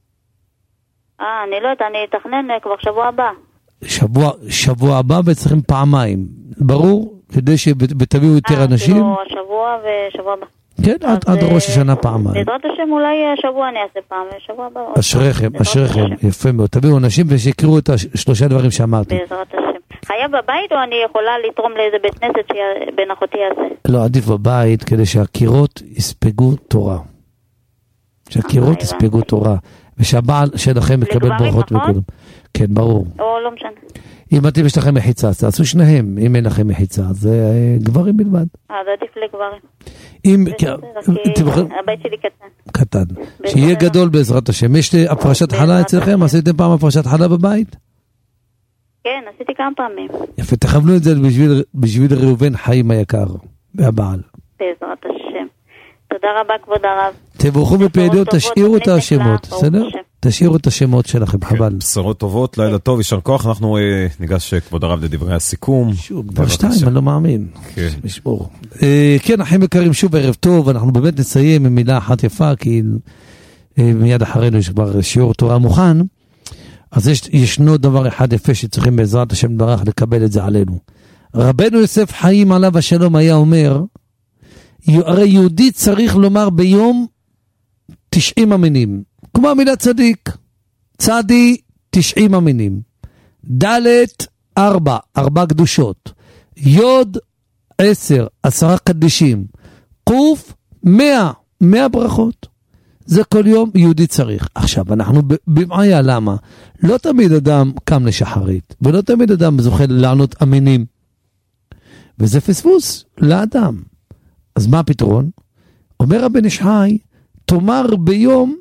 Speaker 6: אה, אני לא יודעת, אני אתכנן כבר שבוע הבא. שבוע,
Speaker 4: שבוע הבא ואצלכם פעמיים, ברור? כדי שתביאו יותר אנשים?
Speaker 6: אה, שבוע ושבוע הבא.
Speaker 4: כן, עד ראש השנה פעמיים.
Speaker 6: בעזרת השם אולי שבוע אני אעשה פעם, שבוע הבא.
Speaker 4: אשריכם, אשריכם, יפה מאוד. תביאו אנשים ושיקראו את השלושה דברים שאמרתי.
Speaker 6: בעזרת השם. חייב בבית או אני יכולה לתרום לאיזה בית כנסת שבן אחותי יעשה?
Speaker 4: לא, עדיף בבית כדי שהקירות יספגו תורה. שהקירות יספגו תורה. ושהבעל שלכם מקבל ברכות וכולם. כן, ברור.
Speaker 6: או לא משנה.
Speaker 4: אם אתם יש לכם מחיצה, אז תעשו שניהם. אם אין לכם מחיצה, זה גברים בלבד.
Speaker 6: אז עדיף לגברים.
Speaker 4: אם...
Speaker 6: הבית שלי קטן.
Speaker 4: קטן. שיהיה גדול בעזרת השם. יש הפרשת חלה אצלכם? עשיתם פעם הפרשת חלה בבית?
Speaker 6: כן, עשיתי כמה פעמים.
Speaker 4: יפה, תכוונו את זה בשביל ראובן חיים היקר, והבעל.
Speaker 6: בעזרת השם. תודה רבה כבוד הרב.
Speaker 4: תבורכו בפעילויות, תשאירו את השמות, בסדר? תשאירו את השמות שלכם, חבל.
Speaker 2: בשורות טובות, לילה טוב, ישר כוח, אנחנו ניגש כבוד הרב לדברי הסיכום.
Speaker 4: שוב, כבר שתיים, אני לא מאמין. משבור. כן, אחים יקרים, שוב ערב טוב, אנחנו באמת נסיים עם מילה אחת יפה, כי מיד אחרינו יש כבר שיעור תורה מוכן. אז יש, ישנו דבר אחד יפה שצריכים בעזרת השם ברך לקבל את זה עלינו. רבנו יוסף חיים עליו השלום היה אומר, הרי יהודי צריך לומר ביום תשעים אמינים. כמו המילה צדיק. צדי תשעים אמינים. דלת ארבע, ארבע קדושות. יוד עשר, עשרה קדישים. קוף מאה, מאה ברכות. זה כל יום יהודי צריך. עכשיו, אנחנו בבעיה, למה? לא תמיד אדם קם לשחרית, ולא תמיד אדם זוכה לענות אמינים. וזה פספוס לאדם. אז מה הפתרון? אומר הבן איש חי, תאמר ביום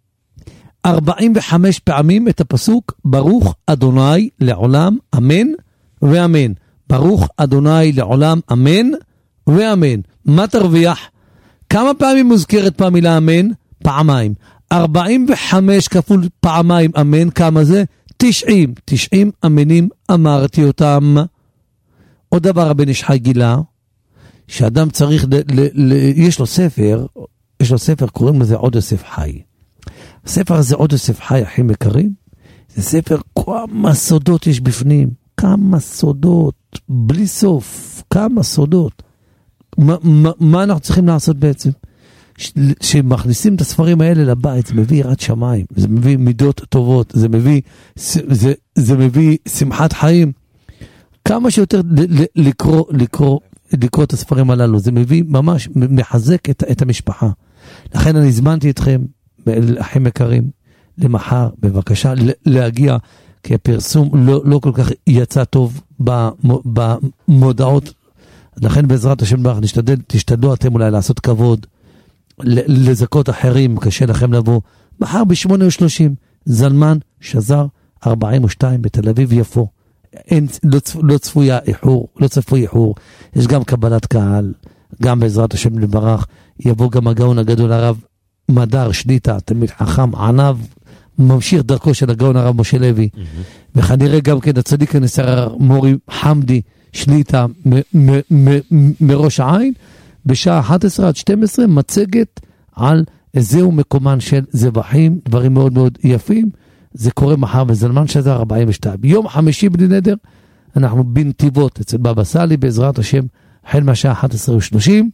Speaker 4: ארבעים וחמש פעמים את הפסוק, ברוך אדוני לעולם אמן ואמן. ברוך אדוני לעולם אמן ואמן. מה תרוויח? כמה פעמים מוזכרת פעם מילה אמן? פעמיים. ארבעים וחמש כפול פעמיים אמן, כמה זה? תשעים. תשעים אמינים אמרתי אותם. עוד דבר הבן איש חי גילה, שאדם צריך, ל, ל, ל, יש לו ספר, יש לו ספר, קוראים לזה עוד יוסף חי. הספר הזה עוד יוסף חי, אחים יקרים, זה ספר, כמה סודות יש בפנים, כמה סודות, בלי סוף, כמה סודות. מה, מה, מה אנחנו צריכים לעשות בעצם? שמכניסים את הספרים האלה לבית, זה מביא יראת שמיים, זה מביא מידות טובות, זה מביא, זה, זה מביא שמחת חיים. כמה שיותר לקרוא, לקרוא, לקרוא את הספרים הללו, זה מביא ממש, מחזק את, את המשפחה. לכן אני הזמנתי אתכם, אחים יקרים, למחר, בבקשה, להגיע, כי הפרסום לא, לא כל כך יצא טוב במודעות לכן בעזרת השם ברך נשתדל, תשתדלו אתם אולי לעשות כבוד, לזכות אחרים, קשה לכם לבוא. מחר ב-שמונה ושלושים, זלמן שזר ארבעים ושתיים בתל אביב יפו. אין, לא, לא צפויה איחור, לא צפוי איחור. יש גם קבלת קהל, גם בעזרת השם לברך. יבוא גם הגאון הגדול הרב מדר שליטה, תלמיד חכם ענב, ממשיך דרכו של הגאון הרב משה לוי. Mm-hmm. וכנראה גם כן הצדיק הנסר מורי חמדי שליטה מ- מ- מ- מראש העין. בשעה אחת עשרה עד שתים עשרה מצגת על זהו מקומן של זבחים, דברים מאוד מאוד יפים. זה קורה מחר בזלמן שזר ארבעים ושתיים. יום חמישי בלי נדר, אנחנו בנתיבות אצל בבא סאלי, בעזרת השם, החל מהשעה אחת עשרה ושלושים,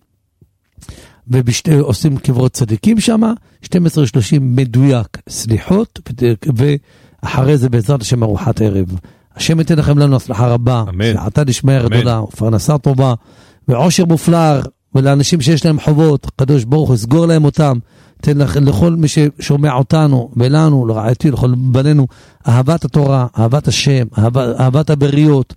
Speaker 4: ועושים קברות צדיקים שם, שתים עשרה ושלושים מדויק סליחות, ואחרי זה בעזרת השם ארוחת ערב. השם ייתן לכם לנו הצלחה רבה, שעתה נשמע גדולה, ופרנסה טובה, ועושר מופלא, ולאנשים שיש להם חובות, קדוש ברוך הוא סגור להם אותם, תן לכל מי ששומע אותנו, ולנו, לרעייתי, לכל בנינו, אהבת התורה, אהבת השם, אהבת, אהבת הבריות,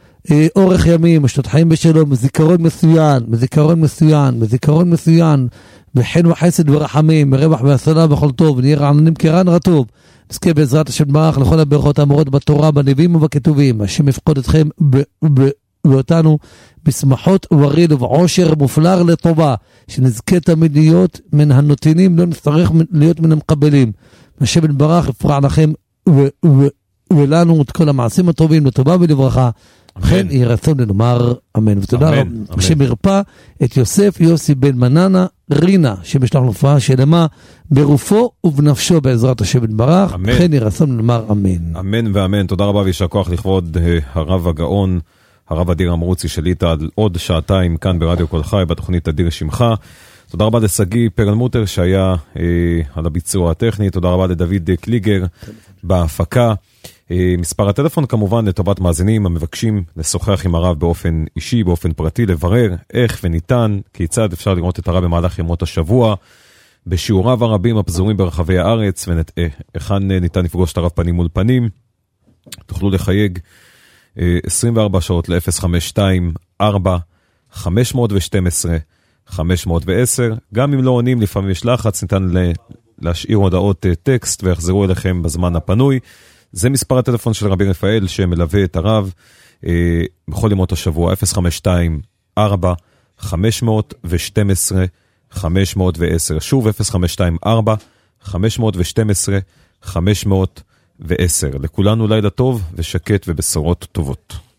Speaker 4: אורך ימים, שתות חיים בשלום, זיכרון מסוין, מזיכרון מסוין, מזיכרון מסוין, בחן וחסד ורחמים, מרווח והסלה וכל טוב, נהיה רעננים כרן רטוב, נזכה בעזרת השם ברך לכל הברכות האמורות בתורה, בנביאים ובכתובים, השם יפקוד אתכם ב... ב ואותנו בשמחות וריד ובעושר מופלר לטובה, שנזכה תמיד להיות מן הנותנים, לא נצטרך להיות מן המקבלים. השם יתברך יפרע לכם ו- ו- ולנו את כל המעשים הטובים לטובה ולברכה. כן יהי רצון לנאמר אמן. ותודה רבה. השם ירפא את יוסף יוסי בן מננה רינה, שמשלח רפואה שלמה ברופו ובנפשו בעזרת השם יתברך. כן יהי רצון לנאמר אמן.
Speaker 2: אמן ואמן. תודה רבה וישר כוח לכבוד הרב הגאון הרב אדיר אמרוצי שליטה, על עוד שעתיים כאן ברדיו כל חי, בתוכנית אדיר שמך. תודה רבה לסגי פרלמוטר שהיה אה, על הביצוע הטכני, תודה רבה לדוד קליגר בהפקה. אה, מספר הטלפון כמובן לטובת מאזינים המבקשים לשוחח עם הרב באופן אישי, באופן פרטי, לברר איך וניתן, כיצד אפשר לראות את הרב במהלך ימות השבוע, בשיעוריו הרבים הפזורים ברחבי הארץ, והיכן ניתן לפגוש את הרב פנים מול פנים. תוכלו לחייג עשרים וארבע שעות ל-אפס חמש שתיים ארבע חמש שתים עשרה חמש עשר. גם אם לא עונים, לפעמים יש לחץ, ניתן להשאיר הודעות טקסט ויחזרו אליכם בזמן הפנוי. זה מספר הטלפון של רבי רפאל שמלווה את הרב אה, בכל ימות השבוע, אפס חמש שתיים ארבע חמש שתים עשרה חמש עשר. שוב, אפס חמש שתיים ארבע חמש שתים עשרה חמש עשר. לכולנו לילה טוב ושקט ובשורות טובות.